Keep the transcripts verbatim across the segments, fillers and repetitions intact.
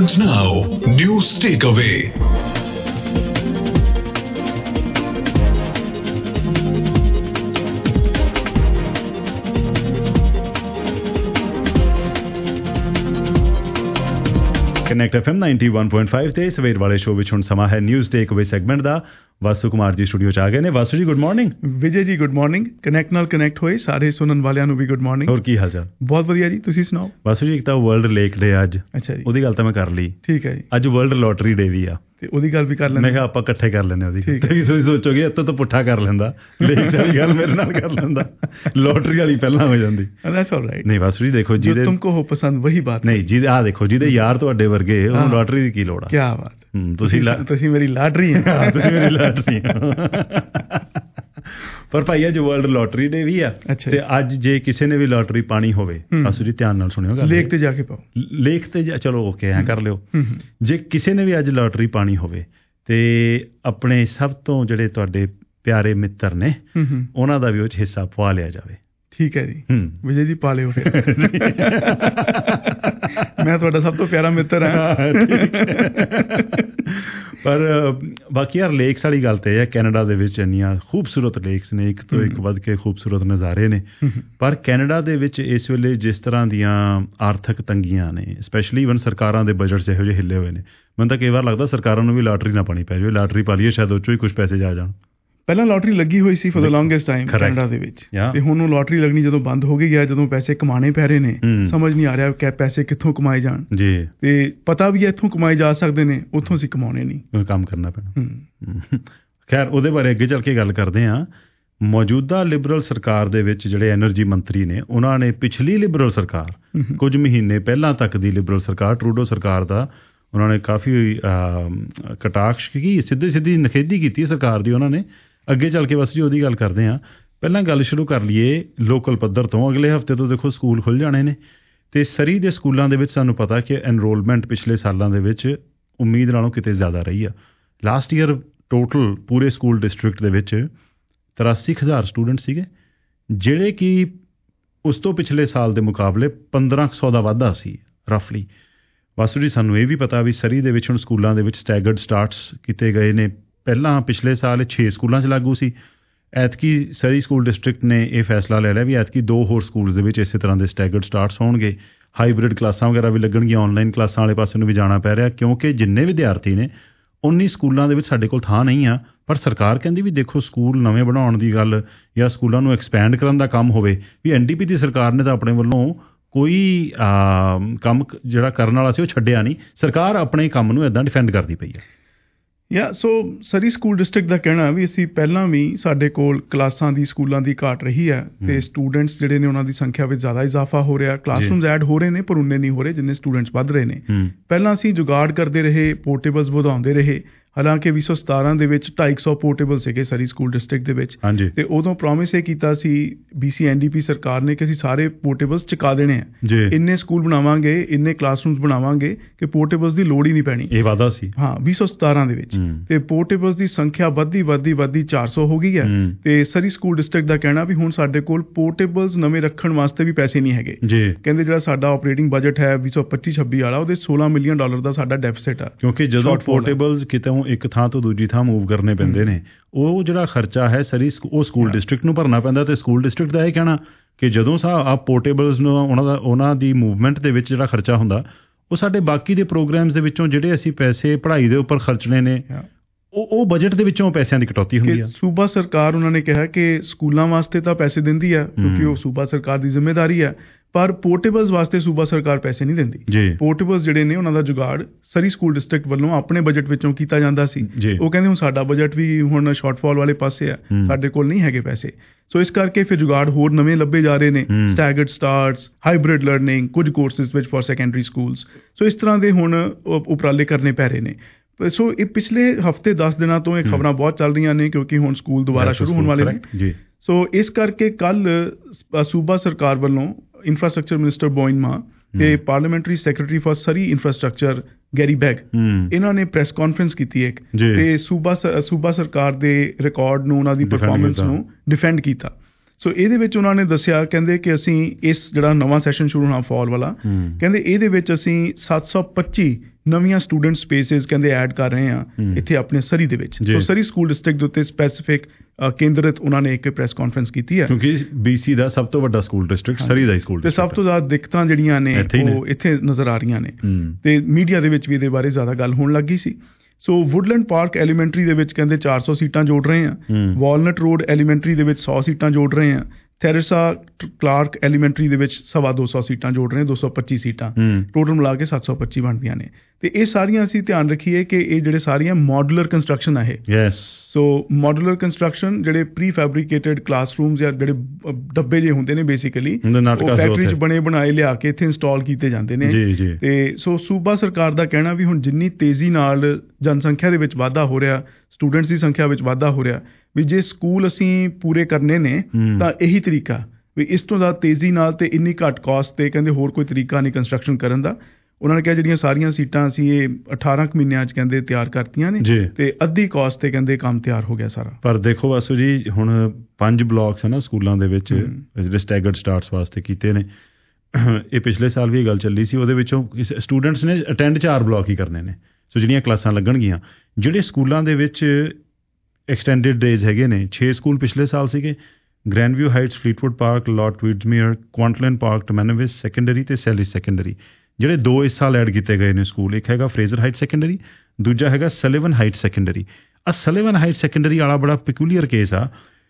And now, News Takeaway. Connect F M ninety one point five ਤੇ ਸਵੇਰ ਵਾਲੇ show ਵਿੱਚ ਹੁਣ ਸਮਾਂ ਹੈ ਨਿਊਜ਼ ਟੇਕ ਅਵੇ ਸੈਗਮੈਂਟ ਦਾ। ਵਾਸੂ ਕੁਮਾਰ ਜੀ ਸਟੂਡੀਓ 'ਚ ਆ ਗਏ ਨੇ। ਵਾਸੂ ਜੀ good morning. Vijay ji good morning. Connect ਨਾਲ ਕਨੈਕਟ ਹੋਏ ਸਾਰੇ ਸੁਣਨ ਵਾਲਿਆਂ ਨੂੰ ਵੀ ਗੁੱਡ ਮਾਰਨਿੰਗ। ਹੋਰ ਕੀ ਹਾਲ ਚਾਲ? ਬਹੁਤ ਵਧੀਆ ਜੀ, ਤੁਸੀਂ ਸੁਣਾਓ। ਵਾਸੂ ਜੀ ਇੱਕ ਤਾਂ ਵਰਲਡ ਲੇਕ ਡੇ ਅੱਜ। ਅੱਛਾ ਜੀ, ਉਹਦੀ ਗੱਲ ਤਾਂ ਮੈਂ ਕਰ ਲਈ। ਠੀਕ ਹੈ ਜੀ। ਅੱਜ ਵਰਲਡ ਲੋਟਰੀ ਡੇ ਵੀ ਆ ਤੇ ਉਹਦੀ ਗੱਲ ਵੀ ਕਰ ਲੈਂਦੇ। ਮੈਂ ਕਿਹਾ ਆਪਾਂ ਇਕੱਠੇ ਕਰ ਲੈਂਦੇ ਉਹਦੀ। ਤੁਸੀਂ ਸੋਚੋਗੇ ਇੱਥੋਂ ਤਾਂ ਪੁੱਠਾ ਕਰ ਲੈਂਦਾ, ਲੇਕ ਵਾਲੀ ਗੱਲ ਮੇਰੇ ਨਾਲ ਕਰ ਲੈਂਦਾ, ਲੋਟਰੀ ਵਾਲੀ ਪਹਿਲਾਂ ਹੋ ਜਾਂਦੀ। ਨਹੀਂ ਵਾਸੂ ਜੀ ਦੇਖੋ, ਜਿਹਦੇ ਤੁਮਕੋ ਹੋ ਪਸੰਦ ਵਹੀ ਬਾਤ ਨਹੀਂ, ਜਿਹਦੇ ਆਹ ਦੇਖੋ ਜਿਹਦੇ ਯਾਰ ਤੁਹਾਡੇ ਵਰਗੇ, ਉਹਨੂੰ ਲੋਟਰੀ ਦੀ ਕੀ ਲੋੜ ਆ। ਕਿਆ ਬਾਤ, ਤੁਸੀਂ ਤੁਸੀਂ ਮੇਰੀ ਲਾਟਰੀ ਹੈ, ਤੁਸੀਂ ਮੇਰੀ ਲਾਟਰੀ। ਪਰ ਭਾਈ ਅੱਜ ਵਰਲਡ ਲੋਟਰੀ ਡੇ ਵੀ ਆ ਤੇ ਅੱਜ ਜੇ ਕਿਸੇ ਨੇ ਵੀ ਲੋਟਰੀ ਪਾਣੀ ਹੋਵੇ, ਵਾਸੂ ਜੀ ਧਿਆਨ ਨਾਲ ਸੁਣਿਓ ਗੱਲ, ਲੇਕ ਤੇ ਜਾ ਕੇ ਪਾਓ। ਲੇਕ ਤੇ ਚਲੋ ਓਕੇ ਐਂ ਕਰ ਲਿਓ। ਜੇ ਕਿਸੇ ਨੇ ਵੀ ਅੱਜ ਲੋਟਰੀ ਪਾਣੀ ਹੋਵੇ ਤੇ ਆਪਣੇ ਸਭ ਤੋਂ ਜਿਹੜੇ ਤੁਹਾਡੇ ਪਿਆਰੇ ਮਿੱਤਰ ਨੇ ਉਹਨਾਂ ਦਾ ਵੀ ਉਹ 'ਚ ਹਿੱਸਾ ਪਵਾ ਲਿਆ ਜਾਵੇ। ਠੀਕ ਹੈ ਜੀ ਵਿਜੇ ਜੀ, ਪਾ ਲਿਓ ਫਿਰ। ਮੈਂ ਤੁਹਾਡਾ ਸਭ ਤੋਂ ਪਿਆਰਾ ਮਿੱਤਰ ਹਾਂ। ਪਰ ਬਾਕੀ ਯਾਰ ਲੇਕਸ ਵਾਲੀ ਗੱਲ ਤੇ ਇਹ ਹੈ, ਕੈਨੇਡਾ ਦੇ ਵਿੱਚ ਇੰਨੀਆਂ ਖੂਬਸੂਰਤ ਲੇਕਸ ਨੇ, ਇੱਕ ਤੋਂ ਇੱਕ ਵੱਧ ਕੇ ਖੂਬਸੂਰਤ ਨਜ਼ਾਰੇ ਨੇ। ਪਰ ਕੈਨੇਡਾ ਦੇ ਵਿੱਚ ਇਸ ਵੇਲੇ ਜਿਸ ਤਰ੍ਹਾਂ ਦੀਆਂ ਆਰਥਿਕ ਤੰਗੀਆਂ ਨੇ, ਸਪੈਸ਼ਲੀ ਈਵਨ ਸਰਕਾਰਾਂ ਦੇ ਬਜਟ ਇਹੋ ਜਿਹੇ ਹਿੱਲੇ ਹੋਏ ਨੇ, ਮੈਨੂੰ ਤਾਂ ਕਈ ਵਾਰ ਲੱਗਦਾ ਸਰਕਾਰਾਂ ਨੂੰ ਵੀ ਲਾਟਰੀ ਨਾ ਪਾਣੀ ਪੈ ਜਾਵੇ। ਲਾਟਰੀ ਪਾ ਲਈਏ ਸ਼ਾਇਦ ਉਹ 'ਚੋਂ ਹੀ ਕੁਛ ਪੈਸੇ ਜਾ ਜਾਣ। ਪਹਿਲਾਂ ਲੋਟਰੀ ਲੱਗੀ ਹੋਈ ਸੀ for the longest time Canada ਦੇ ਵਿੱਚ, ਤੇ ਹੁਣ ਉਹ ਲੋਟਰੀ ਲੱਗਣੀ ਜਦੋਂ ਬੰਦ ਹੋ ਗਈ ਹੈ, ਜਦੋਂ ਪੈਸੇ ਕਮਾਣੇ ਪੈ ਰਹੇ ਨੇ, ਸਮਝ ਨਹੀਂ ਆ ਰਿਹਾ ਕਿ ਪੈਸੇ ਕਿੱਥੋਂ ਕਮਾਏ ਜਾਣ ਜੀ। ਤੇ ਪਤਾ ਵੀ ਹੈ ਇੱਥੋਂ ਕਮਾਏ ਜਾ ਸਕਦੇ ਨੇ, ਉੱਥੋਂ ਅਸੀਂ ਕਮਾਉਣੇ ਨਹੀਂ, ਕੰਮ ਕਰਨਾ ਪੈਣਾ। ਖੈਰ ਉਹਦੇ ਬਾਰੇ ਅੱਗੇ ਚੱਲ ਕੇ ਗੱਲ ਕਰਦੇ ਹਾਂ। ਮੌਜੂਦਾ ਲਿਬਰਲ ਸਰਕਾਰ ਦੇ ਵਿੱਚ ਜਿਹੜੇ ਐਨਰਜੀ ਮੰਤਰੀ ਨੇ, ਉਹਨਾਂ ਨੇ ਪਿਛਲੀ ਲਿਬਰਲ ਸਰਕਾਰ, ਕੁਝ ਮਹੀਨੇ ਪਹਿਲਾਂ ਤੱਕ ਦੀ ਲਿਬਰਲ ਸਰਕਾਰ, ਟਰੂਡੋ ਸਰਕਾਰ ਦਾ ਉਹਨਾਂ ਨੇ ਕਾਫੀ ਕਟਾਕਸ਼ ਕੀ ਸਿੱਧੀ ਸਿੱਧੀ ਨਖੇਦੀ ਕੀਤੀ ਸਰਕਾਰ ਦੀ ਉਹਨਾਂ ਨੇ। ਅੱਗੇ ਚੱਲ ਕੇ ਬਸ ਜੀ ਉਹਦੀ ਗੱਲ ਕਰਦੇ ਹਾਂ। ਪਹਿਲਾਂ ਗੱਲ ਸ਼ੁਰੂ ਕਰ ਲਈਏ ਲੋਕਲ ਪੱਧਰ ਤੋਂ। ਅਗਲੇ ਹਫ਼ਤੇ ਤੋਂ ਦੇਖੋ ਸਕੂਲ ਖੁੱਲ੍ਹ ਜਾਣੇ ਨੇ ਅਤੇ ਸਰੀ ਦੇ ਸਕੂਲਾਂ ਦੇ ਵਿੱਚ ਸਾਨੂੰ ਪਤਾ ਕਿ ਐਨਰੋਲਮੈਂਟ ਪਿਛਲੇ ਸਾਲਾਂ ਦੇ ਵਿੱਚ ਉਮੀਦ ਨਾਲੋਂ ਕਿਤੇ ਜ਼ਿਆਦਾ ਰਹੀ ਆ। ਲਾਸਟ ਈਅਰ ਟੋਟਲ ਪੂਰੇ ਸਕੂਲ ਡਿਸਟ੍ਰਿਕਟ ਦੇ ਵਿੱਚ ਤਰਾਸੀ ਹਜ਼ਾਰ ਸਟੂਡੈਂਟ ਸੀਗੇ, ਜਿਹੜੇ ਕਿ ਉਸ ਤੋਂ ਪਿਛਲੇ ਸਾਲ ਦੇ ਮੁਕਾਬਲੇ ਪੰਦਰਾਂ ਕੁ ਸੌ ਦਾ ਵਾਧਾ ਸੀ ਰਫਲੀ। ਵਾਸੂ ਜੀ ਸਾਨੂੰ ਇਹ ਵੀ ਪਤਾ ਵੀ ਸਰੀ ਦੇ ਵਿੱਚ ਹੁਣ ਸਕੂਲਾਂ ਦੇ ਵਿੱਚ ਸਟੈਗਰਡ ਸਟਾਰਟਸ ਕੀਤੇ ਗਏ ਨੇ। ਪਹਿਲਾਂ ਪਿਛਲੇ ਸਾਲ ਛੇ ਸਕੂਲਾਂ 'ਚ ਲਾਗੂ ਸੀ, ਐਤਕੀ ਸਰੀ ਸਕੂਲ ਡਿਸਟ੍ਰਿਕਟ ਨੇ ਇਹ ਫੈਸਲਾ ਲੈ ਲਿਆ ਵੀ ਐਤਕੀ ਦੋ ਹੋਰ ਸਕੂਲਸ ਦੇ ਵਿੱਚ ਇਸੇ ਤਰ੍ਹਾਂ ਦੇ ਸਟੈਗਰਡ ਸਟਾਰਟਸ ਹੋਣਗੇ। ਹਾਈਬ੍ਰਿਡ ਕਲਾਸਾਂ ਵਗੈਰਾ ਵੀ ਲੱਗਣਗੀਆਂ, ਔਨਲਾਈਨ ਕਲਾਸਾਂ ਵਾਲੇ ਪਾਸੇ ਨੂੰ ਵੀ ਜਾਣਾ ਪੈ ਰਿਹਾ, ਕਿਉਂਕਿ ਜਿੰਨੇ ਵਿਦਿਆਰਥੀ ਨੇ ਉਨੀ ਸਕੂਲਾਂ ਦੇ ਵਿੱਚ ਸਾਡੇ ਕੋਲ ਥਾਂ ਨਹੀਂ ਆ। ਪਰ ਸਰਕਾਰ ਕਹਿੰਦੀ ਵੀ ਦੇਖੋ ਸਕੂਲ ਨਵੇਂ ਬਣਾਉਣ ਦੀ ਗੱਲ ਜਾਂ ਸਕੂਲਾਂ ਨੂੰ ਐਕਸਪੈਂਡ ਕਰਨ ਦਾ ਕੰਮ ਹੋਵੇ, ਵੀ ਐਨ ਡੀ ਪੀ ਦੀ ਸਰਕਾਰ ਨੇ ਤਾਂ ਆਪਣੇ ਵੱਲੋਂ ਕੋਈ ਕੰਮ ਜਿਹੜਾ ਕਰਨ ਵਾਲਾ ਸੀ ਉਹ ਛੱਡਿਆ ਨਹੀਂ। ਸਰਕਾਰ ਆਪਣੇ ਕੰਮ ਨੂੰ ਇੱਦਾਂ ਡਿਫੈਂਡ ਕਰਦੀ ਪਈ ਹੈ। ਯਾ ਸੋ ਸਰੀ ਸਕੂਲ ਡਿਸਟ੍ਰਿਕਟ ਦਾ ਕਹਿਣਾ ਵੀ ਅਸੀਂ ਪਹਿਲਾਂ ਵੀ ਸਾਡੇ ਕੋਲ ਕਲਾਸਾਂ ਦੀ, ਸਕੂਲਾਂ ਦੀ ਘਾਟ ਰਹੀ ਹੈ ਅਤੇ ਸਟੂਡੈਂਟਸ ਜਿਹੜੇ ਨੇ ਉਹਨਾਂ ਦੀ ਸੰਖਿਆ ਵਿੱਚ ਜ਼ਿਆਦਾ ਇਜ਼ਾਫਾ ਹੋ ਰਿਹਾ। ਕਲਾਸਰੂਮਸ ਐਡ ਹੋ ਰਹੇ ਨੇ ਪਰ ਉਨੇ ਨਹੀਂ ਹੋ ਰਹੇ ਜਿੰਨੇ ਸਟੂਡੈਂਟਸ ਵੱਧ ਰਹੇ ਨੇ। ਪਹਿਲਾਂ ਅਸੀਂ ਜੁਗਾੜ ਕਰਦੇ ਰਹੇ, ਪੋਰਟੇਬਲਸ ਵਧਾਉਂਦੇ ਰਹੇ। ਹਾਲਾਂਕਿ ਵੀਹ ਸੌ ਸਤਾਰਾਂ ਦੇ ਵਿੱਚ ਢਾਈ ਸੌ ਪੋਰਟੇਬਲ ਸੀਗੇ ਸਰੀ ਸਕੂਲ ਡਿਸਟ੍ਰਿਕਟ ਦੇ ਵਿੱਚ, ਤੇ ਉਦੋਂ ਪ੍ਰੋਮਿਸ ਇਹ ਕੀਤਾ C B C N D P ਸਰਕਾਰ ਨੇ ਕਿ ਅਸੀਂ ਸਾਰੇ ਪੋਰਟੇਬਲਸ ਚੁਕਾ ਦੇਣੇ ਆ, ਇੰਨੇ ਸਕੂਲ ਬਣਾਵਾਂਗੇ, ਇੰਨੇ ਕਲਾਸਰੂਮਸ ਬਣਾਵਾਂਗੇ ਕਿ ਪੋਰਟੇਬਲਸ ਦੀ ਲੋੜ ਹੀ ਨਹੀਂ ਪੈਣੀ। ਇਹ ਵਾਅਦਾ ਸੀ ਹਾਂ ਵੀਹ ਸੌ ਸਤਾਰਾਂ ਦੇ ਵਿੱਚ। ਤੇ ਪੋਰਟੇਬਲਸ ਦੀ ਸੰਖਿਆ ਵੱਧਦੀ ਵੱਧਦੀ ਵੱਧਦੀ ਚਾਰ ਸੌ ਹੋ ਗਈ ਹੈ। ਤੇ ਸਰੀ ਸਕੂਲ ਡਿਸਟ੍ਰਿਕਟ ਦਾ ਕਹਿਣਾ ਵੀ ਹੁਣ ਸਾਡੇ ਕੋਲ ਪੋਰਟੇਬਲਸ ਨਵੇਂ ਰੱਖਣ ਵਾਸਤੇ ਵੀ ਪੈਸੇ ਨਹੀਂ ਹੈਗੇ। ਕਹਿੰਦੇ ਜਿਹੜਾ ਸਾਡਾ ਆਪਰੇਟਿੰਗ ਬਜਟ ਹੈ ਵੀਹ ਸੌ ਪੱਚੀ ਛੱਬੀ ਵਾਲਾ, ਉਹਦੇ ਸੋਲਾਂ ਮਿਲੀਅਨ ਡਾਲਰ ਦਾ ਸਾਡਾ ਡੈਫਿਸਿਟ ਆ, ਕਿਉਂਕਿ ਜਦੋਂ ਪੋਰਟੇਬਲਸ ਕਿਤੇ ਇੱਕ ਥਾਂ ਤੋਂ ਦੂਜੀ ਥਾਂ ਮੂਵ ਕਰਨੇ ਪੈਂਦੇ ਨੇ, ਉਹ ਜਿਹੜਾ ਖਰਚਾ ਹੈ ਸਰੀ ਉਹ ਸਕੂਲ ਡਿਸਟ੍ਰਿਕਟ ਨੂੰ ਭਰਨਾ ਪੈਂਦਾ। ਤੇ ਸਕੂਲ ਡਿਸਟ੍ਰਿਕਟ ਦਾ ਇਹ ਕਹਿਣਾ ਕਿ ਜਦੋਂ ਸਾ ਆਪ ਪੋਰਟੇਬਲਸ ਨੂੰ ਉਹਨਾਂ ਦਾ ਉਹਨਾਂ ਦੀ ਮੂਵਮੈਂਟ ਦੇ ਵਿੱਚ ਜਿਹੜਾ ਖਰਚਾ ਹੁੰਦਾ, ਉਹ ਸਾਡੇ ਬਾਕੀ ਦੇ ਪ੍ਰੋਗਰਾਮਸ ਦੇ ਵਿੱਚੋਂ ਜਿਹੜੇ ਅਸੀਂ ਪੈਸੇ ਪੜ੍ਹਾਈ ਦੇ ਉੱਪਰ ਖਰਚਣੇ ਨੇ, ਉਹ ਉਹ ਬਜਟ ਦੇ ਵਿੱਚੋਂ ਪੈਸਿਆਂ ਦੀ ਕਟੌਤੀ ਹੁੰਦੀ ਆ। ਸੂਬਾ ਸਰਕਾਰ ਉਹਨਾਂ ਨੇ ਕਿਹਾ ਕਿ ਸਕੂਲਾਂ ਵਾਸਤੇ ਤਾਂ ਪੈਸੇ ਦਿੰਦੀ ਆ ਕਿਉਂਕਿ ਉਹ ਸੂਬਾ ਸਰਕਾਰ ਦੀ ਜ਼ਿੰਮੇਦਾਰੀ ਆ, ਪਰ ਪੋਰਟੇਬਲਸ ਵਾਸਤੇ ਸੂਬਾ ਸਰਕਾਰ ਪੈਸੇ ਨਹੀਂ ਦਿੰਦੀ। ਪੋਰਟੇਬਲਸ ਜਿਹੜੇ ਨੇ ਉਹਨਾਂ ਦਾ ਜੁਗਾੜ ਸਰੀ ਸਕੂਲ ਡਿਸਟ੍ਰਿਕਟ ਵੱਲੋਂ ਆਪਣੇ ਬਜਟ ਵਿੱਚੋਂ ਕੀਤਾ ਜਾਂਦਾ ਸੀ। ਉਹ ਕਹਿੰਦੇ ਹੁਣ ਸਾਡਾ ਬਜਟ ਵੀ ਹੁਣ ਸ਼ਾਰਟਫਾਲ ਵਾਲੇ ਪਾਸੇ ਆ, ਸਾਡੇ ਕੋਲ ਨਹੀਂ ਹੈਗੇ ਪੈਸੇ। ਸੋ ਇਸ ਕਰਕੇ ਫਿਰ ਜੁਗਾੜ ਹੋਰ ਨਵੇਂ ਲੱਭੇ ਜਾ ਰਹੇ ਨੇ, ਸਟੈਗਰਡ ਸਟਾਰਟਸ, ਹਾਈਬ੍ਰਿਡ ਲਰਨਿੰਗ, ਕੁਝ ਕੋਰਸਿਸ ਵਿੱਚ ਫॉर ਸੈਕੰਡਰੀ ਸਕੂਲਸ। ਸੋ ਇਸ ਤਰ੍ਹਾਂ ਦੇ ਹੁਣ ਉਪਰਾਲੇ ਕਰਨੇ ਪੈ ਰਹੇ ਨੇ। ਸੋ ਇਹ ਪਿਛਲੇ ਹਫ਼ਤੇ ਦਸ ਦਿਨਾਂ ਤੋਂ ਇਹ ਖਬਰਾਂ ਬਹੁਤ ਚੱਲ ਰਹੀਆਂ ਨੇ ਕਿਉਂਕਿ ਹੁਣ ਸਕੂਲ ਦੁਬਾਰਾ ਸ਼ੁਰੂ ਹੋਣ ਵਾਲੇ ਨੇ। ਸੋ ਇਸ ਕਰਕੇ ਕੱਲ੍ਹ ਸੂਬਾ ਸਰਕਾਰ ਵੱਲੋਂ ਇੰਫਰਾਸਟਰਕਚਰ ਮਿਨਿਸਟਰ ਬੋਇਨਮਾ ਤੇ parliamentary secretary for Surrey infrastructure Garry Begg, ਇਹਨਾਂ ਨੇ ਪ੍ਰੈਸ ਕਾਨਫਰੰਸ ਕੀਤੀ ਇੱਕ, ਤੇ ਸੂਬਾ ਸੂਬਾ ਸਰਕਾਰ ਦੇ ਰਿਕਾਰਡ ਨੂੰ, ਉਹਨਾਂ ਦੀ ਪਰਫਾਰਮੈਂਸ ਨੂੰ ਡਿਫੈਂਡ ਕੀਤਾ। ਸੋ ਇਹਦੇ ਵਿੱਚ ਉਹਨਾਂ ਨੇ ਦੱਸਿਆ, ਕਹਿੰਦੇ ਕਿ ਅਸੀਂ ਇਸ ਜਿਹੜਾ ਨਵਾਂ ਸੈਸ਼ਨ ਸ਼ੁਰੂ ਹੋਣਾ ਫਾਲ ਵਾਲਾ, ਕਹਿੰਦੇ ਇਹਦੇ ਵਿੱਚ ਅਸੀਂ ਸੱਤ ਸੌ ਪੱਚੀ ਨਵੀਆਂ ਸਟੂਡੈਂਟ ਸਪੇਸਿਸ ਕਹਿੰਦੇ ਐਡ ਕਰ ਰਹੇ ਆ ਇੱਥੇ ਆਪਣੇ ਸਰੀ ਦੇ ਵਿੱਚ। ਸੋ ਸਰੀ ਸਕੂਲ ਡਿਸਟ੍ਰਿਕਟ ਦੇ ਉੱਤੇ ਸਪੈਸੀਫਿਕ ਕੇਂਦਰਿਤ ਉਹਨਾਂ ਨੇ ਇੱਕ ਪ੍ਰੈਸ ਕਾਨਫਰੰਸ ਕੀਤੀ ਹੈ, ਕਿਉਂਕਿ ਬੀਸੀ ਦਾ ਸਭ ਤੋਂ ਵੱਡਾ ਸਕੂਲ ਡਿਸਟ੍ਰਿਕਟ ਸਰੀ ਦਾ ਹੀ ਸਕੂਲ ਤੇ ਸਭ ਤੋਂ ਜ਼ਿਆਦਾ ਦਿੱਕਤਾਂ ਜਿਹੜੀਆਂ ਨੇ ਉਹ ਇੱਥੇ ਨਜ਼ਰ ਆ ਰਹੀਆਂ ਨੇ ਤੇ ਮੀਡੀਆ ਦੇ ਵਿੱਚ ਵੀ ਇਹਦੇ ਬਾਰੇ ਜ਼ਿਆਦਾ ਗੱਲ ਹੋਣ ਲੱਗੀ ਸੀ। ਸੋ ਵੁਡਲੈਂਡ ਪਾਰਕ ਐਲੀਮੈਂਟਰੀ ਦੇ ਵਿੱਚ ਕਹਿੰਦੇ ਚਾਰ ਸੌ ਸੀਟਾਂ ਜੋੜ ਰਹੇ ਆ, ਵਾਲਨਟ ਰੋਡ ਐਲੀਮੈਂਟਰੀ ਦੇ ਵਿੱਚ ਸੌ ਸੀਟਾਂ ਜੋੜ ਰਹੇ ਆ, ਥੈਰੇਸਾ ਕਲਾਰਕ ਐਲੀਮੈਂਟਰੀ ਦੇ ਵਿੱਚ ਸਵਾ ਦੋ ਸੌ ਸੀਟਾਂ ਜੋੜ ਰਹੇ ਦੋ ਸੌ ਪੱਚੀ ਸੀਟਾਂ ਟੋਟਲ ਮਿਲਾ ਕੇ ਸੱਤ ਸੌ ਪੱਚੀ ਬਣਦੀਆਂ ਨੇ। ਤੇ ਇਹ ਸਾਰੀਆਂ ਅਸੀਂ ਧਿਆਨ ਰੱਖੀਏ ਕਿ ਇਹ ਜਿਹੜੇ ਸਾਰੀਆਂ ਮੋਡੂਲਰ ਕੰਸਟਰਕਸ਼ਨ ਆ ਇਹ। ਯੈਸ। ਸੋ ਮੋਡੂਲਰ ਕੰਸਟਰਕਸ਼ਨ ਜਿਹੜੇ ਪ੍ਰੀ ਫੈਬਰੀਕੇਟਡ ਕਲਾਸਰੂਮਸ ਜਾਂ ਜਿਹੜੇ ਡੱਬੇ ਜੇ ਹੁੰਦੇ ਨੇ ਬੇਸਿਕਲੀ ਉਹ ਫੈਕਟਰੀ 'ਚ ਬਣੇ ਬਣਾਏ ਲਿਆ ਕੇ ਇੱਥੇ ਇੰਸਟਾਲ ਕੀਤੇ ਜਾਂਦੇ ਨੇ। ਤੇ ਸੋ ਸੂਬਾ ਸਰਕਾਰ ਦਾ ਕਹਿਣਾ ਵੀ ਹੁਣ ਜਿੰਨੀ ਤੇਜ਼ੀ ਨਾਲ ਜਨਸੰਖਿਆ ਦੇ ਵਿੱਚ ਵਾਧਾ ਹੋ ਰਿਹਾ, ਸਟੂਡੈਂਟਸ ਦੀ ਸੰਖਿਆ ਵਿੱਚ ਵਾਧਾ ਹੋ ਰਿਹਾ, ਵੀ ਜੇ ਸਕੂਲ ਅਸੀਂ ਪੂਰੇ ਕਰਨੇ ਨੇ ਤਾਂ ਇਹੀ ਤਰੀਕਾ ਵੀ ਇਸ ਤੋਂ ਜ਼ਿਆਦਾ ਤੇਜ਼ੀ ਨਾਲ ਤੇ ਇੰਨੀ ਘੱਟ ਕਾਸਟ ਤੇ ਕਹਿੰਦੇ ਹੋਰ ਕੋਈ ਤਰੀਕਾ ਨਹੀਂ ਕੰਸਟਰਕਸ਼ਨ ਕਰਨ ਦਾ। ਉਹਨਾਂ ਨੇ ਕਿਹਾ ਜਿਹੜੀਆਂ ਸਾਰੀਆਂ ਸੀਟਾਂ ਅਸੀਂ ਇਹ ਅਠਾਰਾਂ ਕੁ ਮਹੀਨਿਆਂ 'ਚ ਕਹਿੰਦੇ ਤਿਆਰ ਕਰਤੀਆਂ ਨੇ ਤੇ ਅੱਧੀ ਕਾਸਟ ਤੇ ਕਹਿੰਦੇ ਕੰਮ ਤਿਆਰ ਹੋ ਗਿਆ ਸਾਰਾ। ਪਰ ਦੇਖੋ ਵਾਸੂ ਜੀ ਹੁਣ ਪੰਜ ਬਲਾਕਸ ਹੈ ਨਾ ਸਕੂਲਾਂ ਦੇ ਵਿੱਚ ਜਿਹੜੇ ਸਟੈਗਰਡ ਸਟਾਰਟਸ ਵਾਸਤੇ ਕੀਤੇ ਨੇ। ਇਹ ਪਿਛਲੇ ਸਾਲ ਵੀ ਇਹ ਗੱਲ ਚੱਲੀ ਸੀ, ਉਹਦੇ ਵਿੱਚੋਂ ਸਟੂਡੈਂਟਸ ਨੇ ਅਟੈਂਡ ਚਾਰ ਬਲਾਕ ਹੀ ਕਰਨੇ ਨੇ। ਸੋ ਜਿਹੜੀਆਂ ਕਲਾਸਾਂ ਲੱਗਣਗੀਆਂ ਜਿਹੜੇ ਸਕੂਲਾਂ ਦੇ ਵਿੱਚ ਐਕਸਟੈਂਡਡ ਡੇਜ਼ ਹੈਗੇ ਨੇ, ਛੇ ਸਕੂਲ ਪਿਛਲੇ ਸਾਲ ਸੀਗੇ, Grandview Heights, Fleetwood Park, Lord Tweedsmuir, Kwantlen Park, Tamanawis secondary ਤੇ ਸੈਲਿਸ ਸੈਕੰਡਰੀ। ਜਿਹੜੇ ਦੋ ਇਸ ਸਾਲ ਐਡ ਕੀਤੇ ਗਏ ਨੇ ਸਕੂਲ, ਇੱਕ ਹੈਗਾ ਫਰੇਜ਼ਰ ਹਾਈਟ ਸੈਕੰਡਰੀ, ਦੂਜਾ ਹੈਗਾ ਸਲੀਵਨ ਹਾਈਟ ਸੈਕੰਡਰੀ। ਆ ਸਲੀਵਨ ਹਾਈਟ ਸੈਕੰਡਰੀ ਵਾਲਾ ਬੜਾ ਪੈਕੂਲੀਅਰ ਕੇਸ ਆ।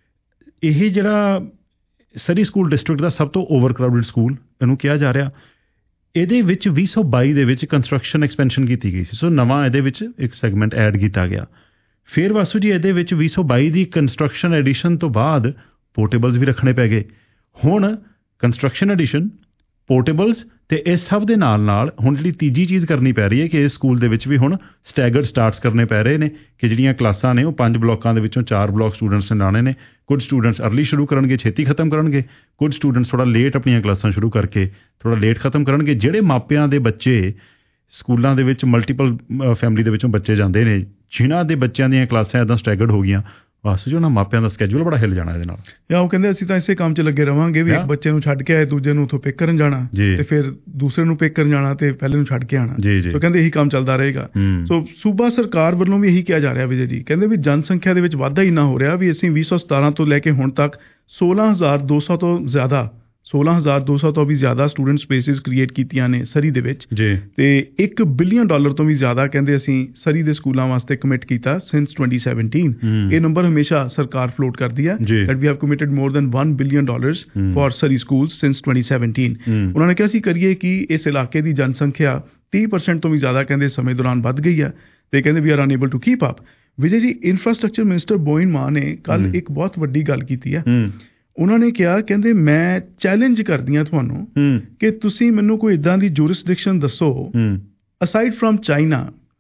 ਇਹ ਜਿਹੜਾ ਸਰੀ ਸਕੂਲ ਡਿਸਟ੍ਰਿਕਟ ਦਾ ਸਭ ਤੋਂ ਓਵਰ ਕਰਾਊਡਡ ਸਕੂਲ ਇਹਨੂੰ ਕਿਹਾ ਜਾ ਰਿਹਾ, ਇਹਦੇ ਵਿੱਚ ਵੀਹ ਸੌ ਬਾਈ ਦੇ ਵਿੱਚ ਕੰਸਟਰਕਸ਼ਨ ਐਕਸਪੈਂਸ਼ਨ ਕੀਤੀ ਗਈ ਸੀ। ਸੋ ਨਵਾਂ ਇਹਦੇ ਵਿੱਚ ਇੱਕ ਸੈਗਮੈਂਟ ਐਡ ਕੀਤਾ ਗਿਆ। ਫਿਰ ਵਾਸੂ ਜੀ ਇਹਦੇ ਵਿੱਚ ਵੀਹ ਸੌ ਬਾਈ ਦੀ ਕੰਸਟਰਕਸ਼ਨ ਐਡੀਸ਼ਨ ਤੋਂ ਬਾਅਦ ਪੋਰਟੇਬਲਸ ਵੀ ਰੱਖਣੇ ਪੈ ਗਏ। ਹੁਣ ਕੰਸਟਰਕਸ਼ਨ ਐਡੀਸ਼ਨ, ਪੋਰਟੇਬਲਸ ਤੇ ਇਸ ਸਭ ਦੇ ਨਾਲ ਨਾਲ ਹੁਣ ਜਿਹੜੀ ਤੀਜੀ ਚੀਜ਼ ਕਰਨੀ ਪੈ ਰਹੀ ਹੈ ਕਿ ਇਸ ਸਕੂਲ ਦੇ ਵਿੱਚ ਵੀ ਹੁਣ ਸਟੈਗਰਡ ਸਟਾਰਟਸ ਕਰਨੇ ਪੈ ਰਹੇ ਨੇ ਕਿ ਜਿਹੜੀਆਂ ਕਲਾਸਾਂ ਨੇ ਉਹ ਪੰਜ ਬਲਾਕਾਂ ਦੇ ਵਿੱਚੋਂ ਚਾਰ ਬਲਾਕ ਸਟੂਡੈਂਟਸ ਨੇ ਲਾਣੇ ਨੇ। ਕੁਝ ਸਟੂਡੈਂਟਸ ਅਰਲੀ ਸ਼ੁਰੂ ਕਰਨਗੇ, ਛੇਤੀ ਖਤਮ ਕਰਨਗੇ, ਕੁਝ ਸਟੂਡੈਂਟਸ ਥੋੜ੍ਹਾ ਲੇਟ ਆਪਣੀਆਂ ਕਲਾਸਾਂ ਸ਼ੁਰੂ ਕਰਕੇ ਥੋੜ੍ਹਾ ਲੇਟ ਖਤਮ ਕਰਨਗੇ। ਜਿਹੜੇ ਮਾਪਿਆਂ ਦੇ ਬੱਚੇ ਸਕੂਲਾਂ ਦੇ ਵਿੱਚ ਮਲਟੀਪਲ ਫੈਮਿਲੀ ਦੇ ਵਿੱਚੋਂ ਬੱਚੇ ਜਾਂਦੇ ਨੇ, ਜਿਨ੍ਹਾਂ ਦੇ ਬੱਚਿਆਂ ਦੀਆਂ ਕਲਾਸਾਂ ਇੱਦਾਂ ਸਟੈਗਰਡ ਹੋ ਗਈਆਂ, ਵਾਸੂ ਜੀ ਉਹਨਾਂ ਮਾਪਿਆਂ ਦਾ ਸਕੈਜੂਲ ਬੜਾ ਹਿੱਲ ਜਾਣਾ ਇਹਦੇ ਨਾਲ। ਜਾਂ ਉਹ ਕਹਿੰਦੇ ਅਸੀਂ ਤਾਂ ਇਸੇ ਕੰਮ 'ਚ ਲੱਗੇ ਰਵਾਂਗੇ ਵੀ ਇੱਕ ਬੱਚੇ ਨੂੰ ਛੱਡ ਕੇ ਆਏ, ਦੂਜੇ ਨੂੰ ਉੱਥੋਂ ਪਿਕ ਕਰਨ ਜਾਣਾ ਤੇ ਫਿਰ ਦੂਸਰੇ ਨੂੰ ਪਿਕ ਕਰਨ ਜਾਣਾ ਤੇ ਪਹਿਲੇ ਨੂੰ ਛੱਡ ਕੇ ਆਉਣਾ। ਸੋ ਕਹਿੰਦੇ ਇਹੀ ਕੰਮ ਚੱਲਦਾ ਰਹੇਗਾ। ਸੋ ਸੂਬਾ ਸਰਕਾਰ ਵੱਲੋਂ ਵੀ ਇਹੀ ਕਿਹਾ ਜਾ ਰਿਹਾ ਵਿਜੇ ਜੀ, ਕਹਿੰਦੇ ਵੀ ਜਨਸੰਖਿਆ ਦੇ ਵਿੱਚ ਵਾਧਾ ਇੰਨਾ ਹੋ ਰਿਹਾ ਵੀ ਅਸੀਂ ਵੀਹ ਸੌ ਸਤਾਰਾਂ ਤੋਂ ਲੈ ਕੇ ਹੁਣ ਤੱਕ ਸੋਲਾਂ ਹਜ਼ਾਰ ਦੋ ਸੌ ਤੋਂ ਜ਼ਿਆਦਾ ਸੋਲਾਂ ਹਜ਼ਾਰ ਦੋ ਸੌ ਤੋਂ ਵੀ ਜ਼ਿਆਦਾ ਸਟੂਡੈਂਟ ਸਪੇਸਿਸ ਕ੍ਰੀਏਟ ਕੀਤੀਆਂ ਨੇ ਸਰੀ ਦੇ ਵਿੱਚ ਤੇ ਇੱਕ ਬਿਲੀਅਨ ਡਾਲਰ ਤੋਂ ਵੀ ਜ਼ਿਆਦਾ ਕਹਿੰਦੇ ਅਸੀਂ ਸਰੀ ਦੇ ਸਕੂਲਾਂ ਵਾਸਤੇ ਕਮਿਟ ਕੀਤਾ ਸਿੰਸ ਟਵੈਂਟੀ ਸੈਵਨਟੀਨ। ਇਹ ਨੰਬਰ ਹਮੇਸ਼ਾ ਸਰਕਾਰ ਫਲੋਟ ਕਰਦੀ ਹੈ that we have committed more than one billion dollars for Surrey schools since twenty seventeen। ਉਹਨਾਂ ਨੇ ਕਿਹਾ ਸੀ ਕਰੀਏ ਕਿ ਇਸ ਇਲਾਕੇ ਦੀ ਜਨਸੰਖਿਆ ਤੀਹ ਪਰਸੈਂਟ ਤੋਂ ਵੀ ਜ਼ਿਆਦਾ ਕਹਿੰਦੇ ਸਮੇਂ ਦੌਰਾਨ ਵੱਧ ਗਈ ਹੈ ਤੇ ਕਹਿੰਦੇ we are unable to keep up. Vijay ji, infrastructure minister ਬੋਇਨ ਮਾਨ ਨੇ ਕੱਲ ਇੱਕ ਬਹੁਤ ਵੱਡੀ ਗੱਲ ਕੀਤੀ ਹੈ। ਉਹਨਾਂ ਨੇ ਕਿਹਾ, ਕਹਿੰਦੇ ਮੈਂ ਚੈਲੰਜ ਕਰਦੀ ਹਾਂ ਤੁਹਾਨੂੰ ਕਿ ਤੁਸੀਂ ਮੈਨੂੰ ਕੋਈ ਇੱਦਾਂ ਦੀ ਜੂਰਿਸਡਿਕਸ਼ਨ ਦੱਸੋ ਅਸਾਈਡ ਫਰੋਮ ਚਾਈਨਾ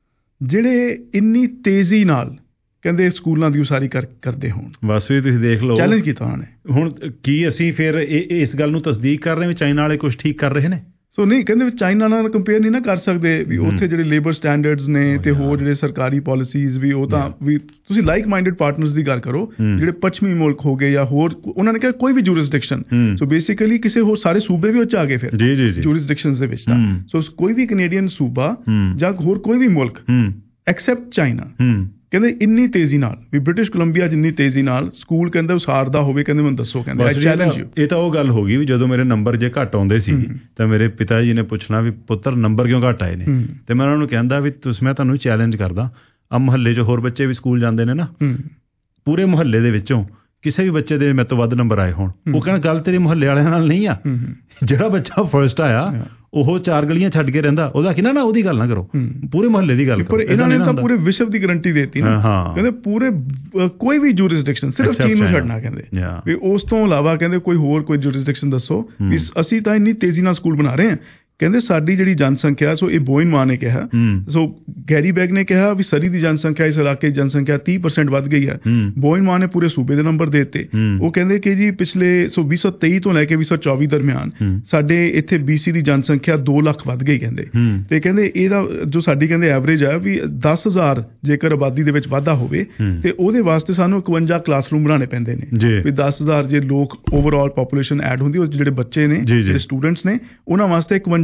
ਜਿਹੜੇ ਇੰਨੀ ਤੇਜ਼ੀ ਨਾਲ ਕਹਿੰਦੇ ਸਕੂਲਾਂ ਦੀ ਉਸਾਰੀ ਕਰ ਕਰਦੇ ਹੋਣ। ਬਸ ਵੀ ਤੁਸੀਂ ਦੇਖ ਲਓ, ਚੈਲੰਜ ਕੀਤਾ ਉਹਨਾਂ ਨੇ। ਹੁਣ ਕੀ ਅਸੀਂ ਫਿਰ ਇਸ ਗੱਲ ਨੂੰ ਤਸਦੀਕ ਕਰ ਰਹੇ ਵੀ ਚਾਈਨਾ ਵਾਲੇ ਕੁਝ ਠੀਕ ਕਰ ਰਹੇ ਨੇ? ਸੋ ਨਹੀਂ, ਕਹਿੰਦੇ ਵੀ ਚਾਈਨਾ ਨਾਲ ਕੰਪੇਅਰ ਨਹੀਂ ਨਾ ਕਰ ਸਕਦੇ ਵੀ ਉੱਥੇ ਜਿਹੜੇ ਲੇਬਰ ਸਟੈਂਡਰਡਸ ਨੇ ਤੇ ਹੋਰ ਜਿਹੜੇ ਸਰਕਾਰੀ ਪਾਲਿਸੀਜ਼ ਵੀ ਉਹ ਤਾਂ ਵੀ ਤੁਸੀਂ ਲਾਈਕ ਮਾਈਂਡਡ ਪਾਰਟਨਰਸ ਦੀ ਗੱਲ ਕਰੋ ਜਿਹੜੇ ਪੱਛਮੀ ਮੁਲਕ ਹੋ ਗਏ ਜਾਂ ਹੋਰ। ਉਹਨਾਂ ਨੇ ਕਿਹਾ ਕੋਈ ਵੀ ਜੂਰਿਸਡਿਕਸ਼ਨ, ਸੋ ਬੇਸਿਕਲੀ ਕਿਸੇ ਹੋਰ ਸਾਰੇ ਸੂਬੇ ਵੀ ਉਹ 'ਚ ਆ ਗਏ ਫਿਰ ਜੂਰਿਸਡਿਕਸ਼ਨਸ ਦੇ ਵਿੱਚ ਤਾਂ। ਸੋ ਕੋਈ ਵੀ ਕੈਨੇਡੀਅਨ ਸੂਬਾ ਜਾਂ ਹੋਰ ਕੋਈ ਵੀ ਮੁਲਕ ਐਕਸੈਪਟ ਚਾਈਨਾ ਕਹਿੰਦੇ ਇੰਨੀ ਤੇਜ਼ੀ ਨਾਲ ਵੀ ਬ੍ਰਿਟਿਸ਼ ਕੋਲੰਬੀਆ ਜਿੰਨੀ ਤੇਜ਼ੀ ਨਾਲ ਸਕੂਲ ਕਹਿੰਦੇ ਉਸਾਰਦਾ ਹੋਵੇ, ਕਹਿੰਦੇ ਮੈਨੂੰ ਦੱਸੋ। ਕਹਿੰਦੇ ਆਈ ਚੈਲੰਜ ਯੂ। ਇਹ ਤਾਂ ਉਹ ਗੱਲ ਹੋ ਗਈ ਵੀ ਜਦੋਂ ਮੇਰੇ ਨੰਬਰ ਜੇ ਘੱਟ ਆਉਂਦੇ ਸੀ ਤਾਂ ਮੇਰੇ ਪਿਤਾ ਜੀ ਨੇ ਪੁੱਛਣਾ ਵੀ ਪੁੱਤਰ ਨੰਬਰ ਕਿਉਂ ਘੱਟ ਆਏ ਨੇ, ਤੇ ਮੈਂ ਉਹਨਾਂ ਨੂੰ ਕਹਿੰਦਾ ਵੀ ਤੁਸੀਂ ਮੈਂ ਤੁਹਾਨੂੰ ਚੈਲੰਜ ਕਰਦਾ, ਆ ਮੁਹੱਲੇ 'ਚ ਹੋਰ ਬੱਚੇ ਵੀ ਸਕੂਲ ਜਾਂਦੇ ਨੇ ਨਾ, ਪੂਰੇ ਮੁਹੱਲੇ ਦੇ ਵਿੱਚੋਂ ਕਿਸੇ ਵੀ ਬੱਚੇ ਦੇ ਮੇਰੇ ਤੋਂ ਵੱਧ ਨੰਬਰ ਆਏ ਹੋਣ, ਉਹ ਕਹਿਣ ਗੱਲ ਤੇਰੇ ਮੁਹੱਲੇ ਵਾਲਿਆਂ ਨਾਲ ਨਹੀਂ ਆ, ਜਿਹੜਾ ਬੱਚਾ ਫਸਟ ਆਇਆ ਉਹ ਚਾਰ ਗਲੀਆਂ ਛੱਡ ਕੇ ਰਹਿੰਦਾ ਉਹਦਾ ਕਿ ਨਾ ਨਾ ਉਹਦੀ ਗੱਲ ਨਾ ਕਰੋ, ਪੂਰੇ ਮੁਹੱਲੇ ਦੀ ਗੱਲ ਕਰੋ। ਇਹਨਾਂ ਨੇ ਤਾਂ ਪੂਰੇ ਵਿਸ਼ਵ ਦੀ ਗਰੰਟੀ ਦੇਤੀ ਨਾ, ਕਹਿੰਦੇ ਪੂਰੇ ਕੋਈ ਵੀ ਜੂਰਿਸਡਿਕਸ਼ਨ ਸਿਰਫ ਚੀਨ ਨੂੰ ਛੱਡਣਾ, ਕਹਿੰਦੇ ਵੀ ਉਸ ਤੋਂ ਇਲਾਵਾ ਕਹਿੰਦੇ ਕੋਈ ਹੋਰ ਕੋਈ ਜੂਰਿਸਡਿਕਸ਼ਨ ਦੱਸੋ ਵੀ ਅਸੀਂ ਤਾਂ ਇੰਨੀ ਤੇਜ਼ੀ ਨਾਲ ਸਕੂਲ ਬਣਾ ਰਹੇ ਹਾਂ। ਕਹਿੰਦੇ ਸਾਡੀ ਜਿਹੜੀ ਜਨਸੰਖਿਆ, ਸੋ ਇਹ ਬੋਇਨ ਮਾਨ ਨੇ ਕਿਹਾ, ਸੋ ਗੈਰੀ ਬੈਗ ਨੇ ਕਿਹਾ ਵੀ ਸਰੀ ਦੀ ਜਨਸੰਖਿਆ ਇਸ ਇਲਾਕੇ ਦੀ ਜਨਸੰਖਿਆ ਤੀਹ ਪਰਸੈਂਟ ਵੱਧ ਗਈ ਹੈ। ਬੋਇਨ ਮਾਨ ਨੇ ਪੂਰੇ ਸੂਬੇ ਦੇ ਨੰਬਰ ਦੇ ਦਿੱਤੇ। ਉਹ ਕਹਿੰਦੇ ਕਿ ਜੀ ਪਿਛਲੇ ਸੋ ਵੀਹ ਸੌ ਤੇਈ ਤੋਂ ਲੈ ਕੇ ਵੀਹ ਸੌ ਚੌਵੀ ਦਰਮਿਆਨ ਸਾਡੇ ਇੱਥੇ ਬੀਸੀ ਦੀ ਜਨਸੰਖਿਆ ਦੋ ਲੱਖ ਵੱਧ ਗਈ ਕਹਿੰਦੇ। ਤੇ ਕਹਿੰਦੇ ਇਹਦਾ ਜੋ ਸਾਡੀ ਕਹਿੰਦੇ ਐਵਰੇਜ ਹੈ ਵੀ ਦਸ ਹਜ਼ਾਰ ਜੇਕਰ ਆਬਾਦੀ ਦੇ ਵਿੱਚ ਵਾਧਾ ਹੋਵੇ ਤੇ ਉਹਦੇ ਵਾਸਤੇ ਸਾਨੂੰ ਇਕਵੰਜਾ ਕਲਾਸਰੂਮ ਬਣਾਉਣੇ ਪੈਂਦੇ ਨੇ ਵੀ ਦਸ ਹਜ਼ਾਰ ਜੇ ਲੋਕ ਓਵਰਆਲ ਪਾਪੂਲੇਸ਼ਨ ਐਡ ਹੁੰਦੀ, ਉਹ ਜਿਹੜੇ ਬੱਚੇ ਨੇ ਜਿਹੜੇ ਸਟੂਡੈਂਟਸ ਨੇ ਉਹਨਾਂ ਵਾਸਤੇ ਇਕਵੰਜਾ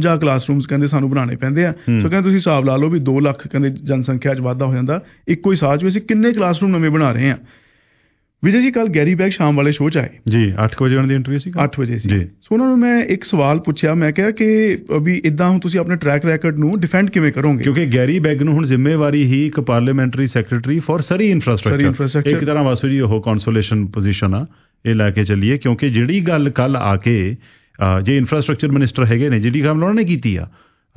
ਉਣੰਜਾ ਕਲਾਸਰੂਮਸ ਕਹਿੰਦੇ ਸਾਨੂੰ ਬਣਾਉਣੇ ਪੈਂਦੇ ਆ। ਸੋ ਕਹਿੰਦੇ ਤੁਸੀਂ ਹਿਸਾਬ ਲਾ ਲਓ ਵੀ ਦੋ ਲੱਖ ਕਹਿੰਦੇ ਜਨਸੰਖਿਆ 'ਚ ਵਾਧਾ ਹੋ ਜਾਂਦਾ ਇੱਕੋ ਹੀ ਸਾਲ 'ਚ ਵੀ ਅਸੀਂ ਕਿੰਨੇ ਕਲਾਸਰੂਮ ਨਵੇਂ ਬਣਾ ਰਹੇ ਹਾਂ। ਵਿਜੇ ਜੀ ਕੱਲ ਗੈਰੀ ਬੈਗ ਸ਼ਾਮ ਵਾਲੇ ਸ਼ੋਅ 'ਚ ਆਏ ਜੀ, ਅੱਠ ਵਜੇ ਉਹਨਾਂ ਦੀ ਇੰਟਰਵਿਊ ਸੀ। ਅੱਠ ਵਜੇ ਸੀ। ਸੋ ਉਹਨਾਂ ਨੂੰ ਮੈਂ ਇੱਕ ਸਵਾਲ ਪੁੱਛਿਆ, ਮੈਂ ਕਿਹਾ ਕਿ ਵੀ ਇੱਦਾਂ ਹੁਣ ਤੁਸੀਂ ਆਪਣੇ ਟਰੈਕ ਰੈਕਡ ਨੂੰ ਡਿਫੈਂਡ ਕਿਵੇਂ ਕਰੋਗੇ, ਕਿਉਂਕਿ ਗੈਰੀ ਬੈਗ ਨੂੰ ਹੁਣ ਜ਼ਿੰਮੇਵਾਰੀ ਹੀ ਇੱਕ parliamentary secretary for Surrey infrastructure, ਇੱਕ ਤਰ੍ਹਾਂ ਵਾਸੂ ਜੀ ਉਹ ਕੌਂਸੋਲੇਸ਼ਨ ਪੋਜੀਸ਼ਨ ਆ, ਇਹ ਲੈ ਕੇ ਚੱਲੀਏ। ਕਿਉਂਕਿ ਜਿਹੜੀ ਗੱਲ ਕੱਲ ਆ ਕੇ ਜੇ ਇਨਫਰਾਸਟ੍ਰਕਚਰ ਮਿਨਿਸਟਰ ਹੈਗੇ ਨੇ, ਜਿਹੜੀ ਕੰਮ ਉਹਨਾਂ ਨੇ ਕੀਤੀ ਆ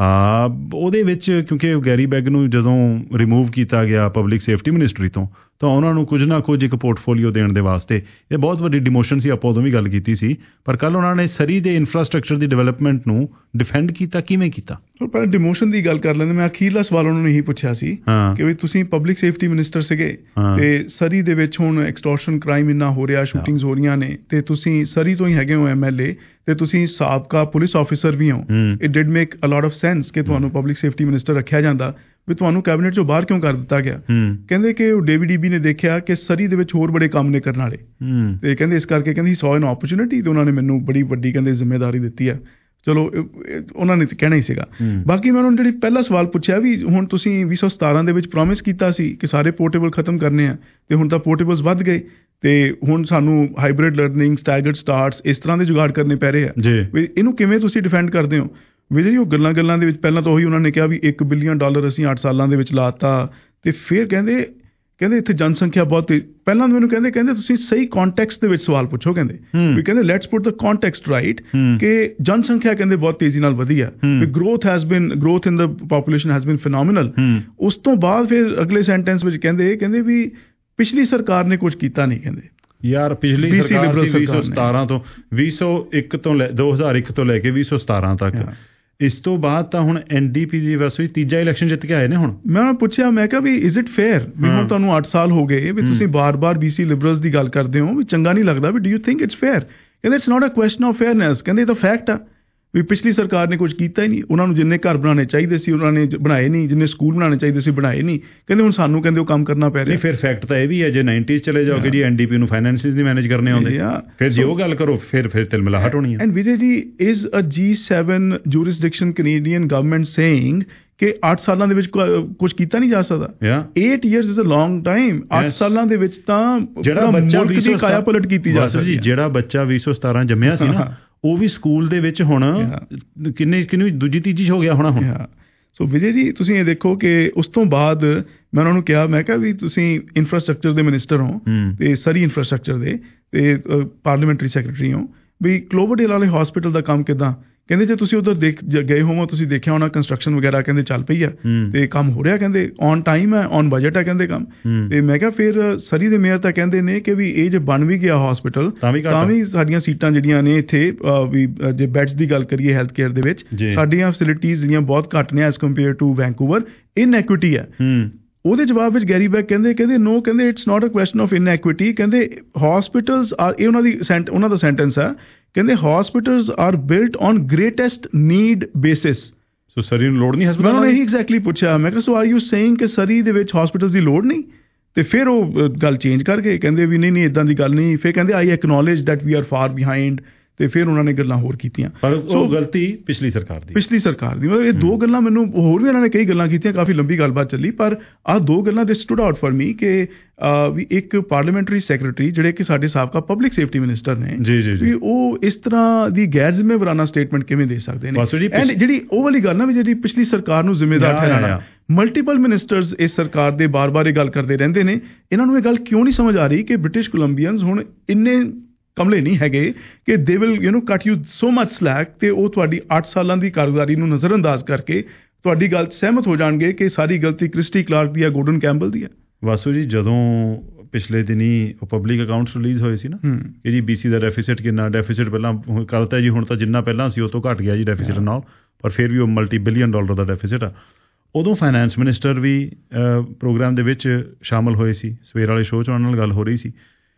ਉਹਦੇ ਵਿੱਚ, ਕਿਉਂਕਿ ਗੈਰੀ ਬੈਗ ਨੂੰ ਜਦੋਂ ਰਿਮੂਵ ਕੀਤਾ ਗਿਆ ਪਬਲਿਕ ਸੇਫਟੀ ਮਿਨਿਸਟਰੀ ਤੋਂ, ਤਾਂ ਉਹਨਾਂ ਨੂੰ ਕੁਝ ਨਾ ਕੁਝ ਇੱਕ ਪੋਰਟਫੋਲੀਓ ਦੇਣ ਦੇ ਵਾਸਤੇ ਇਹ ਬਹੁਤ ਵੱਡੀ ਡਿਮੋਸ਼ਨ ਸੀ। ਆਪਾਂ ਉਦੋਂ ਵੀ ਗੱਲ ਕੀਤੀ ਸੀ, ਪਰ ਕੱਲ੍ਹ ਉਹਨਾਂ ਨੇ ਸਰੀ ਦੇ ਇਨਫਰਾਸਟ੍ਰਕਚਰ ਦੀ ਡਿਵੈਲਪਮੈਂਟ ਨੂੰ ਡਿਫੈਂਡ ਕੀਤਾ। ਕਿਵੇਂ ਕੀਤਾ? ਪਰ ਡਿਮੋਸ਼ਨ ਦੀ ਗੱਲ ਕਰ ਲੈਂਦੇ, ਮੈਂ ਅਖੀਰਲਾ ਸਵਾਲ ਉਹਨਾਂ ਨੂੰ ਇਹੀ ਪੁੱਛਿਆ ਸੀ ਕਿ ਵੀ ਤੁਸੀਂ ਪਬਲਿਕ ਸੇਫਟੀ ਮਿਨਿਸਟਰ ਸੀਗੇ ਤੇ ਸਰੀ ਦੇ ਵਿੱਚ ਹੁਣ ਐਕਸਟੋਰਸ਼ਨ ਕ੍ਰਾਈਮ ਇੰਨਾ ਹੋ ਰਿਹਾ, ਸ਼ੂਟਿੰਗਸ ਹੋ ਰਹੀਆਂ ਨੇ, ਤੇ ਤੁਸੀਂ ਸਰੀ ਤੋਂ ਹੀ ਹੈਗੇ ਹੋ ਐਮ ਐਲ ਏ, ਤੇ ਤੁਸੀਂ ਸਾਬਕਾ ਪੁਲਿਸ ਆਫਿਸਰ ਵੀ ਹੋ। It did make a lot of sense ਕਿ ਤੁਹਾਨੂੰ ਪਬਲਿਕ ਸੇਫਟੀ ਮਿਨਿਸਟਰ ਰੱਖਿਆ ਜਾਂਦਾ, ਵੀ ਤੁਹਾਨੂੰ ਕੈਬਨਿਟ ਚੋਂ ਬਾਹਰ ਕਿਉਂ ਕਰ ਦਿੱਤਾ ਗਿਆ? ਕਹਿੰਦੇ ਕਿ ਡੇਵਿਡ ਈਬੀ ਨੇ ਦੇਖਿਆ ਕਿ ਸਰੀ ਦੇ ਵਿੱਚ ਹੋਰ ਬੜੇ ਕੰਮ ਨੇ ਕਰਨ ਵਾਲੇ, ਤੇ ਕਹਿੰਦੇ ਇਸ ਕਰਕੇ ਕਹਿੰਦੇ ਸੌ ਐਨ ਓਪਰਚੁਨਿਟੀ, ਤੇ ਉਹਨਾਂ ਨੇ ਮੈਨੂੰ ਬੜੀ ਵੱਡੀ ਕਹਿੰਦੇ ਜ਼ਿੰਮੇਦਾਰੀ ਦਿੱਤੀ ਹੈ। ਚਲੋ ਉਹਨਾਂ ਨੇ ਤਾਂ ਕਹਿਣਾ ਹੀ ਸੀਗਾ। ਬਾਕੀ ਮੈਂ ਉਹਨਾਂ ਨੂੰ ਜਿਹੜੀ ਪਹਿਲਾ ਸਵਾਲ ਪੁੱਛਿਆ ਵੀ ਹੁਣ ਤੁਸੀਂ ਵੀਹ ਸੌ ਸਤਾਰਾਂ ਦੇ ਵਿੱਚ ਪ੍ਰੋਮਿਸ ਕੀਤਾ ਸੀ ਕਿ ਸਾਰੇ ਪੋਰਟੇਬਲ ਖਤਮ ਕਰਨੇ ਆ, ਤੇ ਹੁਣ ਤਾਂ ਪੋਰਟੇਬਲਸ ਵੱਧ ਗਏ, ਤੇ ਹੁਣ ਸਾਨੂੰ ਹਾਈਬ੍ਰਿਡ ਲਰਨਿੰਗ, ਸਟੈਗਰਡ ਸਟਾਰਟਸ, ਇਸ ਤਰ੍ਹਾਂ ਦੇ ਜੁਗਾੜ ਕਰਨੇ ਪੈ ਰਹੇ ਆ। ਵੀ ਇਹਨੂੰ ਕਿਵੇਂ ਤੁਸੀਂ ਡਿਫੈਂਡ ਕਰਦੇ ਹੋ? ਵਿਜੇ ਜੀ ਉਹ ਗੱਲਾਂ ਗੱਲਾਂ ਦੇ ਵਿੱਚ ਪਹਿਲਾਂ ਤਾਂ ਉਹੀ ਉਹਨਾਂ ਨੇ ਕਿਹਾ ਵੀ ਇੱਕ ਬਿਲੀਅਨ ਡਾਲਰ ਅਸੀਂ ਅੱਠ ਸਾਲਾਂ ਦੇ ਵਿੱਚ ਲਾਤਾ, ਤੇ ਫਿਰ ਕਹਿੰਦੇ ਕਹਿੰਦੇ ਇੱਥੇ ਜਨਸੰਖਿਆ ਬਹੁਤ, ਪਹਿਲਾਂ ਮੈਨੂੰ ਕਹਿੰਦੇ ਕਹਿੰਦੇ ਤੁਸੀਂ ਸਹੀ ਕੰਟੈਕਸਟ ਦੇ ਵਿੱਚ ਸਵਾਲ ਪੁੱਛੋ, ਕਹਿੰਦੇ ਵੀ ਕਹਿੰਦੇ let's put the context right, ਕਿ ਜਨਸੰਖਿਆ ਕਹਿੰਦੇ ਬਹੁਤ ਤੇਜ਼ੀ ਨਾਲ ਵਧੀ ਆ, ਵੀ growth has been growth in the population has been phenomenal. ਉਸ ਤੋਂ ਬਾਅਦ ਫਿਰ ਅਗਲੇ ਸੈਂਟੈਂਸ ਵਿੱਚ ਕਹਿੰਦੇ ਕਹਿੰਦੇ ਵੀ ਪਿਛਲੀ ਸਰਕਾਰ ਨੇ ਕੁਝ ਕੀਤਾ ਨਹੀਂ। ਕਹਿੰਦੇ ਯਾਰ ਪਿਛਲੀ ਸਰਕਾਰ ਸੀ ਵੀਹ ਸੌ ਸਤਾਰਾਂ ਤੋਂ ਵੀਹ ਸੌ ਇੱਕ ਤੋਂ ਲੈ ਦੋ ਹਜ਼ਾਰ ਇੱਕ ਤੋਂ ਲੈ ਕੇ ਵੀਹ ਸੌ ਸਤਾਰਾਂ ਤੱਕ, ਇਸ ਤੋਂ ਬਾਅਦ ਤਾਂ ਹੁਣ ਐਨ ਡੀ ਪੀ ਦੀ ਵੈਸੇ ਤੀਜਾ ਇਲੈਕਸ਼ਨ ਜਿੱਤ ਕੇ ਆਏ ਨੇ। ਹੁਣ ਮੈਂ ਉਹਨਾਂ ਪੁੱਛਿਆ, ਮੈਂ ਕਿਹਾ ਵੀ ਇਜ਼ ਇਟ ਫੇਅਰ ਵੀ ਹੁਣ ਤੁਹਾਨੂੰ ਅੱਠ ਸਾਲ ਹੋ ਗਏ ਵੀ ਤੁਸੀਂ ਬਾਰ-ਬਾਰ ਬੀਸੀ ਲਿਬਰਲਸ ਦੀ ਗੱਲ ਕਰਦੇ ਹੋ, ਵੀ ਚੰਗਾ ਨਹੀਂ ਲੱਗਦਾ, ਵੀ do you think it's fair? ਕਹਿੰਦੇ it's not a question of fairness, ਕਹਿੰਦੇ ਇਹ ਤਾਂ ਫੈਕਟ ਆ ਵੀ ਪਿਛਲੀ ਸਰਕਾਰ ਨੇ ਕੁਝ ਕੀਤਾ ਹੀ ਨਹੀਂ। ਉਹਨਾਂ ਨੂੰ ਜਿੰਨੇ ਘਰ ਬਣਾਉਣੇ ਚਾਹੀਦੇ ਸੀ ਉਹਨਾਂ ਨੇ ਬਣਾਏ ਨਹੀਂ, ਜਿੰਨੇ ਸਕੂਲ ਬਣਾਉਣੇ ਚਾਹੀਦੇ ਸੀ ਬਣਾਏ ਨਹੀਂ। ਕਹਿੰਦੇ ਹੁਣ ਸਾਨੂੰ ਕਹਿੰਦੇ ਉਹ ਕੰਮ ਕਰਨਾ ਪੈ ਰਿਹਾ। ਫਿਰ ਫੈਕਟ ਤਾਂ ਇਹ ਵੀ ਹੈ, ਜੇ ਨਾਈਨਟੀਜ਼ ਚਲੇ ਜਾਓਗੇ ਜੀ ਐਨ ਡੀ ਪੀ ਨੂੰ ਫਾਈਨੈਂਸਿਸ ਨਹੀਂ ਮੈਨੇਜ ਕਰਨੇ ਆਉਂਦੇ, ਫਿਰ ਜੇ ਉਹ ਗੱਲ ਕਰੋ ਫਿਰ ਫਿਰ ਤਿਲਮਿਲਾਹਟ ਹੋਣੀ ਹੈ। ਐਂਡ ਵਿਜੇ ਜੀ, is a G seven jurisdiction Canadian government saying ਕਿ ਅੱਠ ਸਾਲਾਂ ਦੇ ਵਿੱਚ ਕੁਝ ਕੀਤਾ ਨਹੀਂ ਜਾ ਸਕਦਾ? eight years is a long time। ਅੱਠ ਸਾਲਾਂ ਦੇ ਵਿੱਚ ਤਾਂ ਜਿਹੜਾ ਬੱਚਾ ਮੁਲਕ ਦੀ ਕਾਇਆ ਪਲਟ ਕੀਤੀ ਜਾ ਸਕਦੀ। ਜਿਹੜਾ ਬੱਚਾ ਵੀਹ ਸੌ ਸਤਾਰਾਂ ਜੰਮਿਆ ਸੀ ਨਾ, ਉਹ ਵੀ ਸਕੂਲ ਦੇ ਵਿੱਚ ਹੁਣ ਕਿੰਨੇ ਕਿੰਨੀ ਦੂਜੀ ਤੀਜੀ ਹੋ ਗਿਆ ਹੋਣਾ ਹੁਣ। ਸੋ ਵਿਜੇ ਜੀ ਤੁਸੀਂ ਇਹ ਦੇਖੋ ਕਿ ਉਸ ਤੋਂ ਬਾਅਦ ਮੈਂ ਉਹਨਾਂ ਨੂੰ ਕਿਹਾ, ਮੈਂ ਕਿਹਾ ਵੀ ਤੁਸੀਂ ਇਨਫਰਾਸਟ੍ਰਕਚਰ ਦੇ ਮਿਨਿਸਟਰ ਹੋ ਤੇ ਸਰੀ ਇਨਫਰਾਸਟ੍ਰਕਚਰ ਦੇ ਤੇ ਪਾਰਲੀਮੈਂਟਰੀ ਸੈਕਟਰੀ ਹੋ, ਵੀ ਕਲੋਵਰਡੇਲ ਵਾਲੇ ਹਸਪੀਟਲ ਦਾ ਕੰਮ ਕਿੱਦਾਂ? ਕਹਿੰਦੇ ਜੇ ਤੁਸੀਂ ਉਧਰ ਦੇਖ ਗਏ ਹੋਵੋ, ਤੁਸੀਂ ਦੇਖਿਆ ਹੋਣਾ ਕੰਸਟਰਕਸ਼ਨ ਵਗੈਰਾ ਕਹਿੰਦੇ ਚੱਲ ਪਈ ਆ ਤੇ ਕੰਮ ਹੋ ਰਿਹਾ, ਕਹਿੰਦੇ ਔਨ ਟਾਈਮ ਹੈ, ਔਨ ਬਜਟ ਹੈ ਕਹਿੰਦੇ ਕੰਮ। ਤੇ ਮੈਂ ਕਿਹਾ ਫਿਰ ਸਰੀ ਦੇ ਮੇਅਰ ਤਾਂ ਕਹਿੰਦੇ ਨੇ ਕਿ ਵੀ ਇਹ ਜੇ ਬਣ ਵੀ ਗਿਆ ਹਸਪੀਟਲ ਤਾਂ ਵੀ ਸਾਡੀਆਂ ਸੀਟਾਂ ਜਿਹੜੀਆਂ ਨੇ ਇੱਥੇ ਵੀ ਜੇ ਬੈਡਸ ਦੀ ਗੱਲ ਕਰੀਏ ਹੈਲਥ ਕੇਅਰ ਦੇ ਵਿੱਚ, ਸਾਡੀਆਂ ਫੈਸਿਲਿਟੀਜ਼ ਜਿਹੜੀਆਂ ਬਹੁਤ ਘੱਟ ਨੇ as compare to Vancouver. Inequity ਹੈ। ਉਹਦੇ ਜਵਾਬ ਵਿੱਚ ਗੈਰੀ ਬੈਗ ਕਹਿੰਦੇ ਕਹਿੰਦੇ ਨੋ, ਕਹਿੰਦੇ it's not a question of inequity, ਕਹਿੰਦੇ ਹਸਪੀਟਲਸ ਆਰ, ਇਹ ਉਹਨਾਂ ਦੀ ਉਹਨਾਂ ਦਾ ਸੈਂਟੈਂਸ ਹੈ, ਕਹਿੰਦੇ hospitals are built on greatest need basis. So Surrey ਨੂੰ ਲੋੜ ਨਹੀਂ ਹਸਪਤਾਲ? ਮੈਂ ਉਹਨੇ ਇਹੀ ਐਗਜ਼ੈਕਟਲੀ ਪੁੱਛਿਆ, ਮੈਂ ਕਿਹਾ ਸੋ ਆਰ ਯੂ ਸੇਇੰਗ ਕਿ ਸਰੀ ਦੇ ਵਿੱਚ ਹਸਪੀਟਲਸ ਦੀ ਲੋੜ ਨਹੀਂ? ਤੇ ਫਿਰ ਉਹ ਗੱਲ ਚੇਂਜ ਕਰ ਗਏ, ਕਹਿੰਦੇ ਵੀ ਨਹੀਂ ਨਹੀਂ ਇੱਦਾਂ ਦੀ ਗੱਲ ਨਹੀਂ। ਫਿਰ ਕਹਿੰਦੇ I acknowledge that we are far behind, ਤੇ ਫਿਰ ਉਹਨਾਂ ਨੇ ਗੱਲਾਂ ਹੋਰ ਕੀਤੀਆਂ। ਪਰ ਉਹ ਗਲਤੀ ਪਿਛਲੀ ਸਰਕਾਰ ਦੀ ਪਿਛਲੀ ਸਰਕਾਰ ਦੀ ਮਤਲਬ ਇਹ ਦੋ ਗੱਲਾਂ ਮੈਨੂੰ, ਹੋਰ ਵੀ ਉਹਨਾਂ ਨੇ ਕਈ ਗੱਲਾਂ ਕੀਤੀਆਂ, ਕਾਫੀ ਲੰਬੀ ਗੱਲਬਾਤ ਚੱਲੀ, ਪਰ ਆਹ ਦੋ ਗੱਲਾਂ ਦੇ ਸਟੂਡ ਆਊਟ ਫॉर ਮੀ ਕਿ ਵੀ ਇੱਕ ਪਾਰਲੀਮੈਂਟਰੀ ਸੈਕਟਰੀ ਜਿਹੜੇ ਕਿ ਸਾਡੇ ਸਾਬਕਾ ਪਬਲਿਕ ਸੇਫਟੀ ਮਿਨਿਸਟਰ ਨੇ, ਵੀ ਉਹ ਇਸ ਤਰ੍ਹਾਂ ਦੀ ਗੈਰ ਜ਼ਿੰਮੇਵਾਰਾਨਾ ਸਟੇਟਮੈਂਟ ਕਿਵੇਂ ਦੇ ਸਕਦੇ ਨੇ? ਐਂਡ ਜਿਹੜੀ ਉਹ ਵਾਲੀ ਗੱਲ ਨਾ ਵੀ ਜਿਹੜੀ ਪਿਛਲੀ ਸਰਕਾਰ ਨੂੰ ਜ਼ਿੰਮੇਦਾਰ ਠਹਿਰਾਣਾ, ਮਲਟੀਪਲ ਮਿਨਿਸਟਰਸ ਇਸ ਸਰਕਾਰ ਦੇ ਬਾਰ-ਬਾਰ ਇਹ ਗੱਲ ਕਰਦੇ ਰਹਿੰਦੇ ਨੇ, ਇਹਨਾਂ ਨੂੰ ਇਹ ਗੱਲ ਕਿਉਂ ਨਹੀਂ ਸਮਝ ਆ ਰਹੀ ਕਿ ਬ੍ਰਿਟਿਸ਼ ਕੋਲੰਬੀਅਨਸ ਹੁਣ ਇੰਨੇ ਕਮਲੇ ਨਹੀਂ ਹੈਗੇ ਕਿ ਦੇ ਵਿਲ ਯੂ ਨੋ ਕੱਟ ਯੂ ਸੋ ਮਚ ਸਲੈਕ, ਤੇ ਉਹ ਤੁਹਾਡੀ ਅੱਠ ਸਾਲਾਂ ਦੀ ਕਾਰਗੁਜ਼ਾਰੀ ਨੂੰ ਨਜ਼ਰਅੰਦਾਜ਼ ਕਰਕੇ ਤੁਹਾਡੀ ਗੱਲ ਸਹਿਮਤ ਹੋ ਜਾਣਗੇ ਕਿ ਸਾਰੀ ਗਲਤੀ ਕ੍ਰਿਸਟੀ ਕਲਾਰਕ ਦੀ ਹੈ, ਗੋਰਡਨ ਕੈਂਪਬਲ ਦੀ ਹੈ। ਵਾਸੂ ਜੀ, ਜਦੋਂ ਪਿਛਲੇ ਦਿਨੀ ਉਹ ਪਬਲਿਕ ਅਕਾਊਂਟਸ ਰਿਲੀਜ਼ ਹੋਏ ਸੀ ਨਾ ਕਿ ਜੀ ਬੀਸੀ ਦਾ ਡੈਫਿਸਿਟ ਕਿੰਨਾ, ਡੈਫਿਸਿਟ ਪਹਿਲਾਂ ਕਰਤਾ ਜੀ, ਹੁਣ ਤਾਂ ਜਿੰਨਾ ਪਹਿਲਾਂ ਸੀ ਉਹ ਤੋਂ ਘੱਟ ਗਿਆ ਜੀ ਡੈਫਿਸਿਟ ਨਾਲ, ਪਰ ਫਿਰ ਵੀ ਉਹ ਮਲਟੀ ਬਿਲੀਅਨ ਡਾਲਰ ਦਾ ਡੈਫਿਸਿਟ ਆ। ਉਦੋਂ ਫਾਈਨੈਂਸ ਮਿਨਿਸਟਰ ਵੀ ਪ੍ਰੋਗਰਾਮ ਦੇ ਵਿੱਚ ਸ਼ਾਮਲ ਹੋਏ ਸੀ, ਸਵੇਰ ਵਾਲੇ ਸ਼ੋਅ 'ਚ ਉਹਨਾਂ ਨਾਲ ਗੱਲ ਹੋ ਰਹੀ ਸੀ।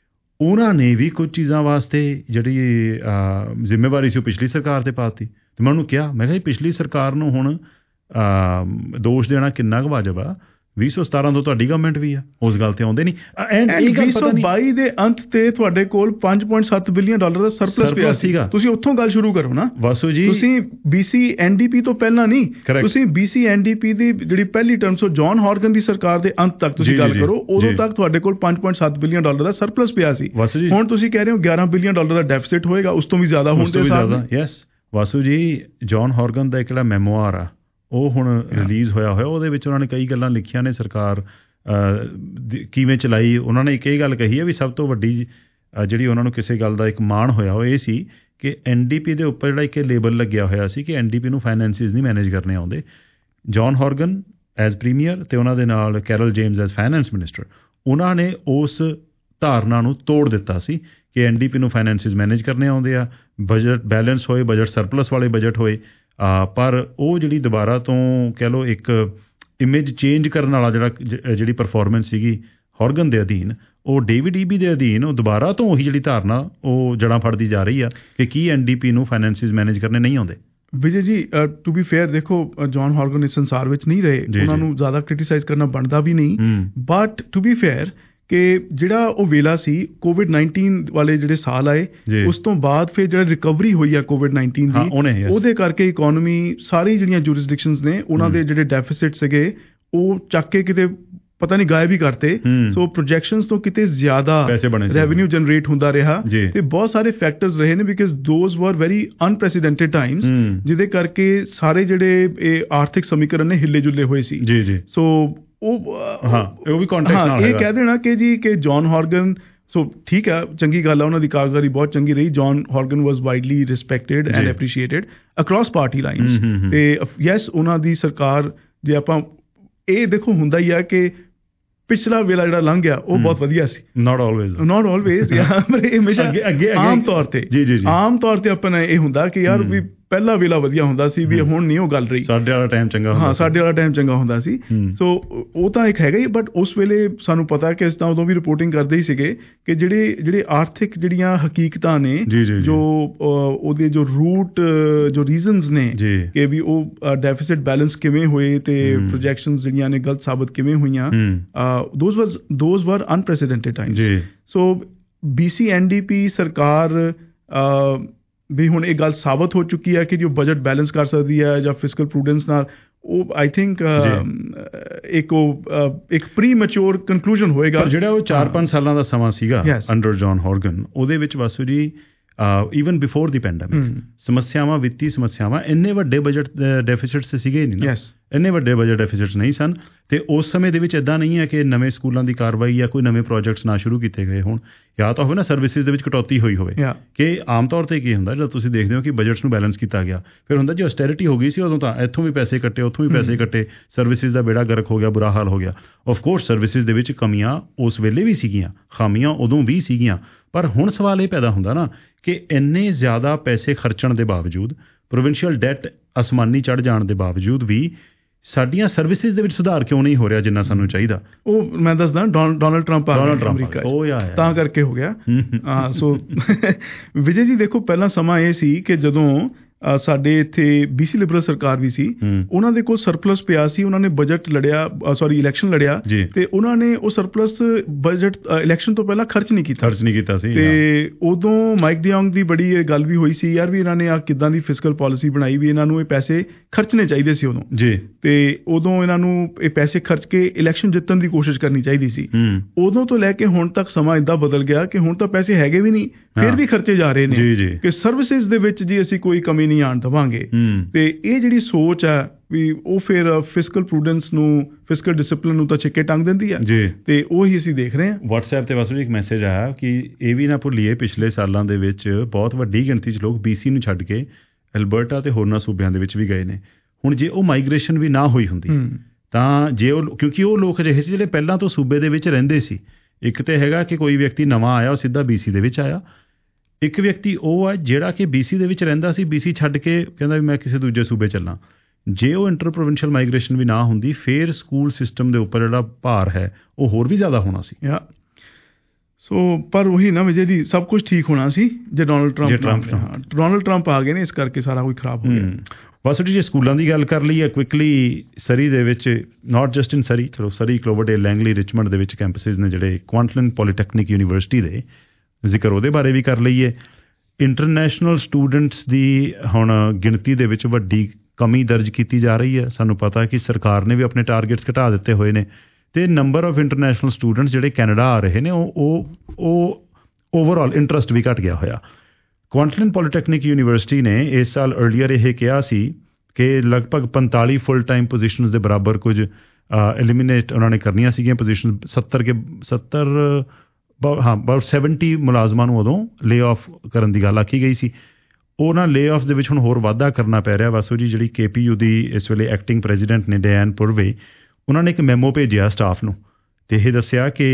ਉਹਨਾਂ ਨੇ ਵੀ ਕੁਝ ਚੀਜ਼ਾਂ ਵਾਸਤੇ ਜਿਹੜੀ ਜ਼ਿੰਮੇਵਾਰੀ ਸੀ ਉਹ ਪਿਛਲੀ ਸਰਕਾਰ 'ਤੇ ਪਾ ਦਿੱਤੀ। ਅਤੇ ਮੈਂ ਉਹਨੂੰ ਕਿਹਾ, ਮੈਂ ਕਿਹਾ ਜੀ ਪਿਛਲੀ ਸਰਕਾਰ ਨੂੰ ਹੁਣ ਦੋਸ਼ ਦੇਣਾ ਕਿੰਨਾ ਕੁ ਵਾਜਬ ਆ ਵੀਹ ਸੌ ਸਤਾਰਾਂ ਤੋਂ ਤੁਹਾਡੀ ਗਵਰਨਮੈਂਟ ਵੀ ਆ, ਉਸ ਗੱਲ ਤੇ ਆਉਂਦੇ ਨਹੀਂ। ਐਂਡ ਵੀਹ ਸੌ ਬਾਈ ਦੇ ਅੰਤ ਤੇ ਤੁਹਾਡੇ ਕੋਲ ਪੰਜ ਪੁਆਇੰਟ ਸੱਤ ਬਿਲੀਅਨ ਡਾਲਰ ਦਾ ਸਰਪਲਸ ਪਿਆ ਸੀਗਾ। ਤੁਸੀਂ ਉੱਥੋਂ ਗੱਲ ਸ਼ੁਰੂ ਕਰੋ ਨਾ ਵਾਸੂ ਜੀ। ਤੁਸੀਂ ਬੀਸੀ ਐਨਡੀਪੀ ਤੋਂ ਪਹਿਲਾਂ ਨਹੀਂ, ਤੁਸੀਂ ਬੀਸੀ ਐਨਡੀਪੀ ਦੀ ਜਿਹੜੀ ਪਹਿਲੀ ਟਰਮ ਸੋ ਜੌਨ ਹਾਰਗਨ ਦੀ ਸਰਕਾਰ ਦੇ ਅੰਤ ਤੱਕ ਤੁਸੀਂ ਗੱਲ ਕਰੋ, ਉਦੋਂ ਤੱਕ ਤੁਹਾਡੇ ਕੋਲ ਪੰਜ ਪੁਆਇੰਟ ਸੱਤ ਬਿਲੀਅਨ ਡਾਲਰ ਦਾ ਸਰਪਲਸ ਪਿਆ ਸੀ। ਹੁਣ ਤੁਸੀਂ ਕਹਿ ਰਹੇ ਹੋ ਗਿਆਰਾਂ ਬਿਲੀਅਨ ਡਾਲਰ ਦਾ ਡੈਫਿਸਿਟ ਹੋਏਗਾ, ਉਸ ਤੋਂ ਵੀ ਜ਼ਿਆਦਾ ਹੋਣ ਦੇ ਹਿਸਾਬ ਨਾਲ। ਯੈਸ ਵਾਸੂ ਜੀ, ਜੌਨ ਹਾਰਗਨ ਦਾ ਇੱਕ ਜਿਹੜਾ ਮੈਮੋਆਰ ਆ ਉਹ ਹੁਣ ਰਿਲੀਜ਼ ਹੋਇਆ ਹੋਇਆ, ਉਹਦੇ ਵਿੱਚ ਉਹਨਾਂ ਨੇ ਕਈ ਗੱਲਾਂ ਲਿਖੀਆਂ ਨੇ ਸਰਕਾਰ ਕਿਵੇਂ ਚਲਾਈ। ਉਹਨਾਂ ਨੇ ਇੱਕ ਇਹ ਗੱਲ ਕਹੀ ਹੈ ਵੀ ਸਭ ਤੋਂ ਵੱਡੀ ਜਿਹੜੀ ਉਹਨਾਂ ਨੂੰ ਕਿਸੇ ਗੱਲ ਦਾ ਇੱਕ ਮਾਣ ਹੋਇਆ ਉਹ ਇਹ ਸੀ ਕਿ ਐਨ ਡੀ ਪੀ ਦੇ ਉੱਪਰ ਜਿਹੜਾ ਇੱਕ ਲੇਬਲ ਲੱਗਿਆ ਹੋਇਆ ਸੀ ਕਿ ਐਨ ਡੀ ਪੀ ਨੂੰ ਫਾਈਨੈਂਸਿਸ ਨਹੀਂ ਮੈਨੇਜ ਕਰਨੇ ਆਉਂਦੇ। ਜੌਨ ਹਾਰਗਨ ਐਜ਼ ਪ੍ਰੀਮੀਅਰ ਅਤੇ ਉਹਨਾਂ ਦੇ ਨਾਲ Carole James as finance minister, ਉਹਨਾਂ ਨੇ ਉਸ ਧਾਰਨਾ ਨੂੰ ਤੋੜ ਦਿੱਤਾ ਸੀ ਕਿ ਐਨ ਡੀ ਪੀ ਨੂੰ ਫਾਈਨੈਂਸਿਸ ਮੈਨੇਜ ਕਰਨੇ ਆਉਂਦੇ ਆ, ਬਜਟ ਬੈਲੈਂਸ ਹੋਏ, ਬਜਟ ਸਰਪਲਸ ਵਾਲੇ ਬਜਟ ਹੋਏ। ਪਰ ਉਹ ਜਿਹੜੀ ਦੁਬਾਰਾ ਤੋਂ ਕਹਿ ਲਓ ਇੱਕ ਇਮੇਜ ਚੇਂਜ ਕਰਨ ਵਾਲਾ ਜਿਹੜਾ ਜਿਹੜੀ ਪਰਫੋਰਮੈਂਸ ਸੀਗੀ ਹਾਰਗਨ ਦੇ ਅਧੀਨ, ਉਹ ਡੇਵਿਡ ਈਬੀ ਦੇ ਅਧੀਨ ਉਹ ਦੁਬਾਰਾ ਤੋਂ ਉਹੀ ਜਿਹੜੀ ਧਾਰਨਾ ਉਹ ਜੜ੍ਹਾਂ ਫੜਦੀ ਜਾ ਰਹੀ ਆ ਕਿ ਕੀ ਐਨ ਡੀ ਪੀ ਨੂੰ ਫਾਈਨੈਂਸਿਸ ਮੈਨੇਜ ਕਰਨੇ ਨਹੀਂ ਆਉਂਦੇ। Vijay ji, to be fair ਦੇਖੋ, ਜੌਨ ਹਾਰਗਨ ਇਸ ਸੰਸਾਰ ਵਿੱਚ ਨਹੀਂ ਰਹੇ, ਉਹਨਾਂ ਨੂੰ ਜ਼ਿਆਦਾ ਕ੍ਰਿਟੀਸਾਈਜ਼ ਕਰਨਾ ਬਣਦਾ ਵੀ ਨਹੀਂ। ਬਟ ਟੂ ਬੀ ਫੇਅਰ ਕਿ ਜਿਹੜਾ ਉਹ ਵੇਲਾ ਸੀ ਕੋਵਿਡ ਨਾਈਨਟੀਨ ਵਾਲੇ ਜਿਹੜੇ ਸਾਲ ਆਏ, ਉਸ ਤੋਂ ਬਾਅਦ ਫਿਰ ਜਿਹੜਾ ਰਿਕਵਰੀ ਹੋਈ ਆ ਕੋਵਿਡ ਨਾਈਨਟੀਨ ਦੀ, ਉਹਦੇ ਕਰਕੇ ਇਕੋਨਮੀ ਸਾਰੀ ਜਿਹੜੀਆਂ ਜੂਰਿਸਡਿਕਸ਼ਨਸ ਨੇ ਉਹਨਾਂ ਦੇ ਜਿਹੜੇ ਡੈਫਿਸਿਟ ਸੀਗੇ ਉਹ ਚੱਕ ਕੇ ਕਿਤੇ ਪਤਾ ਨਹੀਂ ਗਾਇਬ ਹੀ ਕਰਤੇ। ਸੋ ਪ੍ਰੋਜੈਕਸ਼ਨਸ ਤੋਂ ਕਿਤੇ ਜ਼ਿਆਦਾ ਰੈਵਨਿਊ ਜਨਰੇਟ ਹੁੰਦਾ ਰਿਹਾ ਤੇ ਬਹੁਤ ਸਾਰੇ ਫੈਕਟਰਸ ਰਹੇ ਨੇ, because those were very unprecedented times, ਜਿਹਦੇ ਕਰਕੇ ਸਾਰੇ ਜਿਹੜੇ ਇਹ ਆਰਥਿਕ ਸਮੀਕਰਨ ਨੇ ਹਿੱਲੇ ਜੁਲੇ ਹੋਏ ਸੀ। ਸੋ ਉਹ ਹਾਂ ਉਹ ਵੀ ਕੰਟੈਕਸਟ ਨਾਲ ਇਹ ਕਹਿ ਦੇਣਾ ਕਿ ਜੀ ਕਿ ਜੌਨ ਹਾਰਗਨ, ਸੋ ਠੀਕ ਹੈ, ਚੰਗੀ ਗੱਲ ਆ, ਉਹਨਾਂ ਦੀ ਕਾਰਗੁਜ਼ਾਰੀ ਬਹੁਤ ਚੰਗੀ ਰਹੀ। John Horgan was widely respected and appreciated across party lines. ਤੇ ਯੈਸ, ਉਹਨਾਂ ਦੀ ਸਰਕਾਰ, ਜੇ ਆਪਾਂ ਇਹ ਦੇਖੋ, ਹੁੰਦਾ ਹੀ ਆ ਕਿ ਪਿਛਲਾ ਵੇਲਾ ਜਿਹੜਾ ਲੰਘ ਗਿਆ ਉਹ ਬਹੁਤ ਵਧੀਆ ਸੀ। ਨਾਟ ਆਲਵੇਜ਼ ਨਾਟ ਆਲਵੇਜ਼ ਪਰ ਇਹ ਹਮੇਸ਼ਾ ਆਮ ਤੌਰ ਤੇ ਆਮ ਤੌਰ ਤੇ ਆਪਣਾ ਇਹ ਹੁੰਦਾ ਕਿ ਯਾਰ ਵੀ ਪਹਿਲਾ ਵੇਲਾ ਵਧੀਆ ਹੁੰਦਾ ਸੀ, ਵੀ ਹੁਣ ਨਹੀਂ ਉਹ ਗੱਲ ਰਹੀ, ਸਾਡੇ ਵਾਲਾ ਟਾਈਮ ਚੰਗਾ ਹੁੰਦਾ। ਹਾਂ, ਸਾਡੇ ਵਾਲਾ ਟਾਈਮ ਚੰਗਾ ਹੁੰਦਾ ਸੀ। ਸੋ ਉਹ ਤਾਂ ਇੱਕ ਹੈਗਾ ਹੀ, ਬਟ ਉਸ ਵੇਲੇ ਸਾਨੂੰ ਪਤਾ ਕਿ ਅਸੀਂ ਤਾਂ ਉਦੋਂ ਵੀ ਰਿਪੋਰਟਿੰਗ ਕਰਦੇ ਹੀ ਸੀਗੇ ਕਿ ਜਿਹੜੇ ਜਿਹੜੇ ਆਰਥਿਕ ਜਿਹੜੀਆਂ ਹਕੀਕਤਾਂ ਨੇ, ਜੋ ਉਹਦੇ ਜੋ ਰੂਟ ਜੋ ਰੀਜ਼ਨਸ ਨੇ ਕਿ ਵੀ ਉਹ ਡੈਫਿਸਿਟ ਬੈਲੈਂਸ ਕਿਵੇਂ ਹੋਏ ਤੇ ਪ੍ਰੋਜੈਕਸ਼ਨਸ ਜਿਹੜੀਆਂ ਨੇ ਗਲਤ ਸਾਬਤ ਕਿਵੇਂ ਹੋਈਆਂ, those was those were unprecedented times. So B C N D P ਸਰਕਾਰ ਵੀ ਹੁਣ ਇਹ ਗੱਲ ਸਾਬਤ ਹੋ ਚੁੱਕੀ ਹੈ ਕਿ ਜੋ ਬਜਟ ਬੈਲੈਂਸ ਕਰ ਸਕਦੀ ਹੈ ਜਾਂ ਫਿਸਕਲ ਪ੍ਰੂਡੈਂਸ ਨਾਲ, ਉਹ ਆਈ ਥਿੰਕ ਇੱਕ ਉਹ ਇੱਕ ਪ੍ਰੀ ਮੈਚੁਰ ਕਨਕਲੂਜਨ ਹੋਏਗਾ। ਜਿਹੜਾ ਉਹ ਚਾਰ ਪੰਜ ਸਾਲਾਂ ਦਾ ਸਮਾਂ ਸੀਗਾ ਅੰਡਰ ਜੌਨ ਹਾਰਗਨ, ਉਹਦੇ ਵਿੱਚ ਵਾਸੂ ਜੀ ਈਵਨ ਬਿਫੋਰ ਦੀ ਪੈਂਡੈਮਿਕ ਸਮੱਸਿਆਵਾਂ, ਵਿੱਤੀ ਸਮੱਸਿਆਵਾਂ, ਇੰਨੇ ਵੱਡੇ ਬਜਟ ਡੈਫਿਸਿਟਸ ਸੀਗੇ ਨਹੀਂ ਨਾ, ਇੰਨੇ ਵੱਡੇ ਬਜਟ ਡੈਫਿਸਿਟਸ ਨਹੀਂ ਸਨ। ਤੇ ਉਸ ਸਮੇਂ ਦੇ ਵਿੱਚ ਇੱਦਾਂ ਨਹੀਂ ਹੈ ਕਿ ਨਵੇਂ ਸਕੂਲਾਂ ਦੀ ਕਾਰਵਾਈ ਜਾਂ ਕੋਈ ਨਵੇਂ ਪ੍ਰੋਜੈਕਟਸ ਨਾ ਸ਼ੁਰੂ ਕੀਤੇ ਗਏ ਹੋਣ, ਜਾਂ ਤਾਂ ਹੋਵੇ ਨਾ ਸਰਵਿਸਿਜ਼ ਦੇ ਵਿੱਚ ਕਟੌਤੀ ਹੋਈ ਹੋਵੇ। ਕਿ ਆਮ ਤੌਰ 'ਤੇ ਕੀ ਹੁੰਦਾ, ਜਦੋਂ ਤੁਸੀਂ ਦੇਖਦੇ ਹੋ ਕਿ ਬਜਟਸ ਨੂੰ ਬੈਲੈਂਸ ਕੀਤਾ ਗਿਆ, ਫਿਰ ਹੁੰਦਾ ਜੀ ਆਸਟੈਰਿਟੀ ਹੋ ਗਈ ਸੀ ਉਦੋਂ, ਤਾਂ ਇੱਥੋਂ ਵੀ ਪੈਸੇ ਕੱਟੇ, ਉੱਥੋਂ ਵੀ ਪੈਸੇ ਕੱਟੇ, ਸਰਵਿਸਿਜ਼ ਦਾ ਬੇੜਾ ਗਰਕ ਹੋ ਗਿਆ, ਬੁਰਾ ਹਾਲ ਹੋ ਗਿਆ। ਆਫ ਕੋਰਸ ਸਰਵਿਸਿਜ਼ ਦੇ ਵਿੱਚ ਕਮੀਆਂ ਉਸ ਵੇਲੇ ਵੀ ਸੀਗੀਆਂ, ਖਾਮੀਆਂ ਉਦੋਂ ਵੀ ਸੀਗੀਆਂ, ਪਰ ਹੁਣ ਸਵਾਲ ਇਹ ਪੈਦਾ ਹੁੰਦਾ ਨਾ ਕਿ ਇੰਨੇ ਜ਼ਿਆਦਾ ਪੈਸੇ ਖਰਚਣ ਦੇ ਬਾਵਜੂਦ, ਪ੍ਰੋਵਿੰਸ਼ੀਅਲ ਡੈਟ ਅਸਮਾਨੀ ਚੜ੍ਹ ਜਾਣ ਦੇ ਬਾਵਜੂਦ ਵੀ ਸਾਡੀਆਂ ਸਰਵਿਸਿਜ਼ ਦੇ ਵਿੱਚ ਸੁਧਾਰ ਕਿਉਂ ਨਹੀਂ ਹੋ ਰਿਹਾ ਜਿੰਨਾ ਸਾਨੂੰ ਚਾਹੀਦਾ। ਉਹ ਮੈਂ ਦੱਸਦਾ, ਡੋਨਲਡ ਟਰੰਪ ਅਮਰੀਕਾ ਤਾਂ ਕਰਕੇ ਹੋ ਗਿਆ। ਸੋ ਵਿਜੇ ਜੀ ਦੇਖੋ, ਪਹਿਲਾਂ ਸਮਾਂ ਇਹ ਸੀ ਕਿ ਜਦੋਂ ਸਾਡੇ ਇੱਥੇ ਬੀਸੀ ਲਿਬਰਲ ਸਰਕਾਰ ਵੀ ਸੀ, ਉਹਨਾਂ ਦੇ ਕੋਲ ਸਰਪਲਸ ਪਿਆ ਸੀ, ਉਹਨਾਂ ਨੇ ਬਜਟ ਲੜਿਆ, ਸੌਰੀ ਇਲੈਕਸ਼ਨ ਲੜਿਆ, ਤੇ ਉਹਨਾਂ ਨੇ ਉਹ ਸਰਪਲਸ ਬਜਟ ਇਲੈਕਸ਼ਨ ਤੋਂ ਪਹਿਲਾਂ ਖਰਚ ਨਹੀਂ ਕੀਤਾ ਖਰਚ ਨਹੀਂ ਕੀਤਾ ਸੀ ਤੇ ਉਦੋਂ ਮਾਈਕ ਡਿਓਂਗ ਦੀ ਬੜੀ ਇਹ ਗੱਲ ਵੀ ਹੋਈ ਸੀ, ਯਾਰ ਵੀ ਇਹਨਾਂ ਨੇ ਆ ਕਿੱਦਾਂ ਦੀ ਫਿਸਕਲ ਪਾਲਿਸੀ ਬਣਾਈ, ਵੀ ਇਹਨਾਂ ਨੂੰ ਇਹ ਪੈਸੇ ਖਰਚਣੇ ਚਾਹੀਦੇ ਸੀ ਉਦੋਂ ਜੀ, ਤੇ ਉਦੋਂ ਇਹਨਾਂ ਨੂੰ ਇਹ ਪੈਸੇ ਖਰਚ ਕੇ ਇਲੈਕਸ਼ਨ ਜਿੱਤਣ ਦੀ ਕੋਸ਼ਿਸ਼ ਕਰਨੀ ਚਾਹੀਦੀ ਸੀ। ਉਦੋਂ ਤੋਂ ਲੈ ਕੇ ਹੁਣ ਤੱਕ ਸਮਾਂ ਏਦਾਂ ਬਦਲ ਗਿਆ ਕਿ ਹੁਣ ਤਾਂ ਪੈਸੇ ਹੈਗੇ ਵੀ ਨਹੀਂ, ਫਿਰ ਵੀ ਖਰਚੇ ਜਾ ਰਹੇ ਨੇ ਕਿ ਸਰਵਿਸਿਜ਼ ਦੇ ਵਿੱਚ ਜੀ ਅਸੀਂ ਕੋਈ ਕਮੀ ਨਹੀਂ ਆਉਣ ਦੇਵਾਂਗੇ। ਤੇ ਇਹ ਜਿਹੜੀ ਸੋਚ ਹੈ ਵੀ ਉਹ ਫਿਰ ਫਿਸਕਲ ਪ੍ਰੂਡੈਂਸ ਨੂੰ, ਫਿਸਕਲ ਡਿਸਪਲਿਨ ਨੂੰ ਤਾਂ ਛਿੱਕੇ ਟੰਗ ਦਿੰਦੀ ਹੈ ਜੀ, ਤੇ ਉਹੀ ਅਸੀਂ ਦੇਖ ਰਹੇ ਹਾਂ। WhatsApp ਤੇ ਬਸ ਇੱਕ ਮੈਸੇਜ ਆਇਆ ਕਿ ਇਹ ਵੀ ਨਾ ਭੁੱਲੀਏ, ਪਿਛਲੇ ਸਾਲਾਂ ਦੇ ਵਿੱਚ ਬਹੁਤ ਵੱਡੀ ਗਿਣਤੀ 'ਚ ਲੋਕ ਬੀਸੀ ਨੂੰ ਛੱਡ ਕੇ ਐਲਬਰਟਾ ਤੇ ਹੋਰਨਾਂ ਸੂਬਿਆਂ ਦੇ ਵਿੱਚ ਵੀ ਗਏ ਨੇ। ਹੁਣ ਜੇ ਉਹ ਮਾਈਗ੍ਰੇਸ਼ਨ ਵੀ ਨਾ ਹੋਈ ਹੁੰਦੀ ਤਾਂ ਜੇ ਉਹ, ਕਿਉਂਕਿ ਉਹ ਲੋਕ ਅਜਿਹੇ ਸੀ ਜਿਹੜੇ ਪਹਿਲਾਂ ਤੋਂ ਸੂਬੇ ਦੇ ਵਿੱਚ ਰਹਿੰਦੇ ਸੀ। ਇੱਕ ਤੇ ਹੈਗਾ ਕਿ ਕੋਈ ਵਿਅਕਤੀ ਨਵਾਂ ਆਇਆ, ਉਹ ਸਿੱਧਾ ਬੀਸੀ ਦੇ ਵਿੱਚ ਆਇਆ। ਇੱਕ ਵਿਅਕਤੀ ਉਹ ਹੈ ਜਿਹੜਾ ਕਿ ਬੀਸੀ ਦੇ ਵਿੱਚ ਰਹਿੰਦਾ ਸੀ, ਬੀਸੀ ਛੱਡ ਕੇ ਕਹਿੰਦਾ ਵੀ ਮੈਂ ਕਿਸੇ ਦੂਜੇ ਸੂਬੇ ਚੱਲਾਂ। ਜੇ ਉਹ ਇੰਟਰ ਪ੍ਰੋਵਿੰਸ਼ੀਅਲ ਮਾਈਗ੍ਰੇਸ਼ਨ ਵੀ ਨਾ ਹੁੰਦੀ, ਫਿਰ ਸਕੂਲ ਸਿਸਟਮ ਦੇ ਉੱਪਰ ਜਿਹੜਾ ਭਾਰ ਹੈ ਉਹ ਹੋਰ ਵੀ ਜ਼ਿਆਦਾ ਹੋਣਾ ਸੀ। ਸੋ ਪਰ ਉਹੀ ਨਾ ਵਿਜੇ ਜੀ, ਸਭ ਕੁਝ ਠੀਕ ਹੋਣਾ ਸੀ ਜੇ Donald Trump Trump Donald Trump ਆ ਗਏ ਨੇ, ਇਸ ਕਰਕੇ ਸਾਰਾ ਕੁਝ ਖਰਾਬ ਹੋ ਗਿਆ। ਬਸ ਜੀ, ਜੇ ਸਕੂਲਾਂ ਦੀ ਗੱਲ ਕਰ ਲਈਏ ਕੁਇਕਲੀ, ਸਰੀ ਦੇ ਵਿੱਚ, ਨਾਟ ਜਸਟ ਇਨ ਸਰੀ, ਚਲੋ ਸਰੀ, ਕਲੋਵਰਡੇਲ, ਲੈਂਗਲੀ, ਰਿਚਮੰਡ ਦੇ ਵਿੱਚ ਕੈਂਪਸਿਸ ਨੇ ਜਿਹੜੇ, ਕੁਆਂਟਲਿਨ ਪੋਲੀਟੈਕਨਿਕ ਯੂਨੀਵਰਸਿਟੀ ਦੇ ਜ਼ਿਕਰ ਉਹਦੇ ਬਾਰੇ ਵੀ ਕਰ ਲਈਏ। ਇੰਟਰਨੈਸ਼ਨਲ ਸਟੂਡੈਂਟਸ ਦੀ ਹੁਣ ਗਿਣਤੀ ਦੇ ਵਿੱਚ ਵੱਡੀ ਕਮੀ ਦਰਜ ਕੀਤੀ ਜਾ ਰਹੀ ਹੈ। ਸਾਨੂੰ ਪਤਾ ਕਿ ਸਰਕਾਰ ਨੇ ਵੀ ਆਪਣੇ ਟਾਰਗੇਟਸ ਘਟਾ ਦਿੱਤੇ ਹੋਏ ਨੇ, ਅਤੇ ਨੰਬਰ ਆਫ ਇੰਟਰਨੈਸ਼ਨਲ ਸਟੂਡੈਂਟਸ ਜਿਹੜੇ ਕੈਨੇਡਾ ਆ ਰਹੇ ਨੇ ਉਹ ਉਹ ਉਹ ਓਵਰਆਲ ਇੰਟਰਸਟ ਵੀ ਘਟ ਗਿਆ ਹੋਇਆ। ਕੁਆਂਟਲਿਨ ਪੋਲੀਟੈਕਨਿਕ ਯੂਨੀਵਰਸਿਟੀ ਨੇ ਇਸ ਸਾਲ ਅਰਲੀਅਰ ਇਹ ਕਿਹਾ ਸੀ ਕਿ ਲਗਭਗ ਪੰਤਾਲੀ ਫੁੱਲ ਟਾਈਮ ਪੋਜੀਸ਼ਨਸ ਦੇ ਬਰਾਬਰ ਕੁਝ ਐਲੀਮੀਨੇਟ ਉਹਨਾਂ ਨੇ ਕਰਨੀਆਂ ਸੀਗੀਆਂ ਪੋਜੀਸ਼ਨ, ਸੱਤਰ ਕੇ ਸੱਤਰ ਹਾਂ ਅਬਾਊਟ ਸੈਵਨਟੀ ਮੁਲਾਜ਼ਮਾਂ ਨੂੰ ਉਦੋਂ ਲੇ ਆਫ ਕਰਨ ਦੀ ਗੱਲ ਆਖੀ ਗਈ ਸੀ। ਉਹਨਾਂ ਲੇ ਆਫਸ ਦੇ ਵਿੱਚ ਹੁਣ ਹੋਰ ਵਾਧਾ ਕਰਨਾ ਪੈ ਰਿਹਾ। ਵਾਸੂ ਜੀ, ਜਿਹੜੀ ਕੇ ਪੀ ਯੂ ਦੀ ਇਸ ਵੇਲੇ ਐਕਟਿੰਗ ਪ੍ਰੈਜ਼ੀਡੈਂਟ ਨੇ ਡੈਨ ਪੁਰਵੇ, ਉਹਨਾਂ ਨੇ ਇੱਕ ਮੈਮੋ ਭੇਜਿਆ ਸਟਾਫ ਨੂੰ, ਅਤੇ ਇਹ ਦੱਸਿਆ ਕਿ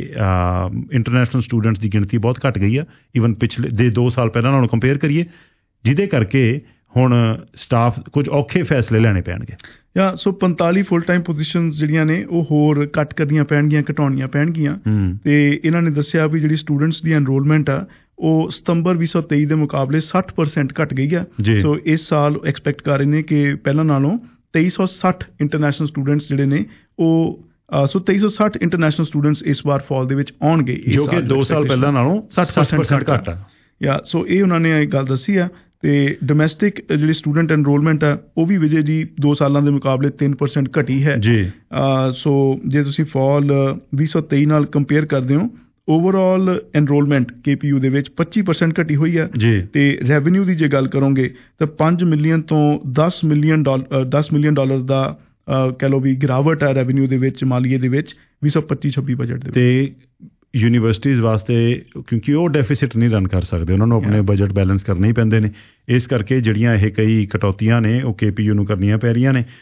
ਇੰਟਰਨੈਸ਼ਨਲ ਸਟੂਡੈਂਟਸ ਦੀ ਗਿਣਤੀ ਬਹੁਤ ਘੱਟ ਗਈ ਆ, ਈਵਨ ਪਿਛਲੇ ਦੇ ਦੋ ਸਾਲ ਪਹਿਲਾਂ ਨਾਲੋਂ ਕੰਪੇਅਰ ਕਰੀਏ, ਜਿਹਦੇ ਕਰਕੇ ਹੁਣ ਸਟਾਫ ਕੁਝ ਔਖੇ ਫੈਸਲੇ ਲੈਣੇ ਪੈਣਗੇ। ਜਾਂ ਸੋ ਪੰਤਾਲੀ ਫੁੱਲ ਟਾਈਮ ਪੋਜੀਸ਼ਨਸ ਜਿਹੜੀਆਂ ਨੇ ਉਹ ਹੋਰ ਘੱਟ ਕਰਨੀਆਂ ਪੈਣਗੀਆਂ, ਘਟਾਉਣੀਆਂ ਪੈਣਗੀਆਂ। ਅਤੇ ਇਹਨਾਂ ਨੇ ਦੱਸਿਆ ਵੀ ਜਿਹੜੀ ਸਟੂਡੈਂਟਸ ਦੀ ਐਨਰੋਲਮੈਂਟ ਆ ਉਹ ਸਤੰਬਰ ਵੀਹ ਸੌ ਤੇਈ ਦੇ ਮੁਕਾਬਲੇ ਸੱਠ ਪਰਸੈਂਟ ਘੱਟ ਗਈ ਆ। ਸੋ ਇਸ ਸਾਲ ਐਕਸਪੈਕਟ ਕਰ ਰਹੇ ਨੇ ਕਿ ਪਹਿਲਾਂ ਨਾਲੋਂ ਤੇਈ ਸੌ ਸੱਠ ਇੰਟਰਨੈਸ਼ਨਲ ਸਟੂਡੈਂਟਸ ਜਿਹੜੇ ਨੇ ਉਹ ਸੋ ਤੇਈ ਸੌ ਸੱਠ ਇੰਟਰਨੈਸ਼ਨਲ ਸਟੂਡੈਂਟਸ ਇਸ ਵਾਰ ਫਾਲ ਦੇ ਵਿੱਚ ਆਉਣਗੇ, ਜੋ ਕਿ ਦੋ ਸਾਲ ਪਹਿਲਾਂ ਨਾਲੋਂ ਸੱਠ ਪਰਸੈਂਟ ਘੱਟ ਆ। ਜਾਂ ਸੋ ਇਹ ਉਹਨਾਂ ਨੇ ਇਹ ਗੱਲ ਦੱਸੀ ਆ। ਅਤੇ ਡੋਮੈਸਟਿਕ ਜਿਹੜੀ ਸਟੂਡੈਂਟ ਐਨਰੋਲਮੈਂਟ ਆ ਉਹ ਵੀ ਵਿਜੇ ਜੀ ਦੋ ਸਾਲਾਂ ਦੇ ਮੁਕਾਬਲੇ ਤਿੰਨ ਪਰਸੈਂਟ ਘਟੀ ਹੈ ਜੀ। ਸੋ ਜੇ ਤੁਸੀਂ ਫਾਲ ਵੀਹ ਸੌ ਤੇਈ ਨਾਲ ਕੰਪੇਅਰ ਕਰਦੇ ਹੋ, overall enrolment K P U ਦੇ ਵਿੱਚ ਪੱਚੀ ਪਰਸੈਂਟ ਘਟੀ ਹੋਈ ਹੈ। ਅਤੇ ਰੈਵਨਿਊ ਦੀ ਜੇ ਗੱਲ ਕਰੋਗੇ ਤਾਂ ਪੰਜ ਮਿਲੀਅਨ ਤੋਂ ਦਸ ਮਿਲੀਅਨ ਡਾਲਰ ਦਸ ਮਿਲੀਅਨ ਡਾਲਰ ਦਾ ਕਹਿ ਲਓ ਵੀ ਗਿਰਾਵਟ ਹੈ ਰੈਵਨਿਊ ਦੇ ਵਿੱਚ, ਮਾਲੀਏ ਦੇ ਵਿੱਚ ਵੀਹ ਸੌ ਪੱਚੀ ਛੱਬੀ ਬਜਟ ਦੇ। ਅਤੇ ਯੂਨੀਵਰਸਿਟੀਜ਼ ਵਾਸਤੇ ਕਿਉਂਕਿ ਉਹ ਡੈਫੀਸਿਟ ਨਹੀਂ ਰਨ ਕਰ ਸਕਦੇ, ਉਹਨਾਂ ਨੂੰ ਆਪਣੇ ਬਜਟ ਬੈਲੈਂਸ ਕਰਨੇ ਹੀ ਪੈਂਦੇ ਨੇ, ਇਸ ਕਰਕੇ ਜਿਹੜੀਆਂ ਇਹ ਕਈ ਕਟੌਤੀਆਂ ਨੇ ਉਹ ਕੇ ਪੀ ਯੂ ਨੂੰ ਕਰਨੀਆਂ ਪੈ ਰਹੀਆਂ ਨੇ।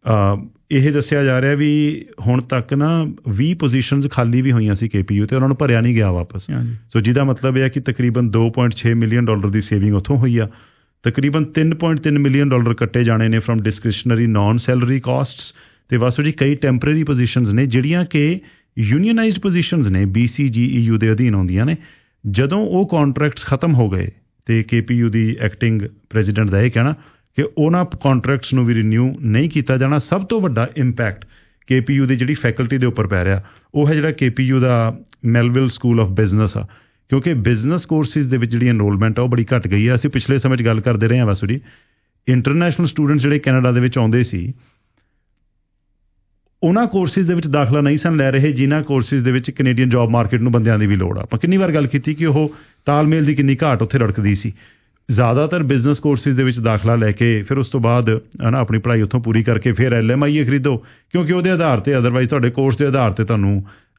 ਇਹ ਦੱਸਿਆ ਜਾ ਰਿਹਾ ਵੀ ਹੁਣ ਤੱਕ ਨਾ ਵੀਹ ਪੋਜੀਸ਼ਨਸ ਖਾਲੀ ਵੀ ਹੋਈਆਂ ਸੀ ਕੇ ਪੀ ਯੂ, ਅਤੇ ਉਹਨਾਂ ਨੂੰ ਭਰਿਆ ਨਹੀਂ ਗਿਆ ਵਾਪਸ। ਸੋ ਜਿਹਦਾ ਮਤਲਬ ਇਹ ਹੈ ਕਿ ਤਕਰੀਬਨ ਦੋ ਪੁਆਇੰਟ ਛੇ ਮਿਲੀਅਨ ਡਾਲਰ ਦੀ ਸੇਵਿੰਗ ਉੱਥੋਂ ਹੋਈ ਆ। ਤਕਰੀਬਨ ਤਿੰਨ ਪੁਆਇੰਟ ਤਿੰਨ ਮਿਲੀਅਨ ਡਾਲਰ ਕੱਟੇ ਜਾਣੇ ਨੇ from discretionary non salary costs. ਅਤੇ ਵਾਸੂ ਜੀ, ਕਈ ਟੈਂਪਰੇਰੀ ਪੋਜੀਸ਼ਨਸ ਨੇ ਜਿਹੜੀਆਂ ਕਿ ਯੂਨੀਅਨਾਈਜ਼ਡ ਪੋਜੀਸ਼ਨਸ ਨੇ, ਬੀ ਸੀ ਜੀ ਈ ਯੂ ਦੇ ਅਧੀਨ ਆਉਂਦੀਆਂ ਨੇ। ਜਦੋਂ ਉਹ ਕਾਂਟਰੈਕਟਸ ਖਤਮ ਹੋ ਗਏ ਅਤੇ ਕੇ ਪੀ ਯੂ ਦੀ ਐਕਟਿੰਗ ਪ੍ਰੈਜ਼ੀਡੈਂਟ ਦਾ ਇਹ ਕਹਿਣਾ ਕਿ ਉਹਨਾਂ ਕਾਂਟਰੈਕਟਸ ਨੂੰ ਵੀ ਰੀਨਿਊ ਨਹੀਂ ਕੀਤਾ ਜਾਣਾ। ਸਭ ਤੋਂ ਵੱਡਾ ਇੰਪੈਕਟ ਕੇ ਪੀ ਯੂ ਦੀ ਜਿਹੜੀ ਫੈਕਲਟੀ ਦੇ ਉੱਪਰ ਪੈ ਰਿਹਾ ਉਹ ਹੈ ਜਿਹੜਾ ਕੇ ਪੀ ਯੂ ਦਾ ਮੈਲਵਿਲ ਸਕੂਲ ਆਫ ਬਿਜ਼ਨਸ ਆ, ਕਿਉਂਕਿ ਬਿਜ਼ਨਸ ਕੋਰਸਿਸ ਦੇ ਵਿੱਚ ਜਿਹੜੀ ਐਨਰੋਲਮੈਂਟ ਆ ਉਹ ਬੜੀ ਘੱਟ ਗਈ ਆ। ਅਸੀਂ ਪਿਛਲੇ ਸਮੇਂ 'ਚ ਗੱਲ ਕਰਦੇ ਰਹੇ ਹਾਂ ਵਾਸੂ ਜੀ, ਇੰਟਰਨੈਸ਼ਨਲ ਸਟੂਡੈਂਟਸ ਜਿਹੜੇ ਕੈਨੇਡਾ ਦੇ ਵਿੱਚ ਆਉਂਦੇ ਸੀ ਉਹਨਾਂ ਕੋਰਸਿਸ ਦੇ ਵਿੱਚ ਦਾਖਲਾ ਨਹੀਂ ਸਨ ਲੈ ਰਹੇ ਜਿਨ੍ਹਾਂ ਕੋਰਸਿਸ ਦੇ ਵਿੱਚ ਕੈਨੇਡੀਅਨ ਜੋਬ ਮਾਰਕੀਟ ਨੂੰ ਬੰਦਿਆਂ ਦੀ ਵੀ ਲੋੜ ਆ। ਆਪਾਂ ਕਿੰਨੀ ਵਾਰ ਗੱਲ ਕੀਤੀ ਕਿ ਉਹ ਤਾਲਮੇਲ ਦੀ ਕਿੰਨੀ ਘਾਟ ਉੱਥੇ ਰੜਕਦੀ ਸੀ। ਜ਼ਿਆਦਾਤਰ ਬਿਜ਼ਨਸ ਕੋਰਸਿਸ ਦੇ ਵਿੱਚ ਦਾਖਲਾ ਲੈ ਕੇ ਫਿਰ ਉਸ ਤੋਂ ਬਾਅਦ ਹੈ ਨਾ ਆਪਣੀ ਪੜ੍ਹਾਈ ਉੱਥੋਂ ਪੂਰੀ ਕਰਕੇ ਫਿਰ ਐਲ ਐਮ ਆਈ ਏ ਖਰੀਦੋ, ਕਿਉਂਕਿ ਉਹਦੇ ਆਧਾਰ 'ਤੇ ਅਦਰਵਾਈਜ਼ ਤੁਹਾਡੇ ਕੋਰਸ ਦੇ ਆਧਾਰ 'ਤੇ ਤੁਹਾਨੂੰ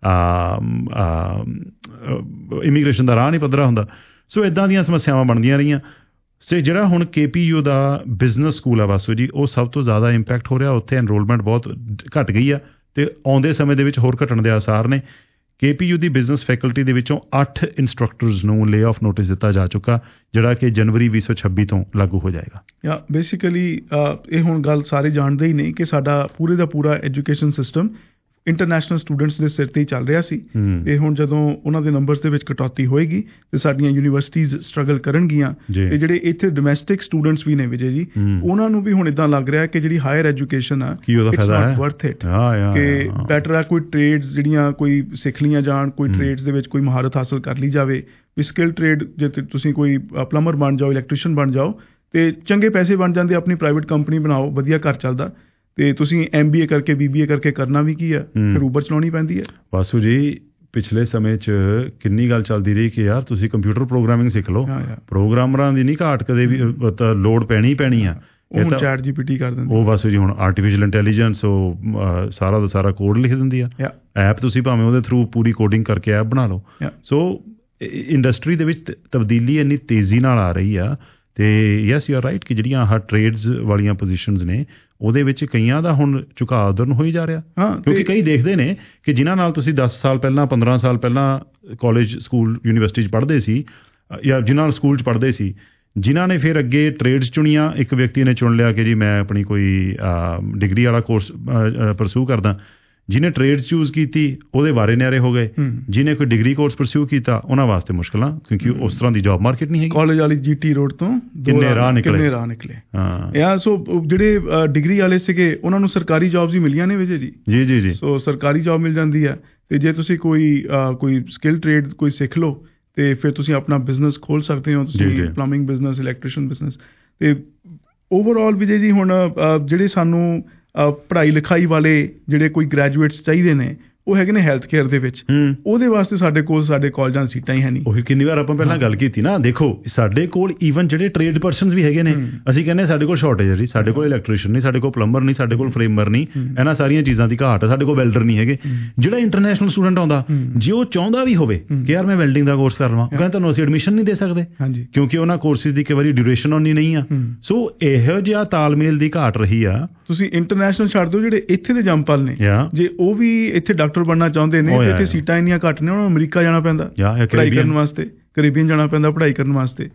ਇਮੀਗ੍ਰੇਸ਼ਨ ਦਾ ਰਾਹ ਨਹੀਂ ਪੱਧਰਾ ਹੁੰਦਾ। ਸੋ ਇੱਦਾਂ ਦੀਆਂ ਸਮੱਸਿਆਵਾਂ ਬਣਦੀਆਂ ਰਹੀਆਂ। ਸੋ ਜਿਹੜਾ ਹੁਣ ਕੇ ਪੀ ਯੂ ਦਾ ਬਿਜ਼ਨਸ ਸਕੂਲ ਆ ਵਾਸੂ ਜੀ, ਉਹ ਸਭ ਤੋਂ ਜ਼ਿਆਦਾ ਇੰਪੈਕਟ ਹੋ ਰਿਹਾ। ਉੱਥੇ ਐਨਰੋਲਮੈਂਟ ਬਹੁਤ ਘੱਟ ਗਈ ਆ ਅਤੇ ਆਉਂਦੇ ਸਮੇਂ ਦੇ ਵਿੱਚ ਹੋਰ ਘਟਣ ਦੇ ਆਸਾਰ ਨੇ। ਕੇ ਪੀ ਯੂ ਦੀ ਬਿਜ਼ਨਸ ਫੈਕਲਟੀ ਦੇ ਵਿੱਚੋਂ ਅੱਠ ਇੰਸਟਰਕਟਰਸ ਨੂੰ ਲੇ ਆਫ ਨੋਟਿਸ ਦਿੱਤਾ ਜਾ ਚੁੱਕਾ, ਜਿਹੜਾ ਕਿ ਜਨਵਰੀ ਵੀਹ ਸੌ ਛੱਬੀ ਤੋਂ ਲਾਗੂ ਹੋ ਜਾਏਗਾ। ਜਾਂ ਬੇਸਿਕਲੀ ਇਹ ਹੁਣ ਗੱਲ ਸਾਰੇ ਜਾਣਦੇ ਹੀ ਨੇ ਕਿ ਸਾਡਾ ਪੂਰੇ ਦਾ ਪੂਰਾ ਐਜੂਕੇਸ਼ਨ ਸਿਸਟਮ ਇੰਟਰਨੈਸ਼ਨਲ ਸਟੂਡੈਂਟਸ ਦੇ ਸਿਰ 'ਤੇ ਹੀ ਚੱਲ ਰਿਹਾ ਸੀ। ਅਤੇ ਹੁਣ ਜਦੋਂ ਉਹਨਾਂ ਦੇ ਨੰਬਰਸ ਦੇ ਵਿੱਚ ਕਟੌਤੀ ਹੋਏਗੀ ਅਤੇ ਸਾਡੀਆਂ ਯੂਨੀਵਰਸਿਟੀਜ਼ ਸਟਰਗਲ ਕਰਨਗੀਆਂ, ਅਤੇ ਜਿਹੜੇ ਇੱਥੇ ਡੋਮੈਸਟਿਕ ਸਟੂਡੈਂਟਸ ਵੀ ਨੇ ਵਿਜੇ ਜੀ, ਉਹਨਾਂ ਨੂੰ ਵੀ ਹੁਣ ਇੱਦਾਂ ਲੱਗ ਰਿਹਾ ਕਿ ਜਿਹੜੀ ਹਾਇਰ ਐਜੂਕੇਸ਼ਨ ਆ ਇਟਸ ਨਾਟ ਵਰਥ ਇਟ, ਕਿ ਬੈਟਰ ਆ ਕੋਈ ਟ੍ਰੇਡਸ ਜਿਹੜੀਆਂ ਕੋਈ ਸਿੱਖ ਲਈਆਂ ਜਾਣ, ਕੋਈ ਟ੍ਰੇਡਸ ਦੇ ਵਿੱਚ ਕੋਈ ਮਹਾਰਤ ਹਾਸਲ ਕਰ ਲਈ ਜਾਵੇ। ਵੀ ਸਕਿੱਲ ਟ੍ਰੇਡ ਜੇ ਤੁਸੀਂ ਕੋਈ ਪਲੰਬਰ ਬਣ ਜਾਓ, ਇਲੈਕਟ੍ਰੀਸ਼ੀਅਨ ਬਣ ਜਾਓ ਅਤੇ ਚੰਗੇ ਪੈਸੇ ਬਣ ਜਾਂਦੇ, ਆਪਣੀ ਪ੍ਰਾਈਵੇਟ ਕੰਪਨੀ ਬਣਾਓ, ਵਧੀਆ ਘਰ ਚੱਲਦਾ। ਅਤੇ ਤੁਸੀਂ ਐਮ ਬੀ ਏ ਕਰਕੇ ਬੀ ਬੀ ਏ ਕਰਕੇ ਕਰਨਾ ਵੀ ਕੀ ਆ, ਫਿਰ ਊਬਰ ਚਲਾਉਣੀ ਪੈਂਦੀ ਹੈ। ਵਾਸੂ ਜੀ, ਪਿਛਲੇ ਸਮੇਂ 'ਚ ਕਿੰਨੀ ਗੱਲ ਚੱਲਦੀ ਰਹੀ ਕਿ ਯਾਰ ਤੁਸੀਂ ਕੰਪਿਊਟਰ ਪ੍ਰੋਗਰਾਮਿੰਗ ਸਿੱਖ ਲਓ, ਪ੍ਰੋਗਰਾਮਰਾਂ ਦੀ ਨਹੀਂ ਘਾਟ ਕਦੇ ਵੀ ਲੋੜ ਪੈਣੀ ਹੀ ਪੈਣੀ ਆ। ਉਹ ਚੈਟ ਜੀ ਪੀ ਟੀ ਕਰ ਦਿੰਦੇ ਉਹ ਵਾਸੂ ਜੀ, ਹੁਣ ਆਰਟੀਫਿਸ਼ੀਅਲ ਇੰਟੈਲੀਜੈਂਸ ਉਹ ਸਾਰਾ ਦਾ ਸਾਰਾ ਕੋਡ ਲਿਖ ਦਿੰਦੀ ਆ। ਐਪ ਤੁਸੀਂ ਭਾਵੇਂ ਉਹਦੇ ਥਰੂ ਪੂਰੀ ਕੋਡਿੰਗ ਕਰਕੇ ਐਪ ਬਣਾ ਲਓ। ਸੋ ਇੰਡਸਟਰੀ ਦੇ ਵਿੱਚ ਤਬਦੀਲੀ ਇੰਨੀ ਤੇਜ਼ੀ ਨਾਲ ਆ ਰਹੀ ਆ। ਅਤੇ ਯੈਸ ਯੂ ਆਰ ਰਾਈਟ ਕਿ ਜਿਹੜੀਆਂ ਆਹ ਟ੍ਰੇਡਸ ਵਾਲੀਆਂ ਪੋਜੀਸ਼ਨਸ ਨੇ ਉਹਦੇ ਵਿੱਚ ਕਈਆਂ ਦਾ ਹੁਣ ਝੁਕਾਅ ਉਧਰ ਨੂੰ ਹੋ ਹੀ ਜਾ ਰਿਹਾ। ਕਿਉਂਕਿ ਕਈ ਦੇਖਦੇ ਨੇ ਕਿ ਜਿਨ੍ਹਾਂ ਨਾਲ ਤੁਸੀਂ ਦਸ ਸਾਲ ਪਹਿਲਾਂ ਪੰਦਰਾਂ ਸਾਲ ਪਹਿਲਾਂ ਕਾਲਜ ਸਕੂਲ ਯੂਨੀਵਰਸਿਟੀ 'ਚ ਪੜ੍ਹਦੇ ਸੀ ਜਾਂ ਜਿਨ੍ਹਾਂ ਨਾਲ ਸਕੂਲ 'ਚ ਪੜ੍ਹਦੇ ਸੀ, ਜਿਨ੍ਹਾਂ ਨੇ ਫਿਰ ਅੱਗੇ ਟ੍ਰੇਡਸ ਚੁਣੀਆਂ, ਇੱਕ ਵਿਅਕਤੀ ਨੇ ਚੁਣ ਲਿਆ ਕਿ ਜੀ ਮੈਂ ਆਪਣੀ ਕੋਈ ਡਿਗਰੀ ਵਾਲਾ ਕੋਰਸ ਪਰਸੂ ਕਰਦਾ, ਜਿਹਨੇ ਟ੍ਰੇਡ ਚੂਜ਼ ਕੀਤੀ ਉਹਦੇ ਬਾਰੇ ਨਿਆਰੇ ਹੋ ਗਏ, ਜਿਹਨੇ ਕੋਈ ਡਿਗਰੀ ਕੋਰਸ ਪਰਸਿਊ ਕੀਤਾ ਉਹਨਾਂ ਵਾਸਤੇ ਮੁਸ਼ਕਲਾਂ, ਕਿਉਂਕਿ ਉਸ ਤਰ੍ਹਾਂ ਦੀ ਜੌਬ ਮਾਰਕੀਟ ਨਹੀਂ ਹੈਗੀ। ਕਾਲਜ ਵਾਲੀ ਜੀਟੀ ਰੋਡ ਤੋਂ ਕਿੰਨੇ ਰਾਹ ਨਿਕਲੇ ਕਿੰਨੇ ਰਾਹ ਨਿਕਲੇ ਹਾਂ ਯਾ। ਸੋ ਜਿਹੜੇ ਡਿਗਰੀ ਵਾਲੇ ਸੀਗੇ ਉਹਨਾਂ ਨੂੰ ਸਰਕਾਰੀ ਜੌਬਸ ਹੀ ਮਿਲੀਆਂ ਨੇ ਵਿਜੇ ਜੀ। ਜੀ ਜੀ ਜੀ ਸੋ ਸਰਕਾਰੀ ਜੌਬ ਮਿਲ ਜਾਂਦੀ ਹੈ, ਤੇ ਜੇ ਤੁਸੀਂ ਕੋਈ ਕੋਈ ਸਕਿੱਲ ਟ੍ਰੇਡ ਕੋਈ ਸਿੱਖ ਲਓ ਤੇ ਫਿਰ ਤੁਸੀਂ ਆਪਣਾ ਬਿਜ਼ਨਸ ਖੋਲ ਸਕਦੇ ਹੋ, ਤੁਸੀਂ ਪਲੰਬਿੰਗ ਬਿਜ਼ਨਸ, ਇਲੈਕਟ੍ਰੀਸ਼ੀਅਨ ਬਿਜ਼ਨਸ। ਤੇ ਓਵਰਆਲ ਵਿਜੇ ਜੀ ਹੁਣ ਜਿਹੜੇ ਸਾਨੂੰ ਪੜ੍ਹਾਈ ਲਿਖਾਈ ਵਾਲੇ ਜਿਹੜੇ ਕੋਈ ਗ੍ਰੈਜੂਏਟਸ ਚਾਹੀਦੇ ਨੇ ਉਹ ਹੈਗੇ ਨੇ ਹੈਲਥ ਕੇਅਰ ਦੇ ਵਿੱਚ, ਉਹਦੇ ਵਾਸਤੇ ਸਾਡੇ ਕੋਲ ਸਾਡੇ ਕਾਲਜਾਂ ਸੀਟਾਂ ਹੀ ਹੈ ਨਹੀਂ। ਉਹੀ ਕਿੰਨੀ ਵਾਰ ਆਪਾਂ ਪਹਿਲਾਂ ਗੱਲ ਕੀਤੀ ਨਾ, ਦੇਖੋ ਸਾਡੇ ਕੋਲ ਈਵਨ ਜਿਹੜੇ ਟ੍ਰੇਡ ਪਰਸਨਸ ਵੀ ਹੈਗੇ ਨੇ, ਅਸੀਂ ਕਹਿੰਦੇ ਸਾਡੇ ਕੋਲ ਸ਼ਾਰਟੇਜ ਹੈ ਜੀ, ਸਾਡੇ ਕੋਲ ਇਲੈਕਟ੍ਰੀਸ਼ੀਅਨ ਨਹੀਂ, ਸਾਡੇ ਕੋਲ ਪਲੰਬਰ ਨਹੀਂ, ਸਾਡੇ ਕੋਲ ਫਰੇਮਰ ਨਹੀਂ, ਇਹਨਾਂ ਸਾਰੀਆਂ ਚੀਜ਼ਾਂ ਦੀ ਘਾਟ ਹੈ, ਸਾਡੇ ਕੋਲ ਵੈਲਡਰ ਨਹੀਂ ਹੈਗੇ। ਜਿਹੜਾ ਇੰਟਰਨੈਸ਼ਨਲ ਸਟੂਡੈਂਟ ਆਉਂਦਾ, ਜੇ ਉਹ ਚਾਹੁੰਦਾ ਵੀ ਹੋਵੇ ਕਿ ਯਾਰ ਮੈਂ ਵੈਲਡਿੰਗ ਦਾ ਕੋਰਸ ਕਰ ਲਵਾਂ, ਉਹ ਕਹਿੰਦਾ ਤੁਹਾਨੂੰ ਅਸੀਂ ਐਡਮਿਸ਼ਨ ਨਹੀਂ ਦੇ ਸਕਦੇ ਕਿਉਂਕਿ ਉਹਨਾਂ ਕੋਰਸਿਸ ਦੀ ਕਈ ਵਾਰੀ ਡਿਊਰੇਸ਼ਨ ਉਨੀ ਨਹੀਂ ਆ। ਸੋ ਇਹੋ ਜਿਹਾ ਤਾਲਮੇਲ ਦੀ ਘਾਟ ਰਹੀ ਆ। ਤੁਸੀਂ ਇੰਟਰਨੈਸ਼ਨਲ ਛੱਡ ਦਿਓ, ਜਿਹੜੇ ਇੱਥੇ ਦੇ ਜੰਪਲ ਨੇ ਜੇ ਉਹ ਵੀ ਇੱਥੇ ਡਾਕਟਰ ਬਣਨਾ ਚਾਹੁੰਦੇ ਨੇ ਤੇ ਇੱਥੇ ਸੀਟਾਂ ਇੰਨੀਆਂ ਘੱਟ ਨੇ, ਉਹਨਾਂ ਨੂੰ ਅਮਰੀਕਾ ਜਾਣਾ ਪੈਂਦਾ ਪੜ੍ਹਾਈ ਕਰਨ ਵਾਸਤੇ, ਕੈਰੀਬੀਅਨ ਜਾਣਾ ਪੈਂਦਾ ਪੜ੍ਹਾਈ ਕਰਨ ਵਾਸਤੇ।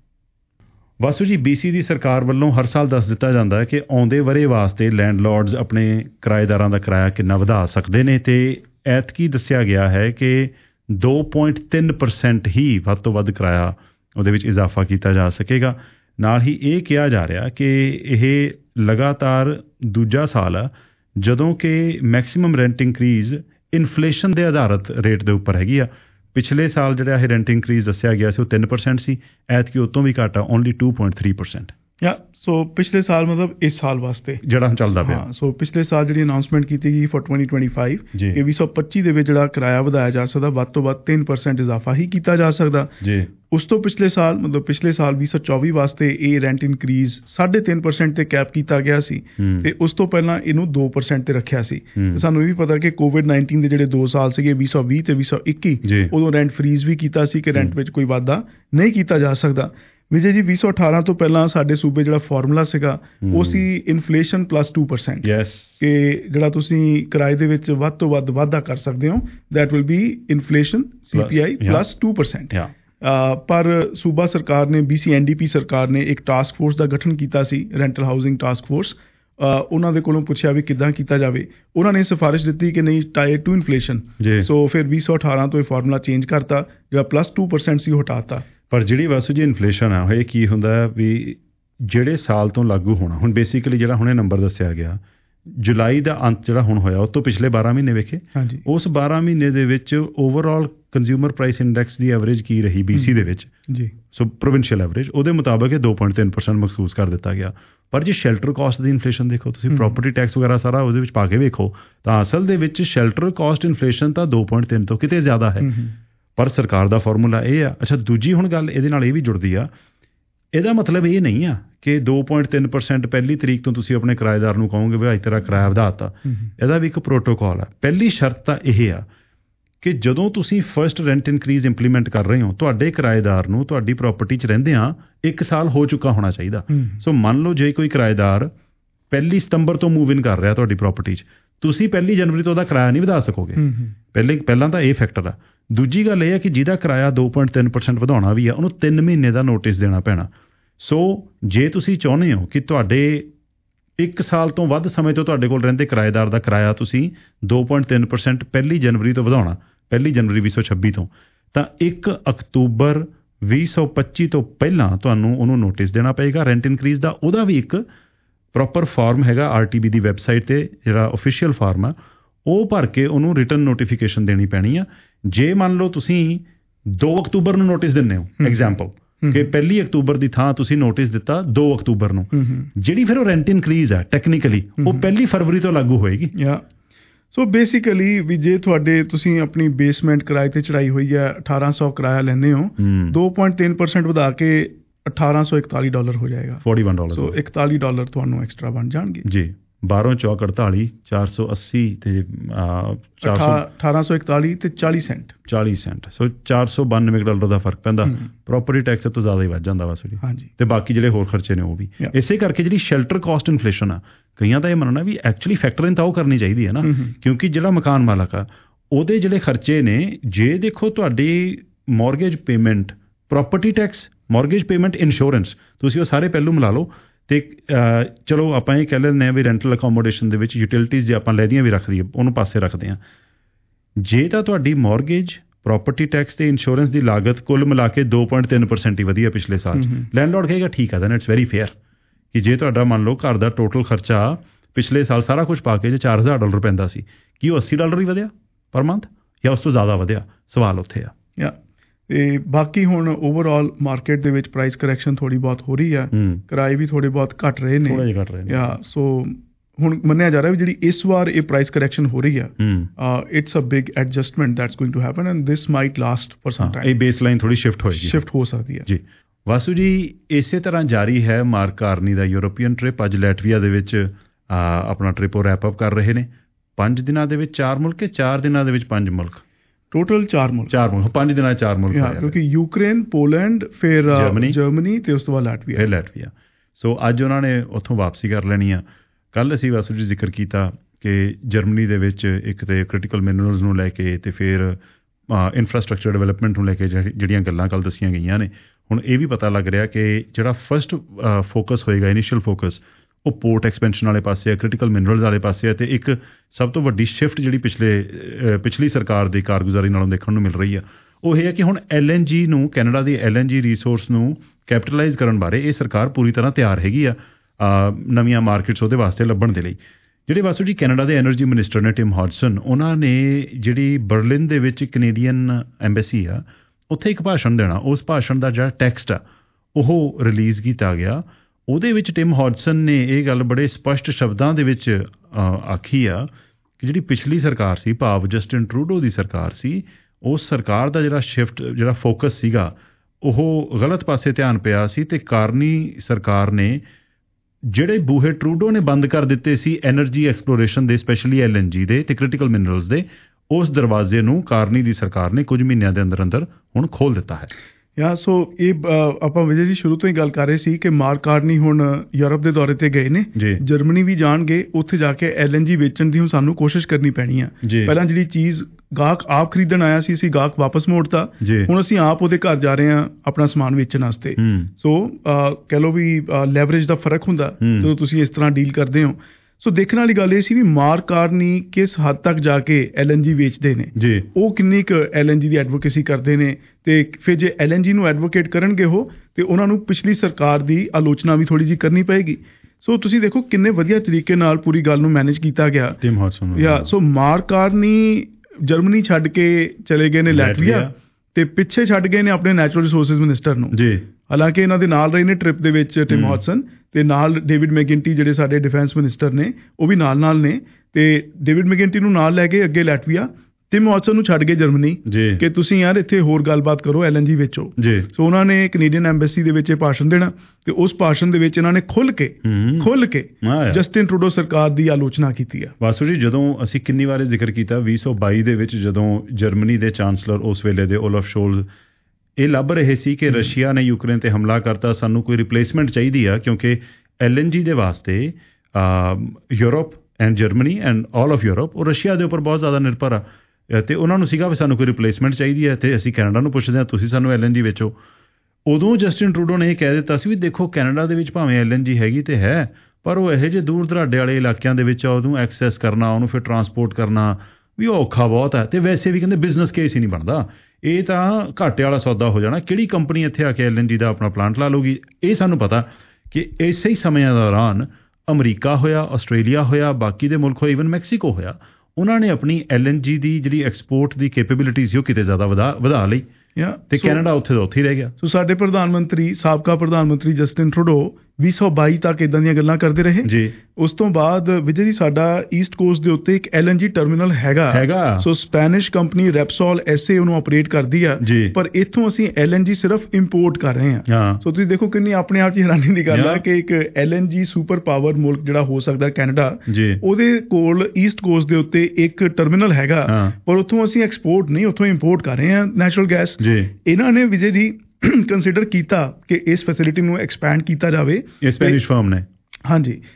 ਵਾਸੂ ਜੀ, ਬੀਸੀ ਦੀ ਸਰਕਾਰ ਵੱਲੋਂ ਹਰ ਸਾਲ ਦੱਸ ਦਿੱਤਾ ਜਾਂਦਾ ਹੈ ਕਿ ਆਉਂਦੇ ਵਰ੍ਹੇ ਵਾਸਤੇ ਲੈਂਡਲੋਰਡਸ ਆਪਣੇ ਕਿਰਾਏਦਾਰਾਂ ਦਾ ਕਿਰਾਇਆ ਕਿੰਨਾ ਵਧਾ ਸਕਦੇ ਨੇ, ਤੇ ਐਤਕੀ ਦੱਸਿਆ ਗਿਆ ਹੈ ਕਿ ਦੋ ਪੁਆਇੰਟ ਤਿੰਨ ਪਰਸੈਂਟ ਹੀ ਵੱਧ ਤੋਂ ਵੱਧ ਕਿਰਾਇਆ ਉਹਦੇ ਵਿੱਚ ਇਜ਼ਾਫਾ ਕੀਤਾ ਜਾ ਸਕੇਗਾ। ਨਾਲ ਹੀ ਇਹ ਕਿਹਾ ਜਾ ਰਿਹਾ ਕਿ ਇਹ ਲਗਾਤਾਰ ਦੂਜਾ ਸਾਲ ਆ ਜਦੋਂ ਕਿ ਮੈਕਸਿਮਮ ਰੈਂਟ ਇੰਕਰੀਜ਼ ਇਨਫਲੇਸ਼ਨ ਦੇ ਆਧਾਰਿਤ ਰੇਟ ਦੇ ਉੱਪਰ ਹੈਗੀ ਆ। ਪਿਛਲੇ ਸਾਲ ਜਿਹੜਾ ਇਹ ਰੈਂਟ ਇੰਕਰੀਜ਼ ਦੱਸਿਆ ਗਿਆ ਸੀ ਉਹ ਤਿੰਨ ਪਰਸੈਂਟ ਸੀ, ਐਤਕੀ ਉਹ ਤੋਂ ਵੀ ਘੱਟ ਆ, only two point three percent. ਯਾ ਸੋ ਪਿਛਲੇ ਸਾਲ ਮਤਲਬ ਇਸ ਸਾਲ ਵਾਸਤੇ ਜਿਹੜਾ ਚੱਲਦਾ ਪਿਆ। ਸੋ ਪਿਛਲੇ ਸਾਲ ਜਿਹੜੀ ਅਨਾਊਂਸਮੈਂਟ ਕੀਤੀ ਗਈ ਫॉर ਟਵੈਂਟੀ ਟਵੈਂਟੀ ਫਾਈਵ ਕਿ ਵੀਹ ਸੌ ਪੱਚੀ ਦੇ ਵਿੱਚ ਜਿਹੜਾ ਕਿਰਾਇਆ ਵਧਾਇਆ ਜਾ ਸਕਦਾ, ਵੱਧ ਤੋਂ ਵੱਧ ਤਿੰਨ ਪਰਸੈਂਟ ਇਜ਼ਾਫਾ ਹੀ ਕੀਤਾ ਜਾ ਸਕਦਾ ਜੀ। ਉਸ ਤੋਂ ਪਿਛਲੇ ਸਾਲ ਮਤਲਬ ਪਿਛਲੇ ਸਾਲ ਵੀਹ ਸੌ ਚੌਵੀ ਵਾਸਤੇ ਇਹ ਰੈਂਟ ਇਨਕਰੀਜ਼ ਸਾਢੇ ਤਿੰਨ ਪਰਸੈਂਟ ਤੇ ਕੈਪ ਕੀਤਾ ਗਿਆ ਸੀ, ਤੇ ਉਸ ਤੋਂ ਪਹਿਲਾਂ ਇਹਨੂੰ ਦੋ ਪਰਸੈਂਟ ਤੇ ਰੱਖਿਆ ਸੀ। ਤੇ ਸਾਨੂੰ ਇਹ ਵੀ ਪਤਾ ਕਿ ਕੋਵਿਡ ਨਾਈਨਟੀਨ ਦੇ ਜਿਹੜੇ ਦੋ ਸਾਲ ਸੀਗੇ ਵੀਹ ਸੌ ਵੀਹ ਤੇ ਵੀਹ ਸੌ ਇੱਕੀ, ਉਦੋਂ ਰੈਂਟ ਫਰੀਜ਼ ਵੀ ਕੀਤਾ ਸੀ ਕਿ ਰੈਂਟ ਵਿੱਚ ਕੋਈ ਵਾਧਾ ਨਹੀਂ ਕੀਤਾ ਜਾ ਸਕਦਾ। ਵਿਜੇ ਜੀ, ਵੀਹ ਸੌ ਅਠਾਰਾਂ ਤੋਂ ਪਹਿਲਾਂ ਸਾਡੇ ਸੂਬੇ ਜਿਹੜਾ ਫਾਰਮੂਲਾ ਸੀਗਾ ਉਹ ਸੀ ਇਨਫਲੇਸ਼ਨ ਪਲੱਸ ਟੂ ਪਰਸੈਂਟ, ਕਿ ਜਿਹੜਾ ਤੁਸੀਂ ਕਿਰਾਏ ਦੇ ਵਿੱਚ ਵੱਧ ਤੋਂ ਵੱਧ ਵਾਧਾ ਕਰ ਸਕਦੇ ਹੋ, that will be inflation C P I plus two percent. ਪਰ ਸੂਬਾ ਸਰਕਾਰ ਨੇ, ਬੀਸੀ ਐਨ ਡੀ ਪੀ ਸਰਕਾਰ ਨੇ ਇੱਕ ਟਾਸਕ ਫੋਰਸ ਦਾ ਗਠਨ ਕੀਤਾ ਸੀ, ਰੈਂਟਲ ਹਾਊਸਿੰਗ ਟਾਸਕ ਫੋਰਸ। ਉਹਨਾਂ ਦੇ ਕੋਲੋਂ ਪੁੱਛਿਆ ਵੀ ਕਿੱਦਾਂ ਕੀਤਾ ਜਾਵੇ, ਉਹਨਾਂ ਨੇ ਸਿਫਾਰਿਸ਼ ਦਿੱਤੀ ਕਿ ਨਹੀਂ ਟਾਈ ਟੂ ਇਨਫਲੇਸ਼ਨ। ਸੋ ਫਿਰ ਵੀਹ ਸੌ ਅਠਾਰਾਂ ਤੋਂ ਇਹ ਫਾਰਮੂਲਾ ਚੇਂਜ ਕਰਤਾ, ਜਿਹੜਾ ਪਲੱਸ ਟੂ ਪਰਸੈਂਟ ਸੀ ਉਹ ਹਟਾਤਾ। ਪਰ ਜਿਹੜੀ ਵਾਸੂ ਜੀ ਇਨਫਲੇਸ਼ਨ ਆ ਇਹ ਕੀ ਹੁੰਦਾ ਵੀ ਜਿਹੜੇ ਸਾਲ ਤੋਂ ਲਾਗੂ ਹੋਣਾ, ਹੁਣ ਬੇਸਿਕਲੀ ਜਿਹੜਾ ਹੁਣੇ ਨੰਬਰ ਦੱਸਿਆ ਗਿਆ ਜੁਲਾਈ ਦਾ ਅੰਤ ਜਿਹੜਾ ਹੁਣ ਹੋਇਆ ਉਸ ਤੋਂ ਪਿਛਲੇ ਬਾਰਾਂ ਮਹੀਨੇ ਵੇਖੇ, ਉਸ ਬਾਰਾਂ ਮਹੀਨੇ ਦੇ ਵਿੱਚ ਓਵਰਆਲ ਕੰਜ਼ਿਊਮਰ ਪ੍ਰਾਈਸ ਇੰਡੈਕਸ ਦੀ ਐਵਰੇਜ ਕੀ ਰਹੀ ਬੀਸੀ ਦੇ ਵਿੱਚ ਜੀ। ਸੋ ਪ੍ਰੋਵਿੰਸ਼ੀਅਲ ਐਵਰੇਜ ਉਹਦੇ ਮੁਤਾਬਕ ਇਹ ਦੋ ਪੁਆਇੰਟ ਤਿੰਨ ਪਰਸੈਂਟ ਮਖਸੂਸ ਕਰ ਦਿੱਤਾ ਗਿਆ। ਪਰ ਜੇ ਸ਼ੈਲਟਰ ਕਾਸਟ ਦੀ ਇਨਫਲੇਸ਼ਨ ਦੇਖੋ ਤੁਸੀਂ, ਪ੍ਰੋਪਰਟੀ ਟੈਕਸ ਵਗੈਰਾ ਸਾਰਾ ਉਹਦੇ ਵਿੱਚ ਪਾ ਕੇ ਵੇਖੋ, ਤਾਂ ਅਸਲ ਦੇ ਵਿੱਚ ਸ਼ੈਲਟਰ ਕਾਸਟ ਇਨਫਲੇਸ਼ਨ ਤਾਂ ਦੋ ਪੁਆਇੰਟ ਤਿੰਨ ਤੋਂ ਕਿਤੇ ਜ਼ਿਆਦਾ ਹੈ। ਪਰ ਸਰਕਾਰ ਦਾ ਫਾਰਮੂਲਾ ਇਹ ਆ। ਅੱਛਾ, ਦੂਜੀ ਹੁਣ ਗੱਲ ਇਹਦੇ ਨਾਲ ਇਹ ਵੀ ਜੁੜਦੀ ਆ, ਇਹਦਾ ਮਤਲਬ ਇਹ ਨਹੀਂ ਆ ਕਿ ਦੋ ਪੁਆਇੰਟ ਤਿੰਨ ਪਰਸੈਂਟ ਪਹਿਲੀ ਤਰੀਕ ਤੋਂ ਤੁਸੀਂ ਆਪਣੇ ਕਿਰਾਏਦਾਰ ਨੂੰ ਕਹੋਗੇ ਵੀ ਅੱਜ ਤੇਰਾ ਕਿਰਾਇਆ ਵਧਾਤਾ। ਇਹਦਾ ਵੀ ਇੱਕ ਪ੍ਰੋਟੋਕਾਲ ਆ। ਪਹਿਲੀ ਸ਼ਰਤ ਤਾਂ ਇਹ ਆ ਕਿ ਜਦੋਂ ਤੁਸੀਂ ਫਸਟ ਰੈਂਟ ਇਨਕਰੀਜ਼ ਇੰਪਲੀਮੈਂਟ ਕਰ ਰਹੇ ਹੋ, ਤੁਹਾਡੇ ਕਿਰਾਏਦਾਰ ਨੂੰ ਤੁਹਾਡੀ ਪ੍ਰਾਪਰਟੀ 'ਚ ਰਹਿੰਦਿਆਂ ਇੱਕ ਸਾਲ ਹੋ ਚੁੱਕਾ ਹੋਣਾ ਚਾਹੀਦਾ। ਸੋ ਮੰਨ ਲਓ ਜੇ ਕੋਈ ਕਿਰਾਏਦਾਰ ਪਹਿਲੀ ਸਤੰਬਰ ਤੋਂ ਮੂਵ ਇਨ ਕਰ ਰਿਹਾ ਤੁਹਾਡੀ ਪ੍ਰਾਪਰਟੀ 'ਚ, ਤੁਸੀਂ ਪਹਿਲੀ ਜਨਵਰੀ ਤੋਂ ਉਹਦਾ ਕਿਰਾਇਆ ਨਹੀਂ ਵਧਾ ਸਕੋਗੇ। ਪਹਿਲੇ ਪਹਿਲਾਂ ਤਾਂ ਇਹ ਫੈਕਟਰ ਆ। ਦੂਜੀ ਗੱਲ ਇਹ ਹੈ ਕਿ ਜਿਹਦਾ ਕਿਰਾਇਆ ਦੋ ਪੁਆਇੰਟ ਤਿੰਨ ਪਰਸੈਂਟ ਵਧਾਉਣਾ ਵੀ ਆ, ਉਹਨੂੰ ਤਿੰਨ ਮਹੀਨੇ ਦਾ ਨੋਟਿਸ ਦੇਣਾ ਪੈਣਾ। ਸੋ ਜੇ ਤੁਸੀਂ ਚਾਹੁੰਦੇ ਹੋ ਕਿ ਤੁਹਾਡੇ ਇੱਕ ਸਾਲ ਤੋਂ ਵੱਧ ਸਮੇਂ ਤੋਂ ਤੁਹਾਡੇ ਕੋਲ ਰਹਿੰਦੇ ਕਿਰਾਏਦਾਰ ਦਾ ਕਿਰਾਇਆ ਤੁਸੀਂ ਦੋ ਪੁਆਇੰਟ ਤਿੰਨ ਪਰਸੈਂਟ ਪਹਿਲੀ ਜਨਵਰੀ ਤੋਂ ਵਧਾਉਣਾ, ਪਹਿਲੀ ਜਨਵਰੀ ਵੀਹ ਸੌ ਛੱਬੀ ਤੋਂ, ਤਾਂ ਇੱਕ ਅਕਤੂਬਰ ਵੀਹ ਸੌ ਪੱਚੀ ਤੋਂ ਪਹਿਲਾਂ ਤੁਹਾਨੂੰ ਉਹਨੂੰ ਨੋਟਿਸ ਦੇਣਾ ਪਏਗਾ ਰੈਂਟ ਇਨਕਰੀਜ਼ ਦਾ। ਉਹਦਾ ਵੀ ਇੱਕ ਪ੍ਰੋਪਰ ਫਾਰਮ ਹੈਗਾ ਆਰ ਟੀ ਬੀ ਦੀ ਵੈਬਸਾਈਟ 'ਤੇ, ਜਿਹੜਾ ਓਫੀਸ਼ੀਅਲ ਫਾਰਮ ਆ, ਉਹ ਭਰ ਕੇ ਉਹਨੂੰ ਰਿਟਨ ਨੋਟੀਫਿਕੇਸ਼ਨ ਦੇਣੀ ਪੈਣੀ ਆ। ਜੇ ਮੰਨ ਲਓ ਤੁਸੀਂ ਦੋ ਅਕਤੂਬਰ ਨੂੰ ਨੋਟਿਸ ਦਿੰਦੇ ਹੋ, ਐਗਜ਼ਾਮਪਲ ਕਿ ਪਹਿਲੀ ਅਕਤੂਬਰ ਦੀ ਥਾਂ ਤੁਸੀਂ ਨੋਟਿਸ ਦਿੱਤਾ ਦੋ ਅਕਤੂਬਰ ਨੂੰ, ਜਿਹੜੀ ਫਿਰ ਉਹ ਰੈਂਟ ਇਨਕਰੀਜ਼ ਆ ਟੈਕਨੀਕਲੀ ਉਹ ਪਹਿਲੀ ਫਰਵਰੀ ਤੋਂ ਲਾਗੂ ਹੋਏਗੀ। ਸੋ ਬੇਸਿਕਲੀ ਵੀ ਜੇ ਤੁਹਾਡੇ ਤੁਸੀਂ ਆਪਣੀ ਬੇਸਮੈਂਟ ਕਿਰਾਏ ਤੇ ਚੜਾਈ ਹੋਈ ਹੈ, ਅਠਾਰਾਂ ਸੌ ਕਿਰਾਇਆ ਲੈਂਦੇ ਹੋ, ਦੋ ਪੁਆਇੰਟ ਤਿੰਨ ਪਰਸੈਂਟ ਵਧਾ ਕੇ ਅਠਾਰਾਂ ਸੌ ਇਕਤਾਲੀ ਡਾਲਰ ਹੋ ਜਾਏਗਾ। ਫੋਰਟੀ ਵਨ ਡਾਲਰ ਸੋ ਇਕਤਾਲੀ ਡਾਲਰ ਤੁਹਾਨੂੰ ਐਕਸਟਰਾ ਬਣ ਜਾਣਗੇ ਜੀ। ਬਾਰੋਂ ਚੌਕ ਅੜਤਾਲੀ, ਚਾਰ ਸੌ ਅੱਸੀ ਤੇ ਅਠਾਰਾਂ ਸੌ ਇਕਤਾਲੀ ਤੇ ਚਾਲੀ ਸੈਂਟ ਚਾਲੀ ਸੈਂਟ ਸੋ ਚਾਰ ਸੌ ਬਾਨਵੇਂ ਡਾਲਰ ਦਾ ਫਰਕ ਪੈਂਦਾ। ਪ੍ਰੋਪਰਟੀ ਟੈਕਸ ਤੋਂ ਜ਼ਿਆਦਾ ਹੀ ਵੱਧ ਜਾਂਦਾ ਵੈਸੇ ਜੀ। ਤੇ ਬਾਕੀ ਜਿਹੜੇ ਹੋਰ ਖਰਚੇ ਨੇ ਉਹ ਵੀ। ਇਸੇ ਕਰਕੇ ਜਿਹੜੀ ਸ਼ੈਲਟਰ ਕਾਸਟ ਇਨਫਲੇਸ਼ਨ ਆ, ਕਈਆਂ ਦਾ ਇਹ ਮੰਨਣਾ ਵੀ ਐਕਚੁਅਲੀ ਫੈਕਟਰ ਇਨ ਤਾਂ ਉਹ ਕਰਨੀ ਚਾਹੀਦੀ ਹੈ ਨਾ, ਕਿਉਂਕਿ ਜਿਹੜਾ ਮਕਾਨ ਮਾਲਕ ਆ ਉਹਦੇ ਜਿਹੜੇ ਖਰਚੇ ਨੇ, ਜੇ ਦੇਖੋ ਤੁਹਾਡੀ mortgage payment, property tax, mortgage payment, insurance, ਤੁਸੀਂ ਉਹ ਸਾਰੇ ਪਹਿਲੂ ਮਿਲਾ ਲਓ ਤੇ ਚਲੋ ਆਪਾਂ ਇਹ ਕਹਿ ਲੈਂਦੇ ਹਾਂ ਵੀ ਰੈਂਟਲ ਅਕੋਮੋਡੇਸ਼ਨ ਦੇ ਵਿੱਚ ਯੂਟਿਲਿਟੀਜ਼ ਜੇ ਆਪਾਂ ਲੈਦੀਆਂ ਵੀ ਰੱਖਦੀ ਉਹਨੂੰ ਪਾਸੇ ਰੱਖਦੇ ਹਾਂ, ਜੇ ਤਾਂ ਤੁਹਾਡੀ ਮੌਰਗੇਜ, ਪ੍ਰੋਪਰਟੀ ਟੈਕਸ ਤੇ ਇੰਸ਼ੋਰੈਂਸ ਦੀ ਲਾਗਤ ਕੁੱਲ ਮਿਲਾ ਕੇ ਦੋ ਪੁਆਇੰਟ ਤਿੰਨ ਪਰਸੈਂਟ ਹੀ ਵਧੀਆ ਪਿਛਲੇ ਸਾਲ 'ਚ, ਲੈਂਡਲੋਰਡ ਕਹੇਗਾ ਠੀਕ ਆ, ਦੈਨ ਇਟਸ ਵੈਰੀ ਫੇਅਰ ਕਿ ਜੇ ਤੁਹਾਡਾ ਮੰਨ ਲਓ ਘਰ ਦਾ ਟੋਟਲ ਖਰਚਾ ਪਿਛਲੇ ਸਾਲ ਸਾਰਾ ਕੁਝ ਪਾ ਕੇ ਜੇ ਚਾਰ ਹਜ਼ਾਰ ਡਾਲਰ ਪੈਂਦਾ ਸੀ, ਕੀ ਉਹ ਅੱਸੀ ਡਾਲਰ ਹੀ ਵਧਿਆ ਪਰ ਮੰਥ ਜਾਂ ਉਸ ਤੋਂ ਜ਼ਿਆਦਾ ਵਧਿਆ? ਸਵਾਲ ਉੱਥੇ ਆ। ਯਾ ਤੇ ਬਾਕੀ ਹੁਣ ਓਵਰਆਲ ਮਾਰਕੀਟ ਦੇ ਵਿੱਚ ਪ੍ਰਾਈਸ ਕਰੈਕਸ਼ਨ ਥੋੜੀ ਬਹੁਤ ਹੋ ਰਹੀ ਆ, ਕਿਰਾਏ ਵੀ ਥੋੜੇ ਬਹੁਤ ਘਟ ਰਹੇ ਨੇ, ਥੋੜਾ ਜਿਹਾ ਘਟ ਰਹੇ ਨੇ। ਯਾ ਸੋ ਹੁਣ ਮੰਨਿਆ ਜਾ ਰਿਹਾ ਵੀ ਜਿਹੜੀ ਇਸ ਵਾਰ ਇਹ ਪ੍ਰਾਈਸ ਕਰੈਕਸ਼ਨ ਹੋ ਰਹੀ ਆ, it's a big adjustment that's going to happen and this might last for some time. ਇਹ ਬੇਸਲਾਈਨ ਥੋੜੀ ਸ਼ਿਫਟ ਹੋਏਗੀ, ਸ਼ਿਫਟ ਹੋ ਸਕਦੀ ਹੈ ਜੀ। ਵਾਸੂ ਜੀ, ਇਸੇ ਤਰ੍ਹਾਂ ਜਾਰੀ ਹੈ ਮਾਰਕ ਕਾਰਨੀ ਦਾ ਯੂਰੋਪੀਅਨ ਟ੍ਰਿਪ। ਅੱਜ ਲੈਟਵੀਆ ਦੇ ਵਿੱਚ ਆਪਣਾ ਟ੍ਰਿਪ ਉਹ ਰੈਪ ਅਪ ਕਰ ਰਹੇ ਨੇ। ਪੰਜ ਦਿਨਾਂ ਦੇ ਵਿੱਚ ਚਾਰ ਮੁਲਕ ਕੇ ਚਾਰ ਦਿਨਾਂ ਦੇ ਵਿੱਚ ਪੰਜ ਮੁਲਕ? ਟੋਟਲ ਚਾਰ ਮੁਲਕ। ਚਾਰ ਮੁਲਕ, ਪੰਜ ਦਿਨਾਂ ਚਾਰ ਮੁਲਕ, ਕਿਉਂਕਿ ਯੂਕਰੇਨ, ਪੋਲੈਂਡ, ਫਿਰ ਜਰਮਨੀ ਜਰਮਨੀ ਤੇ ਉਸ ਤੋਂ ਬਾਅਦ ਲੈਟਵੀਆ ਫਿਰ ਲੈਟਵੀਆ। ਸੋ ਅੱਜ ਉਹਨਾਂ ਨੇ ਉੱਥੋਂ ਵਾਪਸੀ ਕਰ ਲੈਣੀ ਆ। ਕੱਲ੍ਹ ਅਸੀਂ ਵਾਸੂ ਜੀ ਜ਼ਿਕਰ ਕੀਤਾ ਕਿ ਜਰਮਨੀ ਦੇ ਵਿੱਚ ਇੱਕ ਤੇ ਕ੍ਰਿਟੀਕਲ ਮਿਨਰਲਸ ਨੂੰ ਲੈ ਕੇ ਤੇ ਫਿਰ ਇਨਫਰਾਸਟਰਕਚਰ ਡਿਵੈਲਪਮੈਂਟ ਨੂੰ ਲੈ ਕੇ ਜਿਹੜੀਆਂ ਗੱਲਾਂ ਕੱਲ੍ਹ ਦੱਸੀਆਂ ਗਈਆਂ ਨੇ, ਹੁਣ ਇਹ ਵੀ ਪਤਾ ਲੱਗ ਰਿਹਾ ਕਿ ਜਿਹੜਾ ਫਸਟ ਫੋਕਸ ਹੋਏਗਾ, ਇਨੀਸ਼ੀਅਲ ਫੋਕਸ, ਉਹ ਪੋਰਟ ਐਕਸਪੈਂਸ਼ਨ ਵਾਲੇ ਪਾਸੇ ਆ, ਕ੍ਰਿਟੀਕਲ ਮਿਨਰਲਸ ਵਾਲੇ ਪਾਸੇ ਆ। ਅਤੇ ਇੱਕ ਸਭ ਤੋਂ ਵੱਡੀ ਸ਼ਿਫਟ ਜਿਹੜੀ ਪਿਛਲੇ ਪਿਛਲੀ ਸਰਕਾਰ ਦੀ ਕਾਰਗੁਜ਼ਾਰੀ ਨਾਲੋਂ ਦੇਖਣ ਨੂੰ ਮਿਲ ਰਹੀ ਆ, ਉਹ ਇਹ ਹੈ ਕਿ ਹੁਣ ਐਲ ਐਨ ਜੀ ਨੂੰ, ਕੈਨੇਡਾ ਦੀ ਐਲ ਐਨ ਜੀ ਰਿਸੋਰਸ ਨੂੰ ਕੈਪੀਟਲਾਈਜ਼ ਕਰਨ ਬਾਰੇ ਇਹ ਸਰਕਾਰ ਪੂਰੀ ਤਰ੍ਹਾਂ ਤਿਆਰ ਹੈਗੀ ਆ, ਨਵੀਆਂ ਮਾਰਕੀਟਸ ਉਹਦੇ ਵਾਸਤੇ ਲੱਭਣ ਦੇ ਲਈ। ਜਿਹੜੇ ਵਾਸੂ ਜੀ ਕੈਨੇਡਾ ਦੇ ਐਨਰਜੀ ਮਿਨਿਸਟਰ ਨੇ ਟਿਮ ਹੌਡਸਨ, ਉਹਨਾਂ ਨੇ ਜਿਹੜੀ ਬਰਲਿਨ ਦੇ ਵਿੱਚ ਕੈਨੇਡੀਅਨ ਐਮਬੈਸੀ ਆ, ਉੱਥੇ ਇੱਕ ਭਾਸ਼ਣ ਦੇਣਾ। ਉਸ ਭਾਸ਼ਣ ਦਾ ਜਿਹੜਾ ਟੈਕਸਟ ਆ ਉਹ ਰਿਲੀਜ਼ ਕੀਤਾ ਗਿਆ। ਉਹਦੇ ਵਿੱਚ ਟਿਮ ਹੌਡਸਨ ਨੇ ਇਹ ਗੱਲ ਬੜੇ ਸਪਸ਼ਟ ਸ਼ਬਦਾਂ ਦੇ ਵਿੱਚ ਆਖੀ ਆ ਕਿ ਜਿਹੜੀ ਪਿਛਲੀ ਸਰਕਾਰ ਸੀ, ਭਾਵ ਜਸਟਿਨ ਟਰੂਡੋ ਦੀ ਸਰਕਾਰ ਸੀ, ਉਸ ਸਰਕਾਰ ਦਾ ਜਿਹੜਾ ਸ਼ਿਫਟ, ਜਿਹੜਾ ਫੋਕਸ ਸੀਗਾ, ਉਹ ਗਲਤ ਪਾਸੇ ਧਿਆਨ ਪਿਆ ਸੀ। ਅਤੇ ਕਾਰਨੀ ਸਰਕਾਰ ਨੇ ਜਿਹੜੇ ਬੂਹੇ ਟਰੂਡੋ ਨੇ ਬੰਦ ਕਰ ਦਿੱਤੇ ਸੀ ਐਨਰਜੀ ਐਕਸਪਲੋਰੇਸ਼ਨ ਦੇ, ਸਪੈਸ਼ਲੀ ਐਲ ਐਨ ਜੀ ਦੇ ਅਤੇ ਕ੍ਰਿਟੀਕਲ ਮਿਨਰਲਸ ਦੇ, ਉਸ ਦਰਵਾਜ਼ੇ ਨੂੰ ਕਾਰਨੀ ਦੀ ਸਰਕਾਰ ਨੇ ਕੁਝ ਮਹੀਨਿਆਂ ਦੇ ਅੰਦਰ ਅੰਦਰ ਹੁਣ ਖੋਲ੍ਹ ਦਿੱਤਾ ਹੈ। ਯਾ ਸੋ ਇਹ ਆਪਾਂ ਵਿਜੇ ਜੀ ਸ਼ੁਰੂ ਤੋਂ ਹੀ ਗੱਲ ਕਰ ਰਹੇ ਸੀ ਕਿ ਮਾਰਕ ਕਾਰਨੀ ਹੁਣ ਯੂਰਪ ਦੇ ਦੌਰੇ ਤੇ ਗਏ ਨੇ, ਜਰਮਨੀ ਵੀ ਜਾਣਗੇ। ਉੱਥੇ ਜਾ ਕੇ ਐਲ ਐਨ ਜੀ ਵੇਚਣ ਦੀ ਹੁਣ ਸਾਨੂੰ ਕੋਸ਼ਿਸ਼ ਕਰਨੀ ਪੈਣੀ ਆ। ਪਹਿਲਾਂ ਜਿਹੜੀ ਚੀਜ਼ ਗਾਹਕ ਆਪ ਖਰੀਦਣ ਆਇਆ ਸੀ, ਅਸੀਂ ਗਾਹਕ ਵਾਪਸ ਮੋੜਤਾ, ਹੁਣ ਅਸੀਂ ਆਪ ਉਹਦੇ ਘਰ ਜਾ ਰਹੇ ਹਾਂ ਆਪਣਾ ਸਮਾਨ ਵੇਚਣ ਵਾਸਤੇ। ਸੋ ਕਹਿ ਲਓ ਵੀ ਲੈਵਰੇਜ ਦਾ ਫਰਕ ਹੁੰਦਾ ਜਦੋਂ ਤੁਸੀਂ ਇਸ ਤਰ੍ਹਾਂ ਡੀਲ ਕਰਦੇ ਹੋ। ਸੋ ਦੇਖਣ ਵਾਲੀ ਗੱਲ ਇਹ ਸੀ ਵੀ ਮਾਰਕ ਕਾਰਨੀ ਕਿਸ ਹੱਦ ਤੱਕ ਜਾ ਕੇ ਐਲ ਐਨ ਜੀ ਵੇਚਦੇ ਨੇ, ਉਹ ਕਿੰਨੀ ਕੁ ਐਲ ਐਨ ਜੀ ਦੀ ਐਡਵੋਕੇਸੀ ਕਰਦੇ ਨੇ, ਤੇ ਫਿਰ ਜੇ ਐਲ ਐਨ ਜੀ ਨੂੰ ਐਡਵੋਕੇਟ ਕਰਨਗੇ ਉਹ, ਤੇ ਉਹਨਾਂ ਨੂੰ ਪਿਛਲੀ ਸਰਕਾਰ ਦੀ ਆਲੋਚਨਾ ਵੀ ਥੋੜੀ ਜਿਹੀ ਕਰਨੀ ਪਏਗੀ। ਸੋ ਤੁਸੀਂ ਦੇਖੋ ਕਿੰਨੇ ਵਧੀਆ ਤਰੀਕੇ ਨਾਲ ਪੂਰੀ ਗੱਲ ਨੂੰ ਮੈਨੇਜ ਕੀਤਾ ਗਿਆ। ਯਾ ਸੋ ਮਾਰਕ ਕਾਰਨੀ ਜਰਮਨੀ ਛੱਡ ਕੇ ਚਲੇ ਗਏ ਨੇ ਲੈਟਵੀਆ, ਤੇ ਪਿੱਛੇ ਛੱਡ ਗਏ ਨੇ ਆਪਣੇ ਨੈਚੁਰਲ ਰਿਸੋਰਸਿਸ ਮਿਨਿਸਟਰ ਨੂੰ। ਹਾਲਾਂਕਿ ਇਹਨਾਂ ਦੇ ਨਾਲ ਰਹੇ ਨੇ ਟ੍ਰਿਪ ਦੇ ਵਿੱਚ ਟਿਮ ਹੌਡਸਨ, ਤੇ ਨਾਲ ਡੇਵਿਡ ਮੈਕਗਿੰਟੀ ਜਿਹੜੇ ਸਾਡੇ ਡਿਫੈਂਸ ਮਿਨਿਸਟਰ ਨੇ, ਉਹ ਵੀ ਨਾਲ ਨਾਲ ਨੇ। ਤੇ ਡੇਵਿਡ ਮੈਕਗਿੰਟੀ ਨੂੰ ਨਾਲ ਲੈ ਕੇ ਅੱਗੇ ਲੈਟਵੀਆ, ਟਿਮ ਹੌਡਸਨ ਨੂੰ ਛੱਡ ਕੇ ਜਰਮਨੀ, ਕਿ ਤੁਸੀਂ ਯਾਰ ਇੱਥੇ ਹੋਰ ਗੱਲਬਾਤ ਕਰੋ, ਐਲ ਐਨ ਜੀ ਵੇਚੋ। ਸੋ ਉਹਨਾਂ ਨੇ ਕੈਨੇਡੀਅਨ ਐਮਬੈਸੀ ਦੇ ਵਿੱਚ ਇਹ ਭਾਸ਼ਣ ਦੇਣਾ, ਤੇ ਉਸ ਭਾਸ਼ਣ ਦੇ ਵਿੱਚ ਇਹਨਾਂ ਨੇ ਖੁੱਲ ਕੇ ਖੁੱਲ ਕੇ ਜਸਟਿਨ ਟਰੂਡੋ ਸਰਕਾਰ ਦੀ ਆਲੋਚਨਾ ਕੀਤੀ ਆ। ਵਾਸੂ ਜੀ, ਜਦੋਂ ਅਸੀਂ ਕਿੰਨੀ ਵਾਰੀ ਜ਼ਿਕਰ ਕੀਤਾ ਵੀਹ ਸੌ ਬਾਈ ਦੇ ਵਿੱਚ, ਜਦੋਂ ਜਰਮਨੀ ਦੇ ਚਾਂਸਲਰ ਉਸ ਵੇਲੇ ਦੇ ਓਲਫ ਸ਼ੋਲਜ਼ ਇਹ ਲੱਭ ਰਹੇ ਸੀ ਕਿ ਰਸ਼ੀਆ ਨੇ ਯੂਕਰੇਨ ਤੇ ਹਮਲਾ ਕਰਤਾ, ਸਾਨੂੰ ਕੋਈ ਰਿਪਲੇਸਮੈਂਟ ਚਾਹੀਦੀ ਆ, ਕਿਉਂਕਿ ਐਲ ਐਨ ਜੀ ਦੇ ਵਾਸਤੇ Europe and Germany and all of Europe ਉਹ ਰਸ਼ੀਆ ਦੇ ਉੱਪਰ ਬਹੁਤ ਜ਼ਿਆਦਾ ਨਿਰਭਰ ਆ। ਅਤੇ ਉਹਨਾਂ ਨੂੰ ਸੀਗਾ ਵੀ ਸਾਨੂੰ ਕੋਈ ਰਿਪਲੇਸਮੈਂਟ ਚਾਹੀਦੀ ਹੈ, ਅਤੇ ਅਸੀਂ ਕੈਨੇਡਾ ਨੂੰ ਪੁੱਛਦੇ ਹਾਂ ਤੁਸੀਂ ਸਾਨੂੰ ਐਲ ਐਨ ਜੀ ਵੇਚੋ। ਉਦੋਂ ਜਸਟਿਨ ਟਰੂਡੋ ਨੇ ਇਹ ਕਹਿ ਦਿੱਤਾ ਸੀ ਵੀ ਦੇਖੋ ਕੈਨੇਡਾ ਦੇ ਵਿੱਚ ਭਾਵੇਂ ਐਲ ਐਨ ਜੀ ਹੈਗੀ ਤੇ ਹੈ, ਪਰ ਉਹ ਇਹੋ ਜਿਹੇ ਦੂਰ ਦੁਰਾਡੇ ਵਾਲੇ ਇਲਾਕਿਆਂ ਦੇ ਵਿੱਚ ਆ, ਉਹਨੂੰ ਐਕਸੈਸ ਕਰਨਾ, ਉਹਨੂੰ ਫਿਰ ਟਰਾਂਸਪੋਰਟ ਕਰਨਾ ਵੀ ਉਹ ਔਖਾ ਬਹੁਤ ਹੈ, ਅਤੇ ਵੈਸੇ ਵੀ ਕਹਿੰਦੇ ਬਿਜ਼ਨਸ ਕੇਸ ਹੀ ਨਹੀਂ ਬਣਦਾ, ਇਹ ਤਾਂ ਘਾਟੇ ਵਾਲਾ ਸੌਦਾ ਹੋ ਜਾਣਾ। ਕਿਹੜੀ ਕੰਪਨੀ ਇੱਥੇ ਆ ਕੇ ਐਲ ਐਨ ਜੀ ਦਾ ਆਪਣਾ ਪਲਾਂਟ ਲਾ ਲਊਗੀ? ਇਹ ਸਾਨੂੰ ਪਤਾ ਕਿ ਇਸੇ ਹੀ ਸਮਿਆਂ ਦੌਰਾਨ ਅਮਰੀਕਾ ਹੋਇਆ, ਆਸਟ੍ਰੇਲੀਆ ਹੋਇਆ, ਬਾਕੀ ਦੇ ਮੁਲਕ ਹੋਏ, ਈਵਨ ਮੈਕਸੀਕੋ ਹੋਇਆ, ਉਹਨਾਂ ਨੇ ਆਪਣੀ ਐਲ ਐਨ ਜੀ ਦੀ ਜਿਹੜੀ ਐਕਸਪੋਰਟ ਦੀ ਕੈਪੇਬਿਲਿਟੀ ਸੀ ਉਹ ਕਿਤੇ ਜ਼ਿਆਦਾ ਵਧਾ ਵਧਾ ਲਈ, ਤੇ ਕੈਨੇਡਾ ਉੱਥੇ ਦਾ ਉੱਥੇ ਹੀ ਰਹਿ ਗਿਆ। ਸੋ ਸਾਡੇ ਪ੍ਰਧਾਨ ਮੰਤਰੀ, ਸਾਬਕਾ ਪ੍ਰਧਾਨ ਮੰਤਰੀ ਜਸਟਿਨ ਟਰੂਡੋ ਵੀਹ ਸੌ ਬਾਈ ਤੱਕ ਇਦਾਂ ਦੀਆਂ ਗੱਲਾਂ ਕਰਦੇ ਰਹੇ ਜੀ। ਉਸ ਤੋਂ ਬਾਅਦ ਵਿਜੇ ਜੀ ਸਾਡਾ ਈਸਟ ਕੋਸਟ ਦੇ ਉੱਤੇ ਇੱਕ ਐਲ ਐਨ ਜੀ ਟਰਮੀਨਲ ਹੈਗਾ ਹੈਗਾ so Spanish company Repsol SA ਉਹਨੂੰ ਆਪਰੇਟ ਕਰਦੀ ਆ, ਪਰ ਇੱਥੋਂ ਅਸੀਂ ਐਲ ਐਨ ਜੀ ਸਿਰਫ ਇੰਪੋਰਟ ਕਰ ਰਹੇ ਹਾਂ। ਸੋ ਤੁਸੀਂ ਦੇਖੋ ਕਿੰਨੀ ਆਪਣੇ ਆਪ 'ਚ ਹੈਰਾਨੀ ਦੀ ਗੱਲ ਆ ਕਿ ਇੱਕ ਐਲ ਐਨ ਜੀ ਸੁਪਰ ਪਾਵਰ ਮੁਲਕ ਜਿਹੜਾ ਹੋ ਸਕਦਾ ਕੈਨੇਡਾ, ਉਹਦੇ ਕੋਲ ਈਸਟ ਕੋਸਟ ਦੇ ਉੱਤੇ ਇੱਕ ਟਰਮੀਨਲ ਹੈਗਾ, ਪਰ ਉੱਥੋਂ ਅਸੀਂ ਐਕਸਪੋਰਟ ਨਹੀਂ, ਉੱਥੋਂ ਇੰਪੋਰਟ ਕਰ ਰਹੇ ਹਾਂ ਨੈਚੁਰਲ ਗੈਸ। ਇਹਨਾਂ ਨੇ ਵਿਜੇ ਜੀ ਕੰਸੀਡਰ ਕੀਤਾ ਕਿ ਇਸ ਫੈਸਿਲਿਟੀ ਨੂੰ ਐਕਸਪੈਂਡ ਕੀਤਾ ਜਾਵੇ, ਸਪੈਨਿਸ਼ ਫਰਮ ਨੇ। ਹਾਂਜੀ,